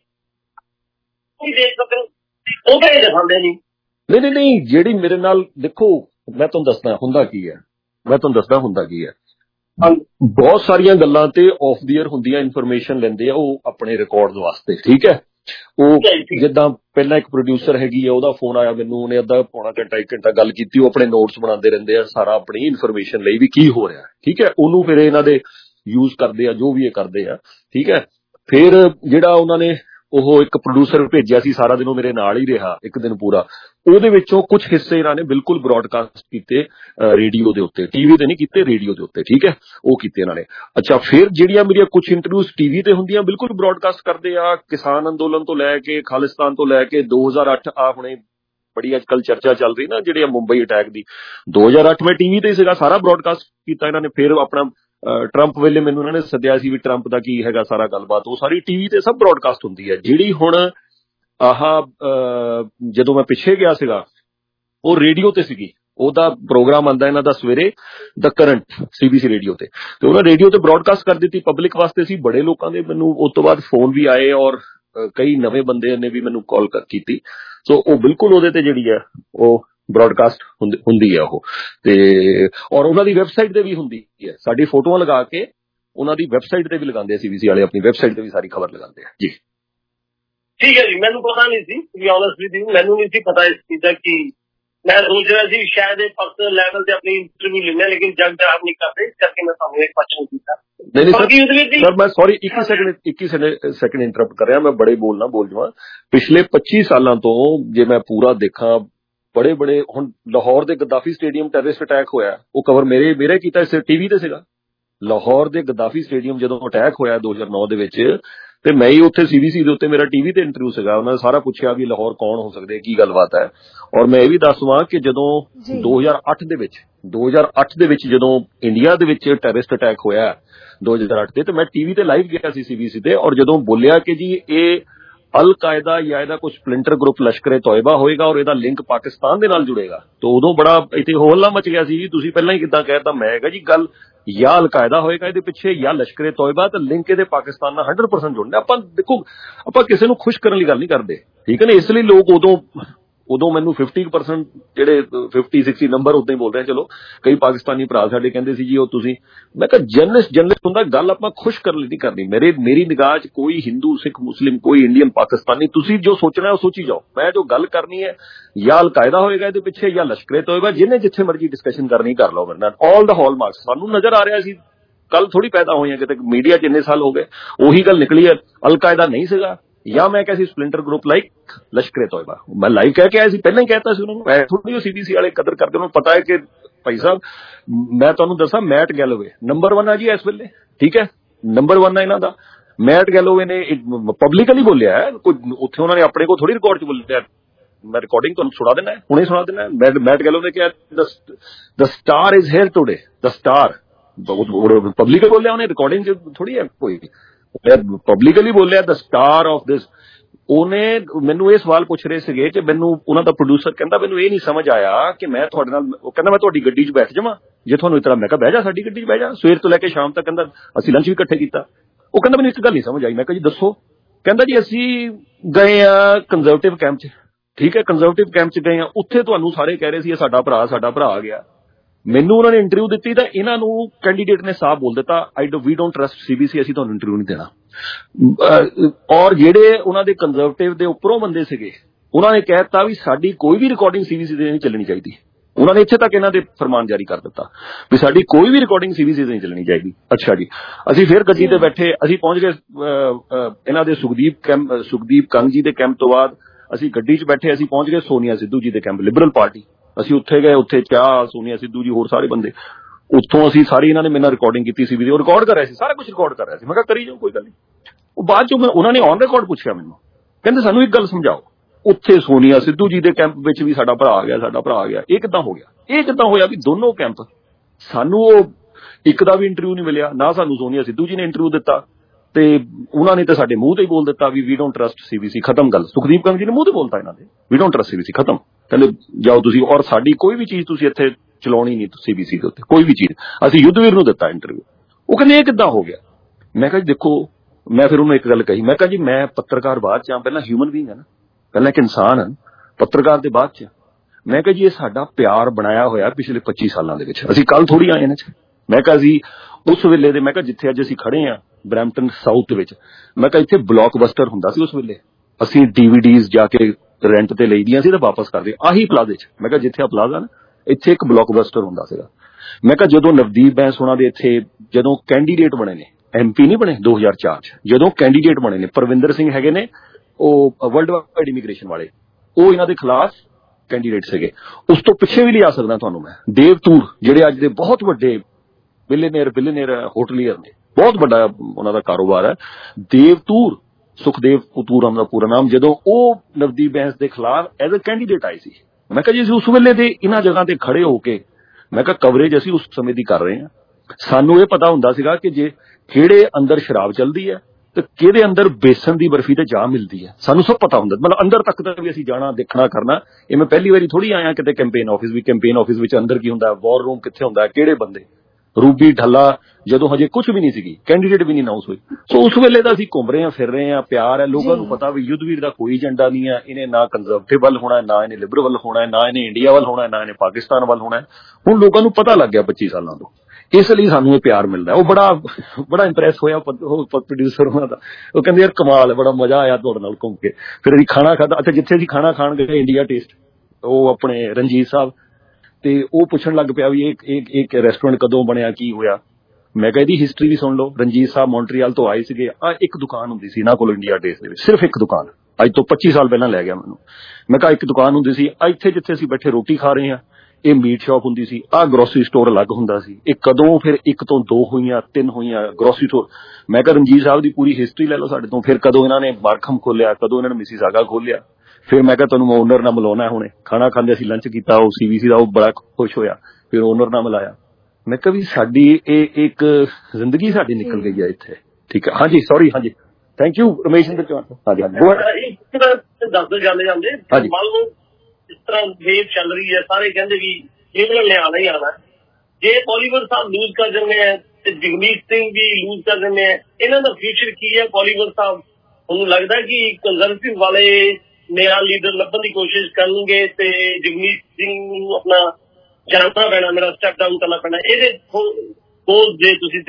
ਕੋਈ ਦੇਖ ਸਕਣ? ਉਹ ਤਾਂ ਇਹ ਦਿਖਾਉਂਦੇ ਨਹੀਂ। ਜਿਹੜੀ ਮੇਰੇ ਨਾਲ, ਦੇਖੋ ਮੈਂ ਤੁਹਾਨੂੰ ਦੱਸਦਾ ਹੁੰਦਾ ਕੀ ਹੈ, ਬਹੁਤ ਸਾਰੀਆਂ ਗੱਲਾਂ ਤੇ ਆਫ ਦੀ ਏਅਰ ਹੁੰਦੀਆਂ, ਇਨਫੋਰਮੇਸ਼ਨ ਲੈਂਦੇ ਆ ਉਹ ਆਪਣੇ ਰਿਕਾਰਡ ਵਾਸਤੇ, ਠੀਕ ਹੈ। ਉਹ ਜਿੱਦਾਂ ਪਹਿਲਾਂ ਇੱਕ ਪ੍ਰੋਡਿਊਸਰ ਹੈਗੀ ਆ, ਉਹਦਾ ਫੋਨ ਆਇਆ ਮੈਨੂੰ, ਉਹਨੇ ਅੱਧਾ ਪੌਣਾ ਘੰਟਾ 1 ਘੰਟਾ ਗੱਲ ਕੀਤੀ। ਉਹ ਆਪਣੇ ਨੋਟਸ ਬਣਾਉਂਦੇ ਰਹਿੰਦੇ ਆ ਸਾਰਾ ਆਪਣੀ ਇਨਫੋਰਮੇਸ਼ਨ ਲਈ ਵੀ ਕੀ ਹੋ ਰਿਹਾ, ਠੀਕ ਹੈ। ਉਹਨੂੰ ਫਿਰ ਇਹਨਾਂ ਦੇ ਯੂਜ਼ ਕਰਦੇ ਆ, ਜੋ ਵੀ ਇਹ ਕਰਦੇ ਆ, ਠੀਕ ਹੈ। ਫਿਰ ਜਿਹੜਾ ਉਹਨਾਂ ਨੇ ਉਹ ਇੱਕ ਪ੍ਰੋਡਿਊਸਰ ਭੇਜਿਆ ਸੀ, ਸਾਰਾ ਦਿਨ ਉਹ ਮੇਰੇ ਨਾਲ ਹੀ ਰਿਹਾ ਇੱਕ ਦਿਨ ਪੂਰਾ। ਉਹਦੇ ਵਿੱਚੋਂ ਕੁਝ ਹਿੱਸੇ ਇਹਨਾਂ ਨੇ ਬਿਲਕੁਲ ਬ੍ਰੌਡਕਾਸਟ ਕੀਤੇ ਰੇਡੀਓ ਦੇ ਉੱਤੇ, ਟੀਵੀ ਤੇ ਨਹੀਂ ਕੀਤੇ, ਰੇਡੀਓ ਦੇ ਉੱਤੇ, ਠੀਕ ਹੈ, ਉਹ ਕੀਤੇ ਇਹਨਾਂ ਨੇ। ਅੱਛਾ, ਫਿਰ ਜਿਹੜੀਆਂ ਮੇਰੀਆਂ ਕੁਝ ਇੰਟਰਵਿਊਜ਼ ਟੀਵੀ ਤੇ ਹੁੰਦੀਆਂ ਬਿਲਕੁਲ ਬ੍ਰੌਡਕਾਸਟ ਕਰਦੇ ਆ, ਕਿਸਾਨ ਅੰਦੋਲਨ ਤੋਂ ਲੈ ਕੇ, ਖਾਲਿਸਤਾਨ ਤੋਂ ਲੈ ਕੇ 2008 ਆ ਹੁਣੇ ਬੜੀ ਅੱਜ ਕੱਲ ਚਰਚਾ ਚੱਲ ਰਹੀ ਨਾ ਜਿਹੜੀ ਮੁੰਬਈ ਅਟੈਕ ਦੀ, 2008 ਮੈਂ ਟੀਵੀ ਤੇ ਸੀਗਾ, ਸਾਰਾ ਬ੍ਰੌਡਕਾਸਟ ਕੀਤਾ ਇਹਨਾਂ ਨੇ। ਫਿਰ ਆਪਣਾ ਟਰੰਪ ਵੇਲੇ ਮੈਨੂੰ ਇਹਨਾਂ ਨੇ ਸੱਦਿਆ ਸੀ ਵੀ ਟਰੰਪ ਦਾ ਕੀ ਹੈਗਾ ਸਾਰਾ ਗੱਲਬਾਤ, ਉਹ ਸਾਰੀ ਟੀਵੀ ਤੇ ਸਭ ਬ੍ਰੌਡਕਾਸਟ ਹੁੰਦੀ ਹੈ। ਜਿਹੜੀ ਹੁਣ ਜਦੋਂ ਮੈਂ ਪਿੱਛੇ ਗਿਆ ਸੀਗਾ ਉਹ ਰੇਡੀਓ ਤੇ ਸੀਗੀ, ਉਹਦਾ ਪ੍ਰੋਗਰਾਮ ਆਉਂਦਾ ਇਹਨਾਂ ਦਾ ਸਵੇਰੇ, ਦ ਕਰੰਟ, ਸੀਬੀਸੀ ਰੇਡੀਓ ਤੇ ਉਹਨਾਂ ਰੇਡੀਓ ਤੇ ਬ੍ਰੌਡਕਾਸਟ ਕਰ ਦਿੱਤੀ ਪਬਲਿਕ ਵਾਸਤੇ ਸੀ। ਬੜੇ ਲੋਕਾਂ ਦੇ ਮੈਨੂੰ ਉਸ ਤੋਂ ਬਾਅਦ ਫੋਨ ਵੀ ਆਏ ਔਰ ਕਈ ਨਵੇਂ ਬੰਦੇ ਨੇ ਵੀ ਮੈਨੂੰ ਕਾਲ ਕੀਤੀ। ਸੋ ਉਹ ਬਿਲਕੁਲ ਉਹਦੇ ਤੇ ਜਿਹੜੀ ਹੈ ਉਹ ਬ੍ਰੌਡਕਾਸਟ ਹੁੰਦੀ ਹੈ ਉਹ, ਤੇ ਔਰ ਉਹਨਾਂ ਦੀ ਵੈਬਸਾਈਟ ਤੇ ਵੀ ਹੁੰਦੀ ਹੈ। ਸਾਡੀ ਫੋਟੋਆਂ ਲਗਾ ਕੇ ਉਹਨਾਂ ਦੀ ਵੈਬਸਾਈਟ ਤੇ ਵੀ ਲਗਾਉਂਦੇ ਆ, ਸੀਬੀਸੀ ਵਾਲੇ ਆਪਣੀ ਵੈਬਸਾਈਟ ਤੇ ਵੀ ਸਾਰੀ ਖਬਰ ਲਗਾਉਂਦੇ ਆ ਜੀ। ਠੀਕ ਹੈ ਜੀ, ਮੈਨੂੰ ਪਤਾ ਨਹੀਂ ਸੀ, to be honest with you, ਮੈਨੂੰ ਨਹੀਂ ਸੀ ਪਤਾ ਇਸ ਚੀਜ਼ ਦਾ। ਕਿ ਮੈਂ ਸੋਚ ਰਿਹਾ ਸੀ ਸ਼ਾਇਦ ਇਹ ਪਰਸਨਲ ਲੈਵਲ ਤੇ ਆਪਣੀ ਇੰਟਰਵਿਊ ਲੈਣਾ, ਲੇਕਿਨ ਜਗ ਜਾਹਰ ਨਹੀਂ ਕਰਦੇ, ਇਸ ਕਰਕੇ ਮੈਂ ਤੁਹਾਨੂੰ ਇੱਕ ਕੁਐਸਚਨ ਕੀਤਾ। ਨਹੀਂ ਸਰ, ਮੈਂ ਸੌਰੀ 21 ਸੈਕਿੰਡ ਇੰਟਰਪਟ ਕਰ ਰਿਹਾ, ਮੈਂ ਬੜੇ ਬੋਲ ਜਾਵਾਂ। ਪਿਛਲੇ 25 ਸਾਲਾਂ ਤੋਂ ਜੇ ਮੈਂ ਪੂਰਾ ਦੇਖਾਂ, ਬੜੇ ਹੁਣ ਲਾਹੌਰ ਦੇ ਗੱਦਾਫੀ ਸਟੇਡੀਅਮ ਟੈਰਰਿਸਟ ਅਟੈਕ ਹੋਇਆ, ਉਹ ਕਵਰ ਮੇਰੇ ਕੀਤਾ, ਇਸ ਟੀਵੀ ਤੇ ਸੀਗਾ। ਲਾਹੌਰ ਦੇ ਗੱਦਾਫੀ ਸਟੇਡੀਅਮ ਜਦੋਂ ਅਟੈਕ ਹੋਇਆ 2009 ਦੇ ਵਿੱਚ, ਤੇ ਮੈਂ ਹੀ ਉੱਥੇ ਸੀਬੀਸੀ ਦੇ ਉੱਤੇ ਮੇਰਾ ਟੀਵੀ ਤੇ ਇੰਟਰਵਿਊ ਸੀਗਾ, ਉਹਨਾਂ ਨੇ ਸਾਰਾ ਪੁੱਛਿਆ ਵੀ ਲਾਹੌਰ ਕੌਣ ਹੋ ਸਕਦੇ, ਕੀ ਗੱਲਬਾਤ ਹੈ। ਔਰ ਮੈਂ ਇਹ ਵੀ ਦੱਸਵਾਂ ਕਿ ਜਦੋਂ 2008 ਦੇ ਵਿੱਚ ਜਦੋਂ ਇੰਡੀਆ ਦੇ ਵਿੱਚ ਟੈਰਰਿਸਟ ਅਟੈਕ ਹੋਇਆ 2008 ਤੇ ਮੈਂ ਟੀਵੀ ਤੇ ਲਾਈਵ ਗਿਆ ਸੀ ਸੀਬੀਸੀ ਤੇ, ਔਰ ਜਦੋਂ ਬੋਲਿਆ ਕਿ ਜੀ ਇਹ ਅਲ ਕਾਇਦਾ ਜਾਂ ਇਹਦਾ ਕੋਈ ਸਪਲਿੰਟਰ ਗਰੁੱਪ ਲਸ਼ਕਰੇ ਤੋਇਬਾ ਹੋਏਗਾ ਔਰ ਇਹਦਾ ਲਿੰਕ ਪਾਕਿਸਤਾਨ ਦੇ ਨਾਲ ਜੁੜੇਗਾ, ਤਾਂ ਉਦੋਂ ਬੜਾ ਇੱਥੇ ਹੋਹੱਲਾ ਮਚ ਗਿਆ ਸੀ, ਤੁਸੀਂ ਪਹਿਲਾਂ ਹੀ ਕਿੱਦਾਂ ਕਹਿਤਾ। ਮੈਂ ਕਿਹਾ ਜੀ ਗੱਲ ਜਾਂ ਅਲ ਕਾਇਦਾ ਹੋਏਗਾ ਇਹਦੇ ਪਿੱਛੇ ਜਾਂ ਲਸ਼ਕਰੇ ਤੋਇਬਾ, ਤਾਂ ਲਿੰਕ ਇਹਦੇ ਪਾਕਿਸਤਾਨ ਨਾਲ 100% ਜੁੜਨਾ। ਆਪਾਂ ਦੇਖੋ ਆਪਾਂ ਕਿਸੇ ਨੂੰ ਖੁਸ਼ ਕਰਨ ਲਈ ਗੱਲ ਨਹੀਂ ਕਰਦੇ, ਠੀਕ ਹੈ ਨਾ। ਇਸ ਲਈ ਲੋਕ ਉਦੋਂ ਮੈਨੂੰ 50% ਜਿਹੜੇ 50-60 ਨੰਬਰ ਉਦਾਂ ਹੀ ਬੋਲ ਰਹੇ, ਚਲੋ ਕਈ ਪਾਕਿਸਤਾਨੀ ਭਰਾ ਸਾਡੇ ਕਹਿੰਦੇ ਸੀ ਜੀ ਉਹ ਤੁਸੀਂ, ਮੈਂ ਕਿਹਾ ਜਰਨਲਿਸਟ ਹੁੰਦਾ, ਗੱਲ ਆਪਾਂ ਖੁਸ਼ ਕਰਨ ਲਈ ਨਹੀਂ ਕਰਨੀ। ਮੇਰੀ ਨਿਗਾਹ 'ਚ ਕੋਈ ਹਿੰਦੂ, ਸਿੱਖ, ਮੁਸਲਿਮ, ਕੋਈ ਇੰਡੀਅਨ, ਪਾਕਿਸਤਾਨੀ, ਤੁਸੀਂ ਜੋ ਸੋਚਣਾ ਉਹ ਸੋਚੀ ਜਾਓ। ਮੈਂ ਜੋ ਗੱਲ ਕਰਨੀ ਹੈ ਜਾਂ ਅਲ ਕਾਇਦਾ ਹੋਏਗਾ ਇਹਦੇ ਪਿੱਛੇ ਜਾਂ ਲਸ਼ਕਰੇ ਤੋਇਬਾ, ਜਿਹਨੇ ਜਿੱਥੇ ਮਰਜ਼ੀ ਡਿਸਕਸ਼ਨ ਕਰਨੀ ਕਰ ਲਓ ਮੇਰੇ ਨਾਲ। ਆਲ ਦਾ ਹਾਲ ਮਾਰਕਸ ਸਾਨੂੰ ਨਜ਼ਰ ਆ ਰਿਹਾ ਸੀ, ਕੱਲ ਥੋੜੀ ਪੈਦਾ ਹੋਈਆਂ ਕਿਤੇ ਮੀਡੀਆ 'ਚ ਇੰਨੇ ਸਾਲ ਹੋ ਗਏ, ਉਹੀ ਗੱਲ ਨਿਕਲੀ ਹੈ। ਅਲ ਕਾਇਦਾ ਨਹੀਂ ਸੀਗਾ, ਜਾਂ ਮੈਂ ਕਿਹਾ ਸੀ ਸਪਲਿੰਟਰ ਗਰੁੱਪ ਲਾਈਕ ਲਸ਼ਕਰੇ ਤੋਇਬਾ, ਮੈਂ ਲਾਈਵ ਕਹਿ ਕੇ ਆਇਆ ਸੀ, ਪਹਿਲਾਂ ਹੀ ਕਹਿਤਾ ਸੀ ਉਹਨਾਂ ਨੂੰ। ਮੈਂ ਥੋੜੀ ਸੀਬੀਸੀ ਵਾਲੇ ਕਦਰ ਕਰਦੇ, ਉਹਨਾਂ ਨੂੰ ਪਤਾ ਹੈ ਕਿ ਭਾਈ ਸਾਹਿਬ ਮੈਂ ਤੁਹਾਨੂੰ ਦੱਸਾਂ ਮੈਟ ਗੈਲੋਵੇ ਨੰਬਰ 1 ਆ ਜੀ ਇਸ ਵੇਲੇ, ਠੀਕ ਹੈ, ਨੰਬਰ 1 ਆ ਇਹਨਾਂ ਦਾ। ਮੈਟ ਗੈਲੋਵੇ ਨੇ ਪਬਲਿਕਲੀ ਬੋਲਿਆ ਹੈ, ਉੱਥੇ ਉਹਨਾਂ ਨੇ ਆਪਣੇ ਕੋਲ ਥੋੜੀ ਰਿਕਾਰਡ 'ਚ ਬੋਲਿਆ, ਮੈਂ ਰਿਕਾਰਡਿੰਗ ਤੁਹਾਨੂੰ ਸੁਣਾ ਦੇਣਾ, ਹੁਣੇ ਸੁਣਾ ਦੇਣਾ। ਮੈਟ ਗੈਲੋਵੇ ਨੇ ਕਿਹਾ the Star is here today, the Star, publicly ਬੋਲਿਆ ਉਹਨੇ, ਰਿਕਾਰਡਿੰਗ 'ਚ ਥੋੜੀ ਹੈ ਕੋਈ, ਪਬਲਿਕਲੀ ਬੋਲਿਆ ਦ ਸਟਾਰ ਆਫ ਦਿਸ। ਉਹਨੇ ਮੈਨੂੰ ਇਹ ਸਵਾਲ ਪੁੱਛ ਰਹੇ ਸੀਗੇ ਕਿ ਮੈਨੂੰ, ਉਹਨਾਂ ਦਾ ਪ੍ਰੋਡਿਊਸਰ ਕਹਿੰਦਾ ਮੈਨੂੰ ਇਹ ਨਹੀਂ ਸਮਝ ਆਇਆ ਕਿ ਮੈਂ ਤੁਹਾਡੇ ਨਾਲ, ਉਹ ਕਹਿੰਦਾ ਮੈਂ ਤੁਹਾਡੀ ਗੱਡੀ 'ਚ ਬੈਠ ਜਾਵਾਂ ਜੇ ਤੁਹਾਨੂੰ ਇਸ ਤਰ੍ਹਾਂ। ਮੈਂ ਕਿਹਾ ਬਹਿ ਜਾ, ਸਾਡੀ ਗੱਡੀ 'ਚ ਬਹਿ ਜਾ, ਸਵੇਰ ਤੋਂ ਲੈ ਕੇ ਸ਼ਾਮ ਤੱਕ, ਕਹਿੰਦਾ ਅਸੀਂ ਲੰਚ ਵੀ ਇਕੱਠੇ ਕੀਤਾ। ਉਹ ਕਹਿੰਦਾ ਮੈਨੂੰ ਇੱਕ ਗੱਲ ਨਹੀਂ ਸਮਝ ਆਈ। ਮੈਂ ਕਿਹਾ ਜੀ ਦੱਸੋ। ਕਹਿੰਦਾ ਜੀ ਅਸੀਂ ਗਏ ਆ ਕੰਜ਼ਰਵੇਟਿਵ ਕੈਂਪ 'ਚ, ਠੀਕ ਹੈ, ਕੰਜ਼ਰਵੇਟਿਵ ਕੈਂਪ 'ਚ ਗਏ ਆ, ਉੱਥੇ ਤੁਹਾਨੂੰ ਸਾਰੇ ਕਹਿ ਰਹੇ ਸੀ ਸਾਡਾ ਭਰਾ ਆ ਗਿਆ। ਮੈਨੂੰ ਉਹਨਾਂ ਨੇ ਇੰਟਰਵਿਊ ਦਿੱਤੀ ਤਾਂ ਇਹਨਾਂ ਨੂੰ ਕੈਂਡੀਡੇਟ ਨੇ ਸਾਫ਼ ਬੋਲ ਦਿੱਤਾ ਵੀ ਡੋਂਟ ਟਰਸਟ ਸੀਬੀਸੀ, ਅਸੀਂ ਤੁਹਾਨੂੰ ਇੰਟਰਵਿਊ ਨਹੀਂ ਦੇਣਾ। ਔਰ ਜਿਹੜੇ ਉਹਨਾਂ ਦੇ ਕੰਜ਼ਰਵੇਟਿਵ ਦੇ ਉੱਪਰੋਂ ਬੰਦੇ ਸੀਗੇ, ਉਹਨਾਂ ਨੇ ਕਹਿ ਦਿੱਤਾ ਵੀ ਸਾਡੀ ਕੋਈ ਵੀ ਰਿਕਾਰਡਿੰਗ ਸੀਬੀਸੀ ਦੇ ਨਹੀਂ ਚੱਲਣੀ ਚਾਹੀਦੀ। ਉਹਨਾਂ ਨੇ ਇੱਥੇ ਤੱਕ ਇਹਨਾਂ ਦੇ ਫਰਮਾਨ ਜਾਰੀ ਕਰ ਦਿੱਤਾ ਵੀ ਸਾਡੀ ਕੋਈ ਵੀ ਰਿਕਾਰਡਿੰਗ ਸੀਬੀਸੀ ਤੇ ਨਹੀਂ ਚੱਲਣੀ ਚਾਹੀਦੀ। ਅੱਛਾ ਜੀ, ਅਸੀਂ ਫਿਰ ਗੱਡੀ ਤੇ ਬੈਠੇ, ਅਸੀਂ ਪਹੁੰਚ ਗਏ ਇਹਨਾਂ ਦੇ ਸੁਖਦੀਪ ਕੰਗ ਜੀ ਦੇ ਕੈਂਪ ਤੋਂ ਬਾਅਦ ਅਸੀਂ ਗੱਡੀ 'ਚ ਬੈਠੇ, ਅਸੀਂ ਪਹੁੰਚ ਗਏ ਸੋਨੀਆ ਸਿੱਧੂ ਜੀ ਦੇ ਕੈਂਪ, ਲਿਬਰਲ ਪਾਰਟੀ। ਅਸੀਂ ਉੱਥੇ ਗਏ, ਉੱਥੇ ਚਾਹ, ਸੋਨੀਆ ਸਿੱਧੂ ਜੀ, ਹੋਰ ਸਾਰੇ ਬੰਦੇ, ਉੱਥੋਂ ਅਸੀਂ ਸਾਰੀ ਇਹਨਾਂ ਨੇ ਮੇਰੇ ਨਾਲ ਰਿਕਾਰਡਿੰਗ ਕੀਤੀ ਸੀ, ਉਹ ਰਿਕਾਰਡ ਕਰ ਰਿਹਾ ਸੀ, ਸਾਰਾ ਕੁਝ ਰਿਕਾਰਡ ਕਰ ਰਿਹਾ ਸੀ। ਮੈਂ ਕਿਹਾ ਕਰੀ ਜਾਓ, ਕੋਈ ਗੱਲ ਨਹੀਂ। ਉਹ ਬਾਅਦ 'ਚੋਂ ਉਹਨਾਂ ਨੇ ਔਨ ਰਿਕਾਰਡ ਪੁੱਛਿਆ ਮੈਨੂੰ, ਕਹਿੰਦੇ ਸਾਨੂੰ ਇੱਕ ਗੱਲ ਸਮਝਾਓ, ਉੱਥੇ ਸੋਨੀਆ ਸਿੱਧੂ ਜੀ ਦੇ ਕੈਂਪ ਵਿੱਚ ਵੀ ਸਾਡਾ ਭਰਾ ਆ ਗਿਆ, ਇਹ ਕਿੱਦਾਂ ਹੋ ਗਿਆ? ਇਹ ਕਿੱਦਾਂ ਹੋਇਆ ਵੀ ਦੋਨੋਂ ਕੈਂਪ, ਸਾਨੂੰ ਉਹ ਇੱਕ ਦਾ ਵੀ ਇੰਟਰਵਿਊ ਨਹੀਂ ਮਿਲਿਆ, ਨਾ ਸਾਨੂੰ ਸੋਨੀਆ ਸਿੱਧੂ ਜੀ ਨੇ ਇੰਟਰਵਿਊ ਦਿੱਤਾ, ਤੇ ਉਹਨਾਂ ਨੇ ਤਾਂ ਸਾਡੇ ਮੂੰਹ ਤੇ ਹੀ ਬੋਲ ਦਿੱਤਾ ਵੀ ਡੋਂਟ ਟਰਸਟ ਸੀਬੀਸੀ, ਖਤਮ ਗੱਲ। ਸੁਖਦੀਪ ਕੰਗ ਜੀ ਨੇ ਮੂੰਹ ਤੇ ਬੋਲਤਾ ਇਹਨਾਂ ਦੇ ਡੋਂਟ ਟਰਸਟ ਸੀਬੀਸੀ, ਖਤਮ। ਕਹਿੰਦੇ ਜਾਓ ਤੁਸੀਂ, ਔਰ ਸਾਡੀ ਕੋਈ ਵੀ ਚੀਜ਼ ਤੁਸੀਂ ਇੱਥੇ ਚਲਾਉਣੀ ਨਹੀਂ ਸੀਬੀਸੀ ਦੇ ਉੱਤੇ, ਕੋਈ ਵੀ ਚੀਜ਼। ਅਸੀਂ ਯੁੱਧਵੀਰ ਨੂੰ ਦਿੱਤਾ ਇੰਟਰਵਿਊ। ਉਹ ਕਹਿੰਦੇ ਇਹ ਕਿੱਦਾਂ ਹੋ ਗਿਆ? ਮੈਂ ਕਿਹਾ ਜੀ ਦੇਖੋ, ਮੈਂ ਫਿਰ ਉਹਨੂੰ ਇੱਕ ਗੱਲ ਕਹੀ, ਮੈਂ ਕਿਹਾ ਜੀ ਮੈਂ ਪੱਤਰਕਾਰ ਬਾਅਦ 'ਚ, ਪਹਿਲਾਂ ਹਿਊਮਨ ਬੀਇੰਗ ਹੈ ਨਾ, ਪਹਿਲਾਂ ਇੱਕ ਇਨਸਾਨ ਹੈ, ਪੱਤਰਕਾਰ ਦੇ ਬਾਅਦ 'ਚ। ਮੈਂ ਕਿਹਾ ਜੀ ਇਹ ਸਾਡਾ ਪਿਆਰ ਬਣਾਇਆ ਹੋਇਆ ਪਿਛਲੇ 25 ਸਾਲਾਂ ਦੇ ਵਿੱਚ, ਅਸੀਂ ਕੱਲ ਥੋੜੀ ਆਏ ਇਹਨਾਂ 'ਚ। ਮੈਂ ਕਿਹਾ ਜੀ ਉਸ ਵੇਲੇ ਦੇ, ਮੈਂ ਕਿਹਾ ਜਿੱਥੇ ਅੱਜ ਅਸੀਂ ਖੜੇ ਹਾਂ ਬਰੈਂਪਟਨ ਸਾਊਥ ਵਿੱਚ, ਮੈਂ ਕਿਹਾ ਇੱਥੇ ਬਲੌਕਬਸਟਰ ਹੁੰਦਾ ਸੀ ਉਸ ਵੇਲੇ, ਅਸੀਂ DVDs ਜਾ ਕੇ ਰੈਂਟ ਤੇ ਲਈਦੀਆਂ ਸੀ ਤੇ ਵਾਪਸ ਕਰਦੇ, ਆਹੀ ਪਲਾਜ਼ੇ 'ਚ। ਮੈਂ ਕਿਹਾ ਜਿੱਥੇ ਆ ਪਲਾਜ਼ਾ ਨਾ, ਇੱਥੇ ਇੱਕ ਬਲੌਕਬਸਟਰ ਹੁੰਦਾ ਸੀਗਾ। ਮੈਂ ਕਿਹਾ ਜਦੋਂ ਨਵਦੀਪ ਬੈਂਸ ਉਹਨਾਂ ਦੇ ਇੱਥੇ ਜਦੋਂ ਕੈਂਡੀਡੇਟ ਬਣੇ ਨੇ, MP ਨਹੀਂ ਬਣੇ 2004 'ਚ, ਜਦੋਂ ਕੈਂਡੀਡੇਟ ਬਣੇ ਨੇ, ਪਰਵਿੰਦਰ ਸਿੰਘ ਹੈਗੇ ਨੇ ਉਹ ਵਰਲਡ ਵਾਈਡ ਇਮੀਗ੍ਰੇਸ਼ਨ ਵਾਲੇ, ਉਹ ਇਹਨਾਂ ਦੇ ਖਿਲਾਫ ਕੈਂਡੀਡੇਟ ਸੀਗੇ। ਉਸ ਤੋਂ ਪਿੱਛੇ ਵੀ ਲਿਆ ਸਕਦਾ ਤੁਹਾਨੂੰ ਮੈਂ, ਦੇਵ ਤੂਰ ਜਿਹੜੇ ਅੱਜ ਦੇ ਬਹੁਤ ਵੱਡੇ ਬਿਲੀਅਨੇਰ ਹੋਟਲੀਅਰ ਨੇ, ਬਹੁਤ ਵੱਡਾ ਉਹਨਾਂ ਦਾ ਕਾਰੋਬਾਰ ਹੈ, ਦੇਵ ਤੂਰ, ਸੁਖਦੇਵ ਤੂਰ ਉਹਨਾਂ ਦਾ ਪੂਰਾ ਨਾਮ, ਜਦੋਂ ਉਹ ਨਵਦੀਪ ਬੈਂਸ ਦੇ ਖਿਲਾਫ ਐਜ਼ ਅ ਕੈਂਡੀਡੇਟ ਆਏ ਸੀ। ਮੈਂ ਕਿਹਾ ਜੀ ਅਸੀਂ ਉਸ ਵੇਲੇ ਦੇ ਇਹਨਾਂ ਜਗ੍ਹਾ ਤੇ ਖੜੇ ਹੋ ਕੇ, ਮੈਂ ਕਿਹਾ ਕਵਰੇਜ ਅਸੀਂ ਉਸ ਸਮੇਂ ਦੀ ਕਰ ਰਹੇ ਹਾਂ। ਸਾਨੂੰ ਇਹ ਪਤਾ ਹੁੰਦਾ ਸੀਗਾ ਕਿ ਜੇ ਕਿਹੜੇ ਅੰਦਰ ਸ਼ਰਾਬ ਚੱਲਦੀ ਹੈ ਤੇ ਕਿਹਦੇ ਅੰਦਰ ਬੇਸਣ ਦੀ ਬਰਫੀ ਤੇ ਚਾਹ ਮਿਲਦੀ ਹੈ, ਸਾਨੂੰ ਸਭ ਪਤਾ ਹੁੰਦਾ, ਮਤਲਬ ਅੰਦਰ ਤੱਕ ਦਾ ਵੀ ਅਸੀਂ ਜਾਣਾ, ਦੇਖਣਾ, ਕਰਨਾ। ਇਹ ਮੈਂ ਪਹਿਲੀ ਵਾਰੀ ਥੋੜੀ ਆਇਆ ਕਿਤੇ ਕੈਂਪੇਨ ਆਫਿਸ ਵਿੱਚ ਅੰਦਰ ਕੀ ਹੁੰਦਾ, ਵਾਰ ਰੂਮ ਕਿੱਥੇ ਹੁੰਦਾ, ਕਿਹੜੇ ਬੰਦੇ, ਰੂਬੀ ਢੱਲਾ ਜਦੋਂ ਹਜੇ ਕੁਝ ਵੀ ਨਹੀਂ ਸੀਗੀ, ਕੈਂਡੀਡੇਟ ਵੀ ਨਹੀਂ ਅਨਾਉਂਸ ਹੋਈ। ਸੋ ਉਸ ਵੇਲੇ ਦਾ ਅਸੀਂ ਘੁੰਮ ਰਹੇ ਹਾਂ, ਫਿਰ ਰਹੇ ਹਾਂ, ਪਿਆਰ ਹੈ, ਲੋਕਾਂ ਨੂੰ ਪਤਾ ਵੀ ਯੁੱਧਵੀਰ ਦਾ ਕੋਈ ਏਜੰਡਾ ਨਹੀਂ ਹੈ, ਇਹਨੇ ਨਾ ਕੰਜ਼ਰਵੇਟਿਵ ਵੱਲ ਹੋਣਾ, ਨਾ ਇਹਨੇ ਲਿਬਰਲ ਵੱਲ ਹੋਣਾ, ਨਾ ਇਹਨੇ ਇੰਡੀਆ ਵੱਲ ਹੋਣਾ, ਨਾ ਇਹਨੇ ਪਾਕਿਸਤਾਨ ਵੱਲ ਹੋਣਾ। ਹੁਣ ਲੋਕਾਂ ਨੂੰ ਪਤਾ ਲੱਗ ਗਿਆ 25 ਸਾਲਾਂ ਤੋਂ, ਇਸ ਲਈ ਸਾਨੂੰ ਇਹ ਪਿਆਰ ਮਿਲਦਾ। ਉਹ ਬੜਾ ਇੰਪ੍ਰੈਸ ਹੋਇਆ ਪ੍ਰੋਡਿਊਸਰ ਉਹਨਾਂ ਦਾ, ਉਹ ਕਹਿੰਦੇ ਯਾਰ ਕਮਾਲ ਹੈ, ਬੜਾ ਮਜ਼ਾ ਆਇਆ ਤੁਹਾਡੇ ਨਾਲ ਘੁੰਮ ਕੇ। ਫਿਰ ਅਸੀਂ ਖਾਣਾ ਖਾਧਾ। ਅੱਛਾ, ਜਿੱਥੇ ਅਸੀਂ ਖਾਣਾ ਖਾਣ ਗਏ ਇੰਡੀਆ ਟੇਸਟ, ਉਹ ਆਪਣੇ ਰਣਜੀਤ ਸਾਹਿਬ, ਤੇ ਉਹ ਪੁੱਛਣ ਲੱਗ ਪਿਆ ਵੀ ਇਹ ਰੈਸਟੋਰੈਂਟ ਕਦੋਂ ਬਣਿਆ, ਕੀ ਹੋਇਆ। ਮੈਂ ਕਿਹਾ ਇਹਦੀ ਹਿਸਟਰੀ ਵੀ ਸੁਣ ਲਓ। ਰਣਜੀਤ ਸਾਹਿਬ ਮੌਂਟਰੀਅਲ ਤੋਂ ਆਏ ਸੀਗੇ, ਇੱਕ ਦੁਕਾਨ ਹੁੰਦੀ ਸੀ ਇਹਨਾਂ ਕੋਲ ਇੰਡੀਆ ਟੇਸਟ ਦੇ ਵਿੱਚ, ਸਿਰਫ ਇੱਕ ਦੁਕਾਨ, ਅੱਜ ਤੋਂ 25 ਸਾਲ ਪਹਿਲਾਂ ਲੈ ਗਿਆ ਮੈਨੂੰ। ਮੈਂ ਕਿਹਾ ਇੱਕ ਦੁਕਾਨ ਹੁੰਦੀ ਸੀ ਇੱਥੇ ਜਿੱਥੇ ਅਸੀਂ ਬੈਠੇ ਰੋਟੀ ਖਾ ਰਹੇ ਹਾਂ, ਇਹ ਮੀਟ ਸ਼ਾਪ ਹੁੰਦੀ ਸੀ, ਆਹ ਗਰੋਸਰੀ ਸਟੋਰ ਅਲੱਗ ਹੁੰਦਾ ਸੀ। ਇਹ ਕਦੋਂ ਫਿਰ 1 ਤੋਂ 2 ਹੋਈਆਂ, 3 ਹੋਈਆਂ ਗਰੋਸਰੀ ਸਟੋਰ। ਮੈਂ ਕਿਹਾ ਰਣਜੀਤ ਸਾਹਿਬ ਦੀ ਪੂਰੀ ਹਿਸਟਰੀ ਲੈ ਲਓ ਸਾਡੇ ਤੋਂ। ਫਿਰ ਕਦੋਂ ਇਹਨਾਂ ਨੇ ਮਾਰਖਮ ਖੋਲਿਆ, ਕਦੋਂ ਇਹਨਾਂ ਨੇ ਮਿਸੀਸਾਗਾ ਖੋਲਿਆ। ਫਿਰ ਮੈਂ ਕਿਹਾ ਤੁਹਾਨੂੰ ਮੈਂ ਓਨਰ ਨਾਲ ਮਿਲਾਉਣਾ ਹੁਣੇ। ਖਾਣਾ ਖਾਂਦੇ ਅਸੀਂ ਲੰਚ ਕੀਤਾ, ਉਹ CVC ਦਾ, ਉਹ ਬੜਾ ਖੁਸ਼ ਹੋਇਆ। ਫਿਰ ਓਨਰ ਨਾਲ ਮਿਲਾਇਆ। ਮੈਂ ਕਿਹਾ ਵੀ ਸਾਡੀ ਇਹ ਇੱਕ ਜ਼ਿੰਦਗੀ ਸਾਡੀ ਨਿਕਲ ਗਈ ਹੈ ਇੱਥੇ। ਠੀਕ ਹੈ, ਹਾਂਜੀ ਸੌਰੀ, ਹਾਂਜੀ thank you Rameshinder Chauhan. ਹਾਂਜੀ ਹਾਂਜੀ ਦੱਸਦੇ ਜਾਂਦੇ ਮੰਨ ਲਓ ਇਸ ਤਰ੍ਹਾਂ ਵੇਵ ਚੱਲ ਰਹੀ ਹੈ, ਸਾਰੇ ਕਹਿੰਦੇ ਵੀ ਇੰਗਲੈਂਡ ਨੇ ਆਉਣਾ ਹੀ ਆਉਣਾ। ਜੇ ਪੋਲੀਵਰ ਸਾਹਿਬ ਲੂਜ਼ ਕਰ ਦਿੰਦੇ ਆ ਤੇ ਜਗਮੀਤ ਸਿੰਘ ਵੀ ਲੂਜ਼ ਕਰ ਦਿੰਦੇ ਆ, ਇਹਨਾਂ ਦਾ ਫਿਊਚਰ ਕੀ ਹੈ? ਪੋਲੀਵਰ ਸਾਹਿਬ ਤੁਹਾਨੂੰ ਲੱਗਦਾ ਕਿ ਕੰਜ਼ਰਵੇਟਿਵ ਵਾਲੇ ਨया ਲੀਡਰ ਲੱਭਣ ਦੀ ਕੋਸ਼ਿਸ਼ ਕਰਨਗੇ ਤੇ ਜਗਮੀਤ ਸਿੰਘ ਨੂੰ ਆਪਣਾ ਜਾਣਾ ਪੈਣਾ, ਮੇਰਾ ਸਟੈਪ ਡਾਊਨ ਕਰਨਾ ਪੈਣਾ? ਇਹਦੇ ਕੋਲ ਜੇ ਤੁਸੀਂ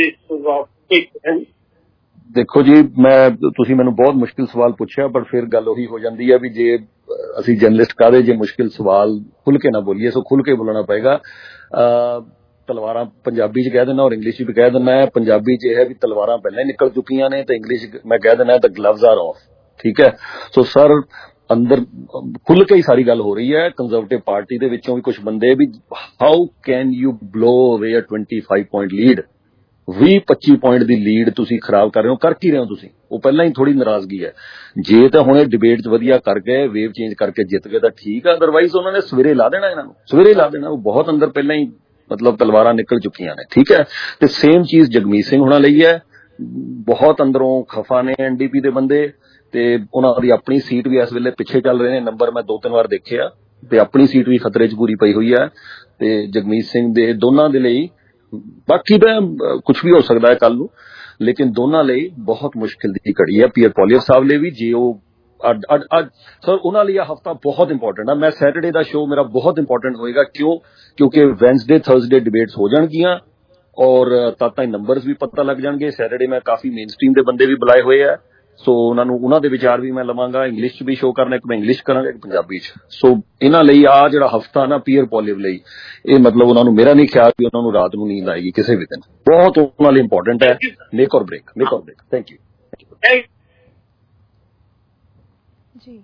ਦੇਖੋ ਜੀ, ਤੁਸੀਂ ਮੈਨੂੰ ਬਹੁਤ ਮੁਸ਼ਕਿਲ ਸਵਾਲ ਪੁੱਛਿਆ, ਪਰ ਫਿਰ ਗੱਲ ਉਹੀ ਹੋ ਜਾਂਦੀ ਹੈ ਵੀ ਜੇ ਅਸੀਂ ਜਰਨਲਿਸਟ ਕਾਹਦੇ ਜੇ ਮੁਸ਼ਕਿਲ ਸਵਾਲ ਖੁੱਲ ਕੇ ਨਾ ਬੋਲੀਏ, ਸੋ ਖੁੱਲ ਕੇ ਬੋਲਣਾ ਪਏਗਾ। ਤਲਵਾਰਾਂ ਪੰਜਾਬੀ 'ਚ ਕਹਿ ਦਿੰਦਾ ਔਰ ਇੰਗਲਿਸ਼ 'ਚ ਵੀ ਕਹਿ ਦਿੰਦਾ ਹੈ। ਪੰਜਾਬੀ 'ਚ ਇਹ ਹੈ ਵੀ ਤਲਵਾਰਾਂ ਪਹਿਲਾਂ ਹੀ ਨਿਕਲ ਚੁੱਕੀਆਂ ਨੇ, ਤੇ ਇੰਗਲਿਸ਼ ਮੈਂ ਕਹਿ ਦਿੰਦਾ ਦ ਗਲਵਜ਼ ਆਰ ਆਫ। ਠੀਕ ਹੈ, ਸੋ ਸਰ ਅੰਦਰ ਖੁੱਲ ਕੇ ਹੀ ਸਾਰੀ ਗੱਲ ਹੋ ਰਹੀ ਹੈ। ਕੰਜ਼ਰਵੇਟਿਵ ਪਾਰਟੀ ਦੇ ਵਿੱਚੋਂ ਵੀ ਕੁਝ ਬੰਦੇ ਵੀ how can you blow away 25 point lead, 20-25 point ਦੀ ਲੀਡ ਤੁਸੀਂ ਖਰਾਬ ਕਰ ਰਹੇ ਹੋ। ਕਰ ਕੀ ਰਹੇ ਹੋ ਤੁਸੀਂ? ਉਹ ਪਹਿਲਾਂ ਹੀ ਥੋੜੀ ਨਾਰਾਜ਼ਗੀ ਹੈ। ਜੇ ਤਾਂ ਹੁਣ ਇਹ ਡਿਬੇਟ 'ਚ ਵਧੀਆ ਕਰ ਗਏ, ਵੇਵ ਚੇਂਜ ਕਰਕੇ ਜਿੱਤ ਗਏ ਤਾਂ ਠੀਕ ਆ, ਅਦਰਵਾਈਜ਼ ਉਹਨਾਂ ਨੇ ਸਵੇਰੇ ਲਾ ਦੇਣਾ, ਇਹਨਾਂ ਨੂੰ ਸਵੇਰੇ ਲਾ ਦੇਣਾ। ਉਹ ਬਹੁਤ ਅੰਦਰ ਪਹਿਲਾਂ ਹੀ ਮਤਲਬ ਤਲਵਾਰਾਂ ਨਿਕਲ ਚੁੱਕੀਆਂ ਨੇ। ਠੀਕ ਹੈ, ਤੇ ਸੇਮ ਚੀਜ਼ ਜਗਮੀਤ ਸਿੰਘ ਹੋਣਾ ਲਈ ਹੈ। ਬਹੁਤ ਅੰਦਰੋਂ ਖਫਾ ਨੇ NDP ਦੇ ਬੰਦੇ, ਤੇ ਉਹਨਾਂ ਦੀ ਆਪਣੀ ਸੀਟ ਵੀ ਇਸ ਵੇਲੇ ਪਿੱਛੇ ਚੱਲ ਰਹੇ ਨੇ। ਨੰਬਰ ਮੈਂ 2-3 ਵਾਰ ਦੇਖਿਆ, ਤੇ ਆਪਣੀ ਸੀਟ ਵੀ ਖਤਰੇ 'ਚ ਪੂਰੀ ਪਈ ਹੋਈ ਹੈ। ਤੇ ਜਗਮੀਤ ਸਿੰਘ ਦੇ ਦੋਨਾਂ ਦੇ ਲਈ, ਬਾਕੀ ਤਾਂ ਕੁਝ ਵੀ ਹੋ ਸਕਦਾ ਹੈ ਕੱਲ ਨੂੰ, ਲੇਕਿਨ ਦੋਨਾਂ ਲਈ ਬਹੁਤ ਮੁਸ਼ਕਿਲ ਦੀ ਘੜੀ ਹੈ। ਪੀਅਰ ਪੋਲੀਅਰ ਸਾਹਿਬ ਲਈ ਵੀ, ਜੇ ਉਹ ਅੱਜ ਸਰ ਉਹਨਾਂ ਲਈ ਇਹ ਹਫਤਾ ਬਹੁਤ ਇੰਪੋਰਟੈਂਟ ਹੈ। ਮੈਂ ਸੈਟਰਡੇ ਦਾ ਸ਼ੋਅ ਮੇਰਾ ਬਹੁਤ ਇੰਪੋਰਟੈਂਟ ਹੋਏਗਾ। ਕਿਉਂਕਿ ਵੈਨਸਡੇ ਥਰਸਡੇ ਡਿਬੇਟਸ ਹੋ ਜਾਣਗੀਆਂ ਔਰ ਤਦ ਤਾਈਂ ਨੰਬਰਸ ਵੀ ਪਤਾ ਲੱਗ ਜਾਣਗੇ। ਸੈਟਰਡੇ ਮੈਂ ਕਾਫੀ ਮੇਨ ਸਟ੍ਰੀਮ ਦੇ ਬੰਦੇ ਵੀ ਬੁਲਾਏ ਹੋਏ ਆ, ਸੋ ਉਹਨਾਂ ਦੇ ਵਿਚਾਰ ਵੀ ਮੈਂ ਲਵਾਂਗਾ। ਇੰਗਲਿਸ਼ 'ਚ ਵੀ ਸ਼ੋਅ ਕਰਨਾ, ਇੱਕ ਮੈਂ ਇੰਗਲਿਸ਼ ਕਰਾਂਗਾ, ਇੱਕ ਪੰਜਾਬੀ 'ਚ। ਸੋ ਇਹਨਾਂ ਲਈ ਆ ਜਿਹੜਾ ਹਫਤਾ ਨਾ ਪੀਅਰ ਪੋਲੀਅਰ ਲਈ, ਇਹ ਮਤਲਬ ਉਹਨਾਂ ਨੂੰ, ਮੇਰਾ ਨਹੀਂ ਖਿਆਲ ਵੀ ਉਹਨਾਂ ਨੂੰ ਰਾਤ ਨੂੰ ਨੀਂਦ ਆਏਗੀ ਕਿਸੇ ਵੀ ਦਿਨ। ਬਹੁਤ ਉਹਨਾਂ ਲਈ ਇੰਪੋਰਟੈਂਟ ਹੈ। Make or break, make or break. Thank you ਜੀ।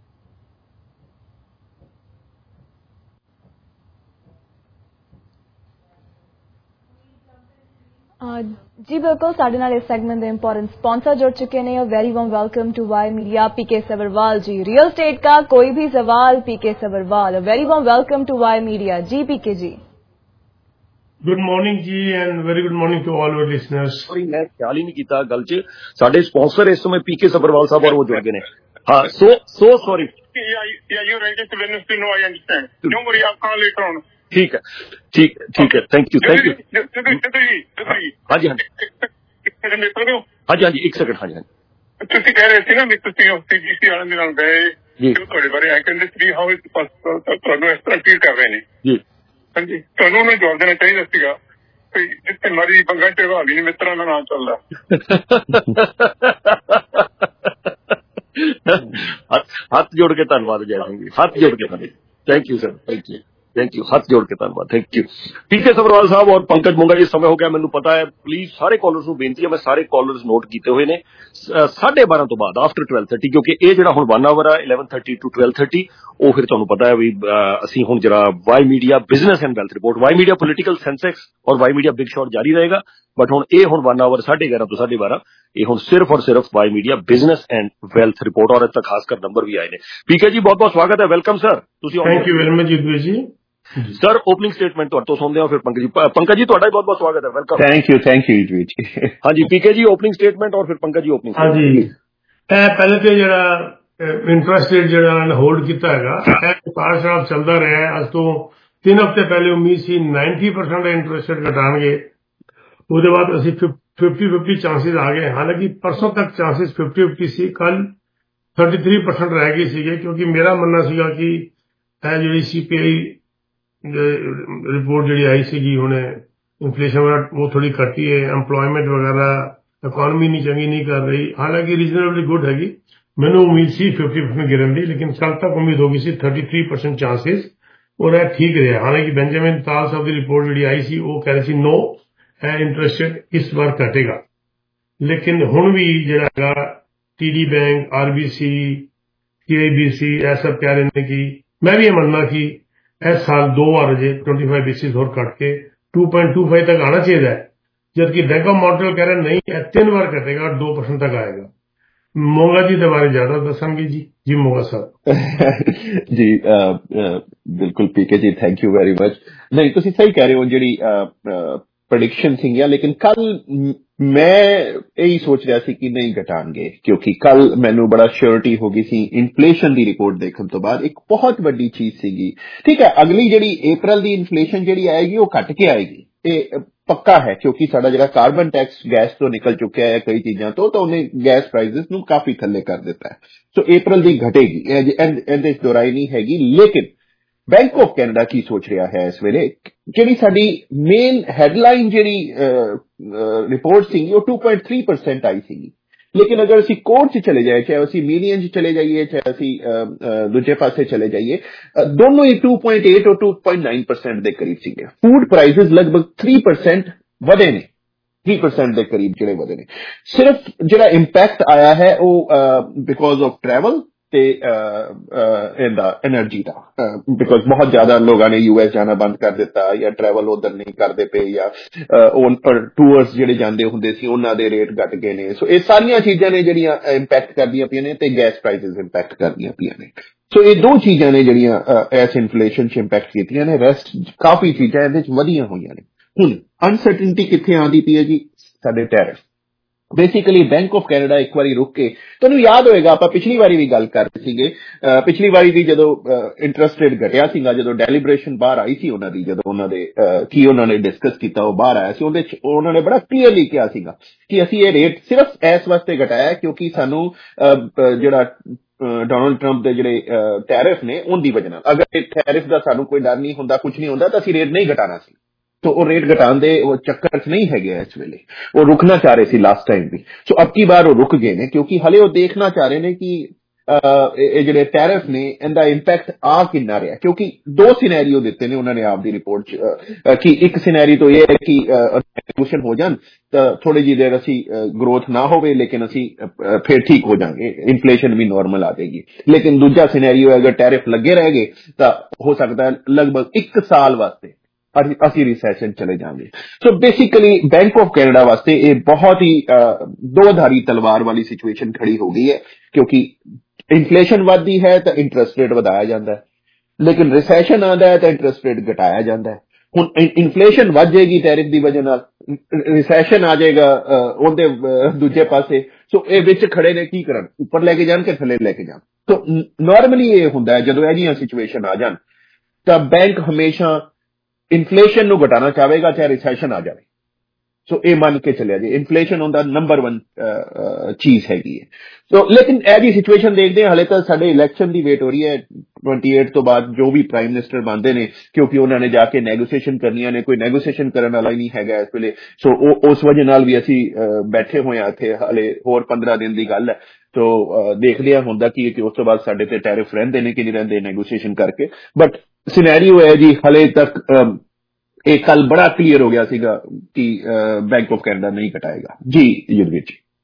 जी बिल्कुल, साडे नाल इस सेगमेंट दे इंपॉर्टेंट स्पॉन्सर जुड़ चुके हैं। Very warm welcome to Y Media, PK Sabarwal ji. Real estate का कोई भी सवाल, PK Sabarwal. Very warm welcome to Y Media जी, PK जी। गुड मॉर्निंग जी, and very good morning to all our listeners. Sorry, मैं ख्याल ही नहीं किया गल च, साडे स्पॉन्सर इस समय PK सबरवाल साहब और वो जुड़ गए ने। हाँ, सो सॉरी। ठीक है, थैंक यू। हाँ जी, एक सेकंड। हाँ जी, ਤੁਸੀਂ ਕਹਿ ਰਹੇ ਸੀ ਨਾ ਵੀ ਤੁਸੀਂ CGC ਵਾਲਿਆਂ ਦੇ ਨਾਲ ਗਏ, ਤੁਹਾਡੇ ਬਾਰੇ ਆਈ ਕਹਿੰਦੇ ਸੀ ਹਾਊ ਤੁਹਾਨੂੰ ਇਸ ਤਰ੍ਹਾਂ ਟ੍ਰੀਟ ਕਰ ਰਹੇ ਨੇ ਜੀ। ਹਾਂਜੀ, ਤੁਹਾਨੂੰ ਉਹਨੂੰ ਜਵਾਬ ਦੇਣਾ ਚਾਹੀਦਾ ਸੀਗਾ ਵੀ ਜਿੱਥੇ ਮਰੀ ਪੰਗਾ ਚ ਹਾਲੀ ਨਹੀਂ ਮਿੱਤਰਾਂ ਦਾ ਨਾਮ ਚੱਲਦਾ। ਹੱਥ ਜੋੜ ਕੇ ਧੰਨਵਾਦ ਜੈ ਸਿੰਘ ਜੀ, ਹੱਥ ਜੋੜ ਕੇ thank you sir, thank you, हाथ जोड़ के धन्यवाद, थैंक यू। PK सब्रवाल साहब और पंकज मोंगा जी, समय हो गया, मैंने पता है। प्लीज सारे कॉलर्स ਨੂੰ ਬੇਨਤੀ ਹੈ, ਮੈਂ ਸਾਰੇ ਕॉलर्स ਨੋਟ ਕੀਤੇ ਹੋਏ ਨੇ। 12:30 ਤੋਂ ਬਾਅਦ ਆਫਟਰ 12:30, ਕਿਉਂਕਿ ਇਹ ਜਿਹੜਾ ਹੁਣ 1 ਆਵਰ ਆ 11:30 to 12:30, ਉਹ ਫਿਰ ਤੁਹਾਨੂੰ ਪਤਾ ਹੈ ਵੀ ਅਸੀਂ ਹੁਣ ਜਿਹੜਾ Y Media business and wealth report, Y Media political Sensex ਔਰ ਵਾਈ ਮੀਡੀਆ ਬਿਗ ਸ਼ਾਟ ਜਾਰੀ ਰਹੇਗਾ। ਬਟ ਹੁਣ ਇਹ ਹੁਣ 1 ਆਵਰ 11:30 ਤੋਂ 12:30, ਇਹ ਹੁਣ ਸਿਰਫ ਔਰ ਸਿਰਫ Y Media business and wealth report, ਔਰ ਇੱਥੇ ਖਾਸ ਕਰ ਨੰਬਰ ਵੀ ਆਏ ਨੇ। PK ਜੀ, ਬਹੁਤ ਬਹੁਤ ਸਵਾਗਤ ਹੈ, ਵੈਲਕਮ ਸਰ। ਤੁਸੀਂ thank you very much Jeet ji. Sir, opening statement तो सुनते हो, फिर पंकज जी ਤੁਹਾਡਾ ਬਹੁਤ ਬਹੁਤ ਸਵਾਗਤ ਹੈ, ਵੈਲਕਮ। ਥੈਂਕ ਯੂ ਜੀ। हाँ जी, PK जी ओपनिंग स्टेटमेंट और फिर पंकज जी ओपनिंग। हाँ जी, ਪਹਿਲੇ ਤੇ ਜਿਹੜਾ ਇੰਟਰਸਟ ਰੇਟ ਜਿਹੜਾ ਹੋਲਡ ਕੀਤਾ ਹੈਗਾ, ਇਹ ਸਾਰਾ ਸਾਲ ਚੱਲਦਾ ਰਿਹਾ। ਅੱਜ ਤੋਂ 3 ਹਫ਼ਤੇ ਪਹਿਲੇ ਉਮੀਦ ਸੀ 90% ਇੰਟਰਸਟ ਰੇਟ ਘਟਾਣਗੇ, ਉਹਦੇ ਬਾਅਦ ਅਸੀਂ 50-50 ਚਾਂਸਿਸ ਆ ਗਏ। ਹਾਲਾਂਕਿ ਪਰਸੋਂ ਤੱਕ ਚਾਂਸਿਸ 50-50 ਸੀ, ਕੱਲ 33% ਰਹਿ ਗਏ ਸੀਗੇ, ਕਿਉਂਕਿ ਮੇਰਾ ਮੰਨਣਾ ਸੀਗਾ ਕਿ ਇਹ ਜਿਹੜੀ CPI ਰਿਪੋਰਟ ਜਿਹੜੀ ਆਈ ਸੀਗੀ ਹੁਣੇ, ਇਨਫਲੇਸ਼ਨ ਉਹ ਥੋੜੀ ਘਟੀ ਹੈ, ਐਮਪਲੋਇਮੈਂਟ ਵਗੈਰਾ, ਇਕਨੋਮੀ ਨਹੀਂ ਚੰਗੀ ਨਹੀਂ ਕਰ ਰਹੀ। ਹਾਲਾਂਕਿ ਰੀਜ਼ਨੇਬਲੀ ਗੁੱਡ ਹੈਗੀ, ਮੈਨੂੰ ਉਮੀਦ ਸੀ 50% ਗਿਰਨ ਦੀ, ਲੇਕਿਨ ਕੱਲ ਤੱਕ ਉਮੀਦ ਹੋ ਗਈ ਸੀ 33% ਚਾਂਸਿਸ, ਔਰ ਇਹ ਠੀਕ ਰਿਹਾ। ਹਾਲਾਂਕਿ ਬੈਂਜਾਮਿਨ ਤਾਲ ਸਾਹਿਬ ਦੀ ਰਿਪੋਰਟ ਜਿਹੜੀ ਆਈ ਸੀ, ਉਹ ਕਹਿ ਰਹੀ ਸੀ ਨੋ, ਇਹ ਇੰਟਰਸਟ ਇਸ ਵਾਰ ਘਟੇਗਾ। ਲੇਕਿਨ ਹੁਣ ਵੀ ਜਿਹੜਾ ਹੈਗਾ TD ਬੈਂਕ, RBC, CIBC ਇਹ ਸਭ ਕਹਿ ਰਹੇ ਨੇ ਕਿ, ਮੈਂ ਵੀ ਇਹ ਮੰਨਣਾ ਕਿ इस साल 2 बार अजे 25 बेसिस होर कट के 2.25 तक आना चाहिए, जबकि बैंक ऑफ मॉन्ट्रियल कह रहे नहीं 3 बार कटेगा और 2% तक आएगा। मोगा जी के बारे ज्यादा दसेंगे जी मोगा साहब। जी बिल्कुल PK ji, thank you very much. नहीं तुसीं सही कह रहे हो जी प्रेडिक्शन सीगियां, लेकिन कल मैं यही सोच रहा सी कि नहीं घटाणगे, क्योंकि कल मैनू बड़ा श्योरिटी हो गई सी इन्फ्लेशन की रिपोर्ट देखने तो बाद। एक बहुत बड़ी चीज सीगी, ठीक है, अगली जी अप्रैल की इन्फ्लेशन जी आएगी वो घट के आएगी, ये पक्का है, क्योंकि साडा जिहड़ा कार्बन टैक्स गैस तो निकल चुका है कई चीजों तो उन्हें गैस प्राइजेस नू काफी थल्ले कर दिता है। सो अप्रैल की घटेगी, इहदे च दोराई नहीं हैगी। लेकिन बैंक ऑफ कैनेडा की सोच रहा है इस वेले, जिहड़ी साडी मेन हैडलाइन जिहड़ी रिपोर्ट सीगी वो 2.3% आई सीगी, लेकिन अगर असी कोर च चले जाए, चाहे असी मीडियन च चले जाइए, चाहे असी दूजे पासे चले जाइए, दोनों ही 2.8 और 2.9% के करीब सीगे। फूड प्राइसेस लगभग 3% वधे ने, 3% के करीब जिहड़े वधे ने। सिर्फ जिहड़ा इंपैक्ट आया है वो बिकॉज ऑफ ट्रैवल ते एनर्जी का, बिकॉज बहुत ज्यादा लोगों ने यूएस जाना बंद कर दिता, या ट्रैवल उधर नहीं करते पे, या टूअर्स जिहड़े जांदे हुंदे सी उन्हां दे रेट घट गए ने। सो ये सारियां चीजां ने जिहड़ियां इंपैक्ट करदियां पियां ने, ते गैस प्राइसेस इंपैक्ट करदियां पियां ने। सो ये दो चीजां ने जिहड़ियां इस इन्फ्लेशन च इंपैक्ट कीतियां ने, रेस्ट काफी चीजां इहदे च वधियां होईयां ने। हुण अनसर्टेनिटी कित्थे आंदी पई है जी, साडे tariff. Basically Bank of Canada एक बारी रुक के, तुहानूं याद होएगा आपां पिछली बारी भी गल कर रहे सीगे, पिछली बारी भी जदों इंटरस्ट रेट घटिया सीगा, जदों डेलीब्रेशन बाहर आई सी उन्हां दी, जदों उन्हां दे की उन्हां ने डिस्कस कीता वो बाहर आया सी, उहदे च उन्हां ने बड़ा क्लीयरली कहा सीगा कि असीं ये रेट सिर्फ इस वास्ते घटाया क्योंकि सानूं जिहड़ा डोनाल्ड ट्रंप दे जिहड़े टैरिफ ने उनदी वजह नाल, अगर टैरिफ दा सानूं कोई डर नहीं हुंदा, कुछ नहीं हुंदा, तां असीं रेट नहीं घटाना सी। तो वो रेट घटाने दे वो चक्कर च नहीं है इस वेले, वो रुकना चाह रहे थे लास्ट टाइम भी। सो अब की बार वो रुक गए ने, क्योंकि हले वो देखना चाह रहे ने कि जिहड़े टैरिफ ने इनका इंपैक्ट आ किन्ना रहा, क्योंकि दो सिनेरियो दिते ने उन्होंने आपकी रिपोर्ट कि एक सिनेरियो तो यह है कि नेगोशिएशन हो जान, थोड़ी जी देर असी ग्रोथ ना होवे, लेकिन असी फिर ठीक हो जाएंगे, इन्फ्लेशन भी नॉर्मल आ जाएगी। लेकिन दूजा सिनेरियो है अगर टैरिफ लगे रह गए तो हो सकता है लगभग 1 साल वास्ते असी रिसेशन चले जाएंगे। So basically Bank of Canada वास्ते ये बहुत ही दो धारी तलवार वाली सिचुएशन खड़ी हो गई है, क्योंकि इन्फ्लेशन बढ़ती है तो इंटरस्ट रेट बढ़ाया जाता है, लेकिन रिसेशन आता है तो इंटरस्ट रेट घटाया जाता है। हुण इन्फ्लेशन बढ़ जाएगी टैरिफ की वजह नाल, रिसेशन आ जाएगा उहदे दूजे पासे। सो ये विच खड़े ने की करन, ऊपर लेके जान के थले लेके जान। तो नॉर्मली ये हुंदा है जदों इहदियां सिचुएशन आ जान तां बैंक हमेशा इन्फ्लेशन नूं घटाना चाहेगा चाहे रिसेशन आ जाए। सो ये मान के चलिया जी इन्फ्लेशन उनका नंबर 1 चीज हैगी है। तो लेकिन ऐसी सिचुएशन देखते हैं, हाले तक साडे इलैक्शन की वेट हो रही है 28 तो बाद जो भी प्राइम मिनिस्टर बनते ने, क्योंकि उन्होंने जाके नेगोशिएशन करनियां ने, कोई नेगोशिएशन करने वाला ही नहीं हैगा इस वेले। सो उस वजह नाल भी असी बैठे हुए इत्थे, हाले होर 15 दिन की गल है। तो देख लिया हुंदा कि उस तो बाद साडे ते टैरिफ रहिंदे ने कि नहीं रहिंदे नेगोशिएशन करके। बट सिनेरियो है जी हाले तक एक कल बड़ा क्लियर हो गया सीगा कि बैंक ऑफ कैनेडा नहीं घटाएगा जी। युद्धवीर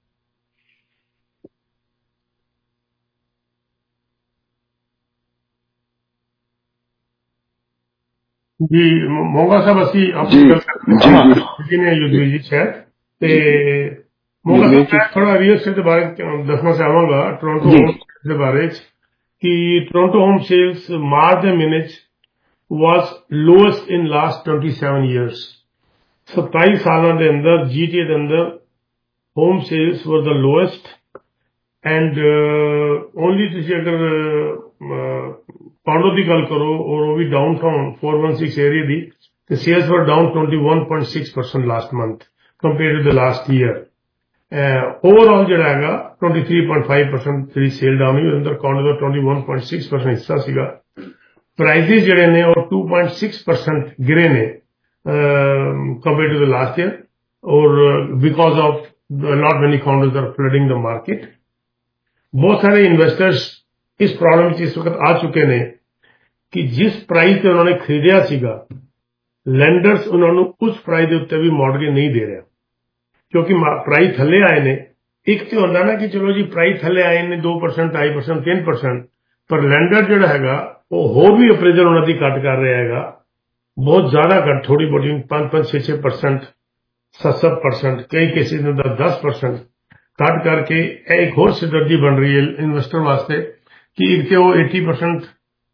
जी मोगा साहब असी अपनी गल करते हैं युद्धवीर जी शायद ते मोगा साहब मैं थोड़ा रियल एस्टेट के बारे दसना चाहांगा टोरंटो होम के बारे कि टोरंटो होम सेल्स मार्च महीने was lowest in last 27 years. 27 सालों के अंदर GTA के अंदर home sales were the lowest and only तुसी अगर पाउंडो की गल करो और वो भी डाउनटाउन 416 एरिया दी तो sales were down 21.6% last month compare to the last year. Overall जो हैगा 23.5% तेरी सेल डाउन हुई, अंदर काउंट का 21.6% हिस्सा सीगा। प्राइसेस जिहड़े ने और 2.6% गिरे ने compare to the last year, और because of not many counters are flooding the market. बहुत सारे इन्वेस्टर्स इस प्रॉब्लम से इस वक्त आ चुके ने कि जिस प्राइस पे उन्होंने खरीदा सीगा, लैंडर्स उन्होंने उस प्राइस के उत्ते भी मॉर्गेज नहीं दे रहे, क्योंकि प्राइस थले आए ने। एक तो होंदा ना कि चलो जी प्राइस थले आए ने 2%, 2.5%, 3%, ਪਰ ਲੈਂਡਰ ਜਿਹੜਾ ਹੈਗਾ ਉਹ ਹੋਰ ਵੀ ਅਪਰੇਜ਼ਲ ਉਹਨਾਂ ਦੀ ਘੱਟ ਕਰ ਰਿਹਾ ਹੈਗਾ, ਬਹੁਤ ਜ਼ਿਆਦਾ ਘੱਟ, ਥੋੜੀ ਬਹੁਤੀ 5-5, 6-6%, 7-7%, ਕਈ ਕੇਸਿਸ ਦੇ ਅੰਦਰ 10% ਘੱਟ ਕਰਕੇ ਇਹ ਇੱਕ ਹੋਰ ਸਿਰਦਰਦੀ ਬਣ ਰਹੀ ਹੈ ਇਨਵੈਸਟਰ ਵਾਸਤੇ ਕਿ ਇੱਕ ਤੇ ਉਹ 80%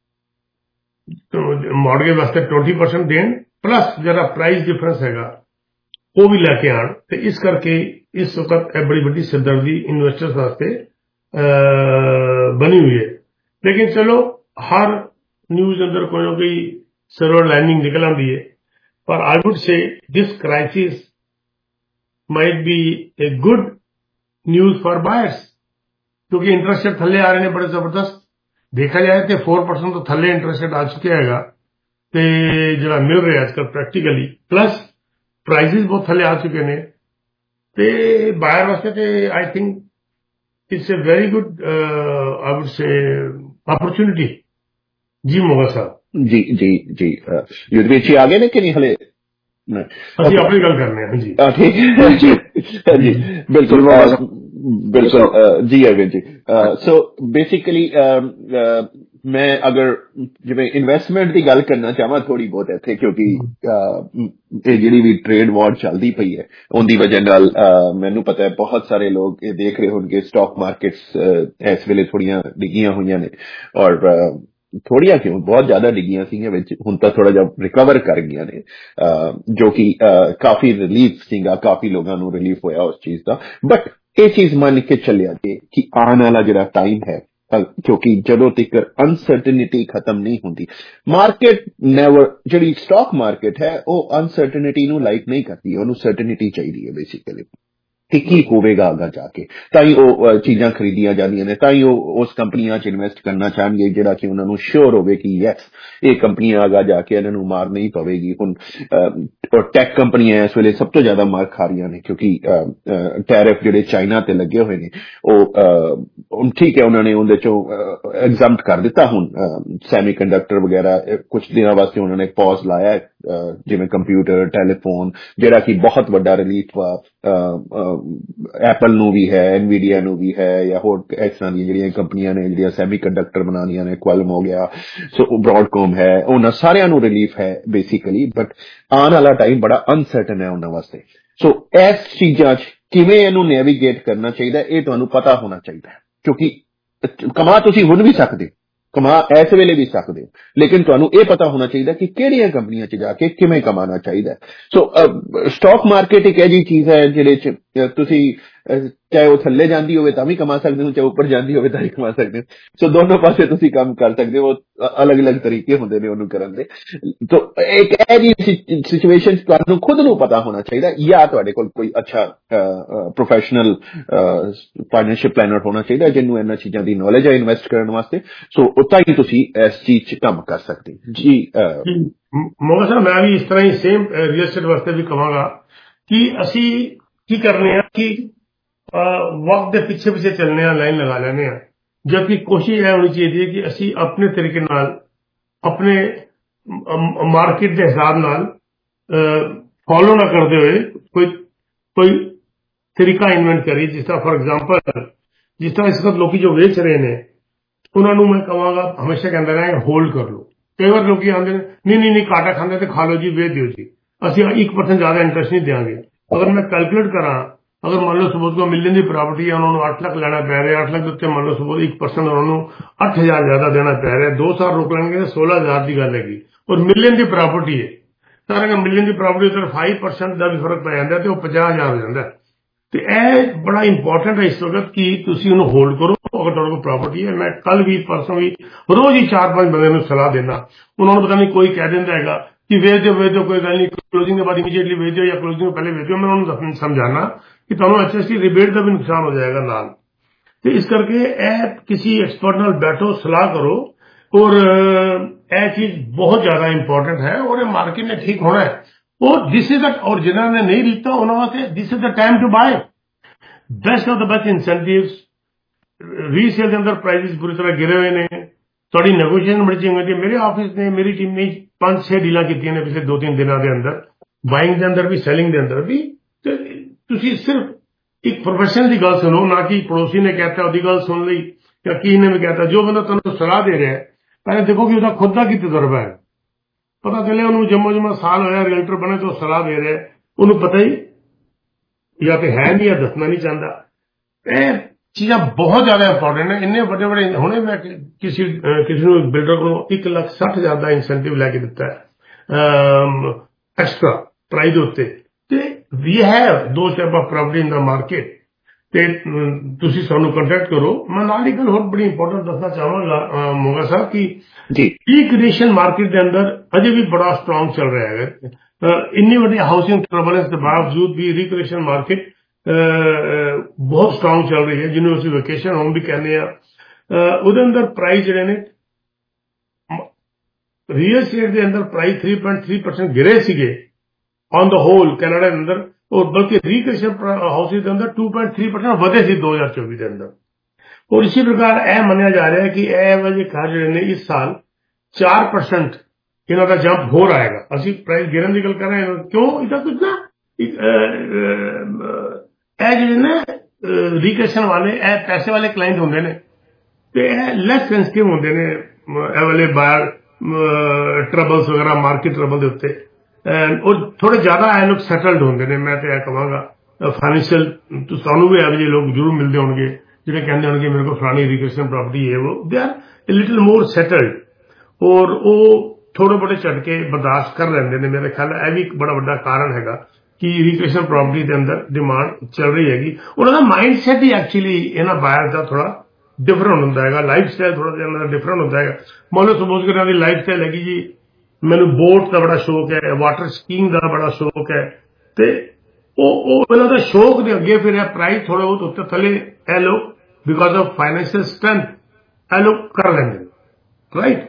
ਮੌਰਗੇਜ ਵਾਸਤੇ 20% ਦੇਣ, ਪਲੱਸ ਜਿਹੜਾ ਪ੍ਰਾਈਸ ਡਿਫਰੈਂਸ ਹੈਗਾ ਉਹ ਵੀ ਲੈ ਕੇ ਆਣ। ਤੇ ਇਸ ਕਰਕੇ ਇਸ ਵਕਤ ਇਹ ਬੜੀ ਵੱਡੀ ਸਿਰਦਰਦੀ ਇਨਵੈਸਟਰਸ ਵਾਸਤੇ ਬਣੀ ਹੋਈ ਹੈ। ਲੇਕਿਨ ਚਲੋ ਹਰ ਨਿਊਜ਼ ਅੰਦਰ ਕੋਈ ਨਾ ਕੋਈ ਸਿਲਵਰ ਲਾਈਨਿੰਗ ਨਿਕਲ ਆਉਂਦੀ ਹੈ, ਪਰ I would say this crisis might be a good news for buyers, क्योंकि इंटरेस्ट रेट थले आ रहे हैं बड़े जबरदस्त। देखा जाए तो 4% तो थले इंटरेस्ट रेट आ चुके हैगा ते जो मिल रहा है आजकल प्रैक्टिकली, प्लस प्राइजेस बहुत थले आ चुके ने ते बायर वास्ते ते I think it's a very good I would say opportunity. जी मोगा साहब। जी जी जी युद्धवीर जी आ गए ने कि नहीं हले? ਅਸੀਂ ਆਪਣੀ ਗੱਲ ਕਰਨੇ ਹਾਂ ਜੀ। ठीक है जी जी बिल्कुल बिल्कुल जी अरविंद जी। सो बेसिकली मैं अगर जिवें इन्वेस्टमेंट की गल करना चाहवां थोड़ी बहुत इत्थे, क्योंकि जिहड़ी भी ट्रेड वॉर चलदी पई है उनकी वजह नाल मैनूं पता है बहुत सारे लोग ये देख रहे होणगे स्टॉक मार्केट्स इस वेले थोड़ियां डिगियां होईयां ने, और थोड़िया क्यों बहुत ज्यादा डिगियां सी हुण तां थोड़ा जिहा रिकवर कर गईयां ने, जो कि काफी रिलीफ सीगा, काफी लोगों नूं रिलीफ होया उस चीज का। बट ये चीज मान के चलिया जे कि आने वाला जिहड़ा टाइम है, क्योंकि जदों तक अनसर्टनिटी खत्म नहीं होंदी, मार्केट नेवर जिहड़ी स्टॉक मार्केट है वो अनसर्टनिटी नूं लाइक नहीं करती, उन्होंने सर्टनिटी चाहिए है बेसिकली कि की होवेगा आगा जाके, ताई वो चीज़ां खरीदियां जांदियां ने, ताई वो उस कंपनियां च इन्वेस्ट करना चाहणगे जिहड़ा कि उन्हां नूं श्योर होवे कि यस ये कंपनियां आगा जाके इन्हां नूं मार नहीं पवेगी। हुण और टेक कंपनियां इस वेले सब तो ज्यादा मार खा रही ने, क्योंकि टैरिफ जिहड़े चाइना ते लगे हुए ने वो ठीक है उन्होंने उहदे चों एग्जम्प्ट कर दिता। हुण सैमीकंडक्टर वगैरह कुछ दिनों वास्ते उन्होंने पॉज लाया, जिवें कंप्यूटर टैलीफोन जिहड़ा कि बहुत वड्डा रिलीफ वा एप्पल नूं भी है, एनवीडिया नूं भी है, या होर इस तरह दी जिहड़ियां कंपनियां ने जिहड़ियां सैमीकंडक्टर बनानियां ने, क्वालम हो गया, सो ब्रॉडकॉम है, उन्हां सारियां नूं रिलीफ है बेसिकली। बट आने वाला टाइम बड़ा अनसर्टन है उन्हां वास्ते। सो इस चीजां च किवें इहनूं नेविगेट करना चाहिए ये तुहानूं पता होना चाहिए, क्योंकि कमा तुसीं हुण भी सकदे, कमा इस वेले भी सकते हो, लेकिन तुहानूं ये पता होना चाहिए कि किहड़ियां कंपनियां च जाके किवें कमाना चाहिए। सो स्टॉक मार्केट एक ऐसी चीज है जिहदे च तुसीं चाहे वो थल्ले जांदी होवे तां भी कमा सकदे हो, चाहे ऊपर जांदी होवे तां भी कमा सकदे हो। सो दोनों पासे तुसीं काम कर सकदे हो, अलग अलग तरीके हुंदे ने उहनूं करन दे। तो एक ऐसी सिचुएशन तुहानूं खुद नूं पता होना चाहिए, या तुहाडे कोल कोई अच्छा प्रोफेशनल फाइनेंशियल प्लानर होना चाहिए जिन्होंने इन्हां चीज़ां दी नॉलेज है इन्वेस्ट करने वास्ते। सो उतना ही तुसीं इस चीज च काम कर सकते जी। मोगा साहब मैं भी इस तरह ही सेम रियल एस्टेट वास्ते भी कहांगा कि असी की करने कि वक्त के पिछे पिछे चलने लाइन लगा लेने, जबकि कोशिश यह होनी चाहिए कि असी अपने तरीके नाल अपने मार्केट के हिसाब नाल फॉलो ना करते हुए कोई तरीका इन्वेंट करिए। जिस तरह फॉर एग्जाम्पल जिस तरह इस वक्त लोग जो वेच रहे हैं उन्होंने मैं कहांगा हमेशा कहता रहा होल्ड कर लो। कई बार लोग आते नहीं काटा खाते तो खा लो जी, वेच दो जी, असं 1% ज्यादा इंटरेस्ट नहीं देंगे। अगर मैं कैलकुलेट करा, अगर मान लो सपोज को मिलियन की प्रॉपर्टी है, उन्होंने 8 लाख लेना पै रहा है, 8 लाख उत्ते मान लो सपोज 1% उन्होंने 8,000 ज्यादा देना पै रहा है, 2 साल रोक लेंगे 16,000 की गल हैगी, और मिलियन की प्रॉपर्टी है सारे मिलियन की प्रॉपर्टी उधर 5% का भी फर्क पै जाता है तो 50,000 हो जाता है। तो यह बड़ा इंपॉर्टेंट है इस वक्त कि तुसीं उन्हें होल्ड करो। अगर तुहाडे कोल प्रॉपर्टी है, मैं कल भी परसों भी रोज ही 4-5 बंदे सलाह देना, उन्होंने पता नहीं कोई कह देता है कि वेच दो कोई गल नहीं, क्लोजिंग के बाद इमीडिएटली वेच दो या क्लोजिंग से पहले वेच दो। मैं उन्होंने समझाना कि तुहानूं HST रिबेट का भी नुकसान हो जाएगा नाल। तो इस करके किसी एक्सपर्ट नाल बैठो, सलाह करो, और यह चीज बहुत ज्यादा इंपॉर्टेंट है और मार्केट ने ठीक होना है। और दिस इज और जिन्होंने नहीं लीता उन्होंने this is the time to buy, best of the best incentives. Resale के अंदर प्राइसेस पूरी तरह गिरे हुए ने, थोड़ी नेगोशिएशन बड़ी चंगी होती है। मेरे ऑफिस ने मेरी टीम ने 5-6 डीलां कीतियां ने पिछले 2-3 दिनों के अंदर, बाइंग के अंदर भी सैलिंग के अंदर भी। तो तुसीं सिर्फ एक प्रोफेशनल की गल सुनो, ना कि पड़ोसी ने कहता उसकी गल सुन ली ਜਾਂ ਕੀ ਨੇ ਵੀ ਕਹਿਤਾ, ਜੋ ਬੰਦਾ ਤੁਹਾਨੂੰ ਸਲਾਹ ਦੇ ਰਿਹਾ ਪਹਿਲੇ ਦੇਖੋ ਕਿ ਉਹਦਾ ਖੁਦ ਦਾ ਕੀ ਤਜਰਬਾ ਹੈ। ਪਤਾ ਚੱਲਿਆ ਉਹਨੂੰ ਜੰਮੋ ਸਾਲ ਹੋਇਆ ਰੀਅਲਟਰ ਬਣੇ ਤੋਂ ਸਲਾਹ ਦੇ ਰਿਹਾ, ਉਹਨੂੰ ਪਤਾ ਹੀ ਜਾਂ ਤੇ ਹੈ ਨਹੀਂ ਜਾਂ ਦੱਸਣਾ ਨਹੀਂ ਚਾਹੁੰਦਾ। ਇਹ ਚੀਜ਼ਾਂ ਬਹੁਤ ਜ਼ਿਆਦਾ ਇੰਪੋਰਟੈਂਟ ਨੇ। ਇੰਨੇ ਵੱਡੇ ਵੱਡੇ ਹੁਣੇ ਮੈਂ ਕਿਸੇ ਨੂੰ ਬਿਲਡਰ ਕੋਲੋਂ 1,60,000 ਦਾ ਇਨਸੈਂਟਿਵ ਲੈ ਕੇ ਦਿੱਤਾ ਐਕਸਟਰਾ ਪ੍ਰਾਈਸ ਦੇ ਉੱਤੇ, ਤੇ we have those type of property in the market, ਤੇ ਤੁਸੀਂ ਸਾਨੂੰ ਕੰਟੈਕਟ ਕਰੋ। ਮੈਂ ਨਾਲ ਹੀ ਗੱਲ ਹੋਰ ਬੜੀ ਇੰਪੋਰਟੈਂਟ ਦੱਸਣਾ ਚਾਹਾਂਗਾ ਮੋਗਾ ਸਾਹਿਬ ਕਿ ਰੀਕ੍ਰੀਏਸ਼ਨ ਮਾਰਕੀਟ ਦੇ ਅੰਦਰ ਅਜੇ ਵੀ ਬੜਾ ਸਟਰੋਂਗ ਚੱਲ ਰਿਹਾ ਹੈ। ਇੰਨੀ ਵੱਡੀ ਹਾਊਸਿੰਗ ਟਰਬਲੈਂਸ ਦੇ ਬਾਵਜੂਦ ਵੀ ਰੀਕ੍ਰੀਏਸ਼ਨ ਮਾਰਕੀਟ ਬਹੁਤ ਸਟਰੋਂਗ ਚੱਲ ਰਹੀ ਹੈ, ਜਿਹਨੂੰ ਅਸੀਂ ਵੈਕੇਸ਼ਨ ਹੋਮ ਵੀ ਕਹਿੰਦੇ ਆ। ਉਹਦੇ ਅੰਦਰ ਪ੍ਰਾਈਸ ਜਿਹੜੇ ਨੇ ਰੀਅਲ ਸਟੇਟ ਦੇ ਅੰਦਰ ਪ੍ਰਾਈਸ 3.3% ਗਿਰੇ ਸੀਗੇ ਔਨ ਦਾ ਹੋਲ ਕੈਨੇਡਾ ਦੇ ਅੰਦਰ, और बल्कि रिक्रिएशन हाउसेज के अंदर 2.3% ਵਧੇ ਸੀ 2024 ਦੇ ਅੰਦਰ। और इसी प्रकार यह माना जा रहा है कि एवरेज घर ਜਿਹੜੇ ਨੇ इस साल 4% ਇਹਨਾਂ ਦਾ ਜੰਪ ਹੋਰ ਆਏਗਾ। ਅਸੀਂ ਪ੍ਰਾइस ਗਿਰਨ ਦੀ ਗੱਲ ਕਰ ਰਹੇ ਹਾਂ, ਕਿਉਂ? ਇਹਦਾ ਕੁਝ ਨਾ ਇਹ ਜਿਹੜੇ ਨੇ रिक्रिएशन ਵਾਲੇ ਇਹ ਪੈਸੇ ਵਾਲੇ ਕਲਾਇੰਟ ਹੁੰਦੇ ਨੇ ਤੇ ਇਹ ਲੈਸ ਸੈਂਸਿਟਿਵ ਹੁੰਦੇ ਨੇ ਇਹ ਵਾਲੇ ਬਾਹਰ ਟਰਬਲਸ ਵਗੈਰਾ ਮਾਰਕੀਟ ਟਰਬਲ ਦੇ ਉੱਤੇ, और थोड़े ज्यादा ਇਹ ਲੋਕ ਸੈਟਲਡ ਹੁੰਦੇ ਨੇ। ਮੈਂ ਤੇ ਇਹ ਕਹਾਂਗਾ ਫਾਈਨੈਂਸ਼ੀਅਲ ਤੁਹਾਨੂੰ ਵੀ ਇਹੋ ਜਿਹੇ ਲੋਕ ਜ਼ਰੂਰ ਮਿਲਦੇ ਹੋਣਗੇ ਜਿਹੜੇ ਕਹਿੰਦੇ ਹੋਣਗੇ ਮੇਰੇ ਕੋਲ ਫਲਾਣੀ ਰਿਕ੍ਰੀਏਸ਼ਨ ਪ੍ਰਾਪਰਟੀ ਹੈ, ਉਹ they are little more settled ਔਰ ਉਹ ਥੋੜੇ ਬੜੇ ਝਟਕੇ ਬਰਦਾਸ਼ਤ ਕਰ ਲੈਂਦੇ ਨੇ। ਮੇਰੇ ਖਿਆਲ ਇਹ ਵੀ ਇੱਕ ਬੜਾ ਵੱਡਾ ਕਾਰਨ ਹੈਗਾ ਕਿ ਰਿਕ੍ਰੀਏਸ਼ਨ ਪ੍ਰਾਪਰਟੀ ਦੇ ਅੰਦਰ ਡਿਮਾਂਡ ਚੱਲ ਰਹੀ ਹੈਗੀ। ਉਹਨਾਂ ਦਾ ਮਾਈਂਡ ਸੈਟ ਹੀ ਐਕਚੁਅਲੀ ਇਹਨਾਂ ਬਾਇਰ ਦਾ ਥੋੜਾ ਡਿਫਰੈਂਟ ਹੁੰਦਾ ਹੈਗਾ, ਲਾਈਫ ਸਟਾਈਲ ਥੋੜਾ ਜਿਹਾ ਡਿਫਰੈਂਟ ਹੁੰਦਾ ਹੈਗਾ। ਮੰਨ ਲਓ ਸਪੋਜ਼ ਕਿ ਇਹਨਾਂ ਦੀ ਲਾਈਫ ਸਟਾਈਲ ਹੈਗੀ ਜੀ ਮੈਨੂੰ ਬੋਟ ਦਾ ਬੜਾ ਸ਼ੌਕ ਹੈ, ਵਾਟਰ ਸਕੀਇੰਗ ਦਾ ਬੜਾ ਸ਼ੌਕ ਹੈ, ਤੇ ਉਹ ਇਹਨਾਂ ਦਾ ਸ਼ੌਕ ਦੇ ਅੱਗੇ ਫਿਰ ਇਹ ਪ੍ਰਾਈਸ ਥੋੜੇ ਬਹੁਤ ਉੱਤੇ ਥੱਲੇ ਇਹ ਲੋਕ ਬਿਕਾਜ਼ ਆਫ ਫਾਈਨੈਂਸ਼ੀਅਲ ਸਟਰੈਂਥ ਇਹ ਲੋਕ ਕਰ ਲੈਂਦੇ ਨੇ, ਰਾਈਟ।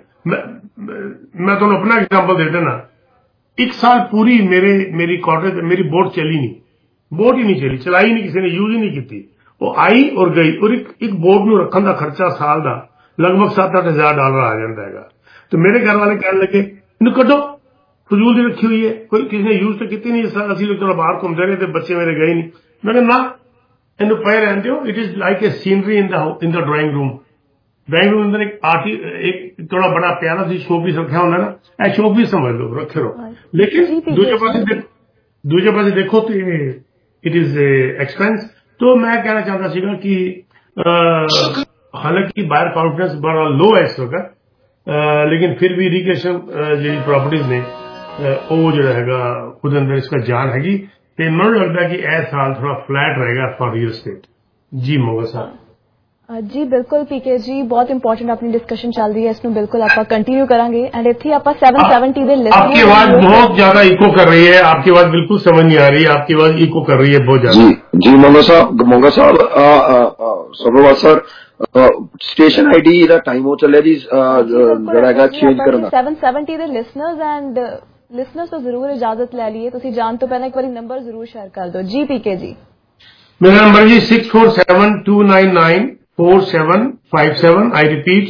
ਮੈਂ ਤੁਹਾਨੂੰ ਆਪਣਾ ਐਗਜ਼ਾਮਪਲ ਦੇ ਦੇਣਾ। ਇੱਕ ਸਾਲ ਪੂਰੀ ਮੇਰੀ ਕਾਟੇਜ ਮੇਰੀ ਬੋਟ ਚੱਲੀ ਨਹੀਂ, ਬੋਟ ਹੀ ਨਹੀਂ ਚੱਲੀ, ਚਲਾਈ ਨਹੀਂ, ਕਿਸੇ ਨੇ ਯੂਜ਼ ਹੀ ਨਹੀਂ ਕੀਤੀ। ਉਹ ਆਈ ਔਰ ਗਈ, ਔਰ ਇੱਕ ਬੋਟ ਨੂੰ ਰੱਖਣ ਦਾ ਖਰਚਾ ਸਾਲ ਦਾ ਲਗਭਗ $7,000-8,000 ਆ ਜਾਂਦਾ ਹੈਗਾ। ਤੇ ਮੇਰੇ ਘਰ ਵਾਲੇ ਕਹਿਣ ਲੱਗੇ ਇਹਨੂੰ ਕੱਢੋ, ਫਜ਼ੂਲ ਦੀ ਰੱਖੀ ਹੋਈ ਹੈ, ਕੋਈ ਕਿਸੇ ਨੇ ਯੂਜ਼ ਤਾਂ ਕੀਤੀ ਨਹੀਂ। ਅਸੀਂ ਲੋਕ ਥੋੜਾ ਬਾਹਰ ਘੁੰਮਦੇ ਰਹੇ ਤੇ ਬੱਚੇ ਮੇਰੇ ਗਏ ਨਹੀਂ। ਮੈਂ ਕਿਹਾ ਨਾ, ਇਹਨੂੰ ਪਏ ਰਹਿਣ ਦਿਓ। It is like a scenery in the drawing room. Drawing room ਅੰਦਰ ਇੱਕ ਥੋੜਾ ਬੜਾ ਪਿਆਰਾ ਸੀ ਸ਼ੋਪੀਸ ਰੱਖਿਆ ਹੁੰਦਾ ਨਾ, ਇਹ ਸ਼ੋਪੀਸ ਸਮਝ ਲਓ, ਰੱਖੇ ਰਹੋ। ਲੇਕਿਨ ਦੂਜੇ ਪਾਸੇ ਦੇਖੋ ਤੇ ਇਟ ਇਜ਼ ਐਕਸਪੈਂਸ। तो मैं कहना चाहता सीगा कि हालांकि बायर कॉन्फिडेंस बड़ा लो है इस वक्त, लेकिन फिर भी इरीगेशन जी प्रॉपर्टीज ने वो जो हैगा ਉਹਦੇ ਅੰਦਰ इसका जान हैगी ਤੇ ਮੈਨੂੰ ਲੱਗਦਾ ਕਿ ਇਹ ਸਾਲ ਥੋੜਾ ਫਲੈਟ ਰਹੇਗਾ ਫॉर ਰੀਅਲ एस्टेट। जी मोगा साहब। जी बिल्कुल पीके जी, बहुत इंपॉर्टेंट अपनी डिस्कशन चल रही है, इसमें बिल्कुल आप कंटिन्यू करेंगे। एंड इतनी आप 770 दे लिस्ट आपकी आवाज बहुत ज्यादा इको कर रही है, आपकी आवाज बिल्कुल समझ नहीं आ रही है, आपकी आवाज इको कर रही है बहुत ज्यादा। जी मोगा साहब सभोवाल सर स्टेशन आईडी ਦਾ ਟਾਈਮ ਹੋ ਚੱਲਿਆ ਜੀ, ਜਿਹੜਾ ਹੈਗਾ ਚੇਂਜ ਕਰਨਾ। 770 ਦੇ ਲਿਸਨਰਸ ਤੋਂ ਜ਼ਰੂਰ ਇਜਾਜ਼ਤ ਲੈ ਲਈਏ। ਤੁਸੀਂ ਜਾਣ ਤੋਂ ਪਹਿਲਾਂ ਇੱਕ ਵਾਰੀ ਨੰਬਰ ਜ਼ਰੂਰ ਸ਼ੇਅਰ ਕਰ ਦਿਓ। ਜੀ ਪੀਕੇ ਜੀ, मेरा नंबर जी 6472994757। I repeat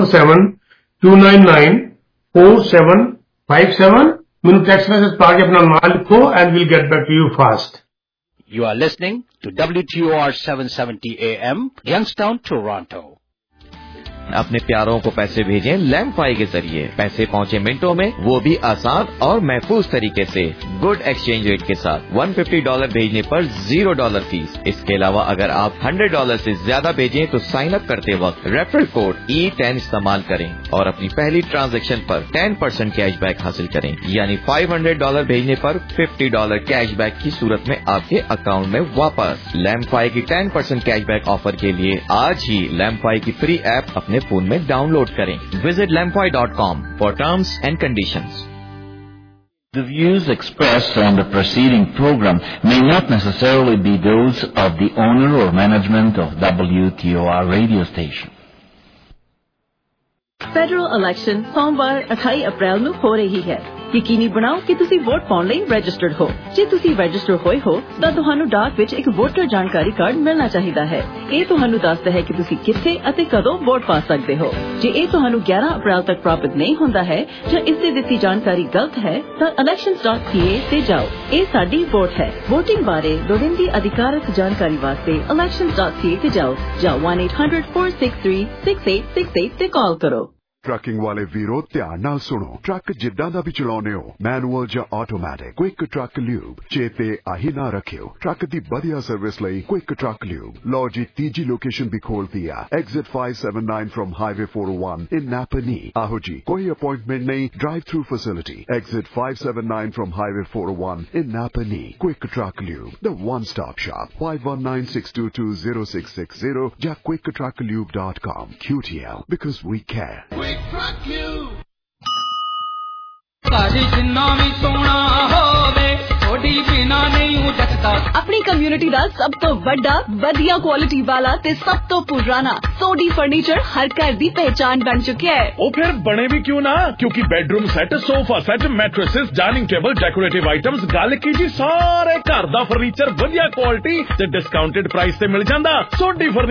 6472994757। मैंने टेक्स्ट मैसेज पा के अपना नाम लिखो and will get back to you fast. You are listening to WTOR 770 AM, Youngstown, Toronto. अपने प्यारों को पैसे भेजें लैम्फाई के जरिए, पैसे पहुंचे मिनटों में, वो भी आसान और महफूज तरीके से, गुड एक्सचेंज रेट के साथ। $150 भेजने पर $0 फीस। इसके अलावा अगर आप $100 से ज्यादा भेजें तो साइन अप करते वक्त रेफरल कोड E10 इस्तेमाल करें और अपनी पहली ट्रांजैक्शन पर 10% कैशबैक हासिल करें। यानी $500 भेजने पर $50 कैशबैक की सूरत में आपके अकाउंट में वापस। लैम्फाई की 10% कैशबैक ऑफर के लिए आज ही लैम्फाई की फ्री ऐप अपने फोन में डाउनलोड करें। Visit lamphoi.com for terms and conditions. The views expressed on the preceding program may not necessarily be those of the owner or management of WTOR radio station. Federal election ਸੋਮਵਾਰ 28 ਅਪ੍ਰੈਲ ਨੂੰ ਹੋ ਰਹੀ ਹੈ। ਯਕੀਨੀ ਬਣਾਓ ਕਿ ਤੁਸੀਂ ਵੋਟ ਪਾਉਣ ਲਈ ਰਜਿਸਟਰਡ ਹੋ। ਜੇ ਤੁਸੀਂ ਰਜਿਸਟਰ ਹੋਏ ਹੋ ਤਾਂ ਤੁਹਾਨੂੰ ਡਾਕ ਵਿੱਚ ਇੱਕ ਵੋਟਰ ਜਾਣਕਾਰੀ ਕਾਰਡ ਮਿਲਣਾ ਚਾਹੀਦਾ ਹੈ। ਇਹ ਤੁਹਾਨੂੰ ਦੱਸਦਾ ਹੈ ਕਿ ਤੁਸੀਂ ਕਿੱਥੇ ਅਤੇ ਕਦੋਂ ਵੋਟ ਪਾ ਸਕਦੇ ਹੋ। ਜੇ ਇਹ ਤੁਹਾਨੂੰ 11 ਅਪ੍ਰੈਲ ਤੱਕ ਪ੍ਰਾਪਤ ਨਹੀਂ ਹੁੰਦਾ ਹੈ ਜਾਂ ਇਸ ਤੇ ਦਿੱਤੀ ਜਾਣਕਾਰੀ ਗਲਤ ਹੈ ਤਾਂ elections.ca ਤੇ ਜਾਓ। ਇਹ ਸਾਡੀ ਵੋਟ ਹੈ। ਵੋਟਿੰਗ ਬਾਰੇ ਲੋੜੀਂਦੀ ਅਧਿਕਾਰਤ ਜਾਣਕਾਰੀ ਵਾਸਤੇ elections.ca ਤੇ ਜਾਓ ਜਾਂ 1-800-463-6868 ਤੇ ਕਾਲ ਕਰੋ। ਟਰੱਕਿੰਗ ਵਾਲੇ ਵੀਰੋ ਧਿਆਨ ਨਾਲ ਸੁਣੋ। ਟਰੱਕ ਜਿੱਦਾਂ ਦਾ ਵੀ ਚਲਾਉਣੇ ਹੋ, ਮੈਨੂਅਲ ਜਾਂ ਆਟੋਮੈਟਿਕ, ਕੁਇਕ ਟਰੱਕ ਲਿਊਬ ਚੇਤੇ ਆਹੀ ਨਾ ਰੱਖਿਓ। ਟਰੱਕ ਦੀ ਵਧੀਆ ਸਰਵਿਸ ਲਈ ਕੁਇਕ ਟਰੱਕ ਲਿਊਬ। ਲਓ ਜੀ ਤੀਜੀ ਲੋਕੇਸ਼ਨ ਵੀ ਖੋਲਤੀ ਆ, exit 579 from highway 401 in Napanee. ਆਹੋ ਜੀ, ਕੋਈ ਅਪਾਇੰਟਮੈਂਟ ਨਹੀਂ, drive through facility. Exit 579 from highway 401 in Napanee. Quick truck lube, the one stop shop. 5196220660 ਜਾਂ quicktrucklube.com। QTL, because we care। ਜਿੰਨਾ ਵੀ ਸੋਹਣਾ ਹੋਵੇ ਥੋੜੀ ਬਿਨਾ ਨਹੀਂ ਜੱਟਦਾ। ਆਪਣੀ ਕਮਿਊਨਿਟੀ ਦਾ ਸਭ ਤੋਂ ਵੱਡਾ, ਵਧੀਆ ਕੁਆਲਿਟੀ ਵਾਲਾ ਤੇ ਸਭ ਤੋਂ ਪੁਰਾਣਾ ਸੋਢੀ ਫਰਨੀਚਰ ਹਰ ਘਰ ਦੀ ਪਹਿਚਾਨ ਬਣ ਚੁੱਕਿਆ ਹੈ। ਉਹ ਫਿਰ ਬਣੇ ਵੀ ਕਿਉਂ ਨਾ, ਕਿਉਂਕਿ bedroom set, sofa set, mattresses, dining table, decorative items, ਗੱਲ ਕੀ ਜੀ ਸਾਰੇ ਘਰ ਦਾ ਫਰਨੀਚਰ ਵਧੀਆ ਕੁਆਲਿਟੀ ਤੇ ਡਿਸਕਾਊਂਟਡ ਪ੍ਰਾਈਸ ਤੇ ਮਿਲ ਜਾਂਦਾ। ਸੋਢੀ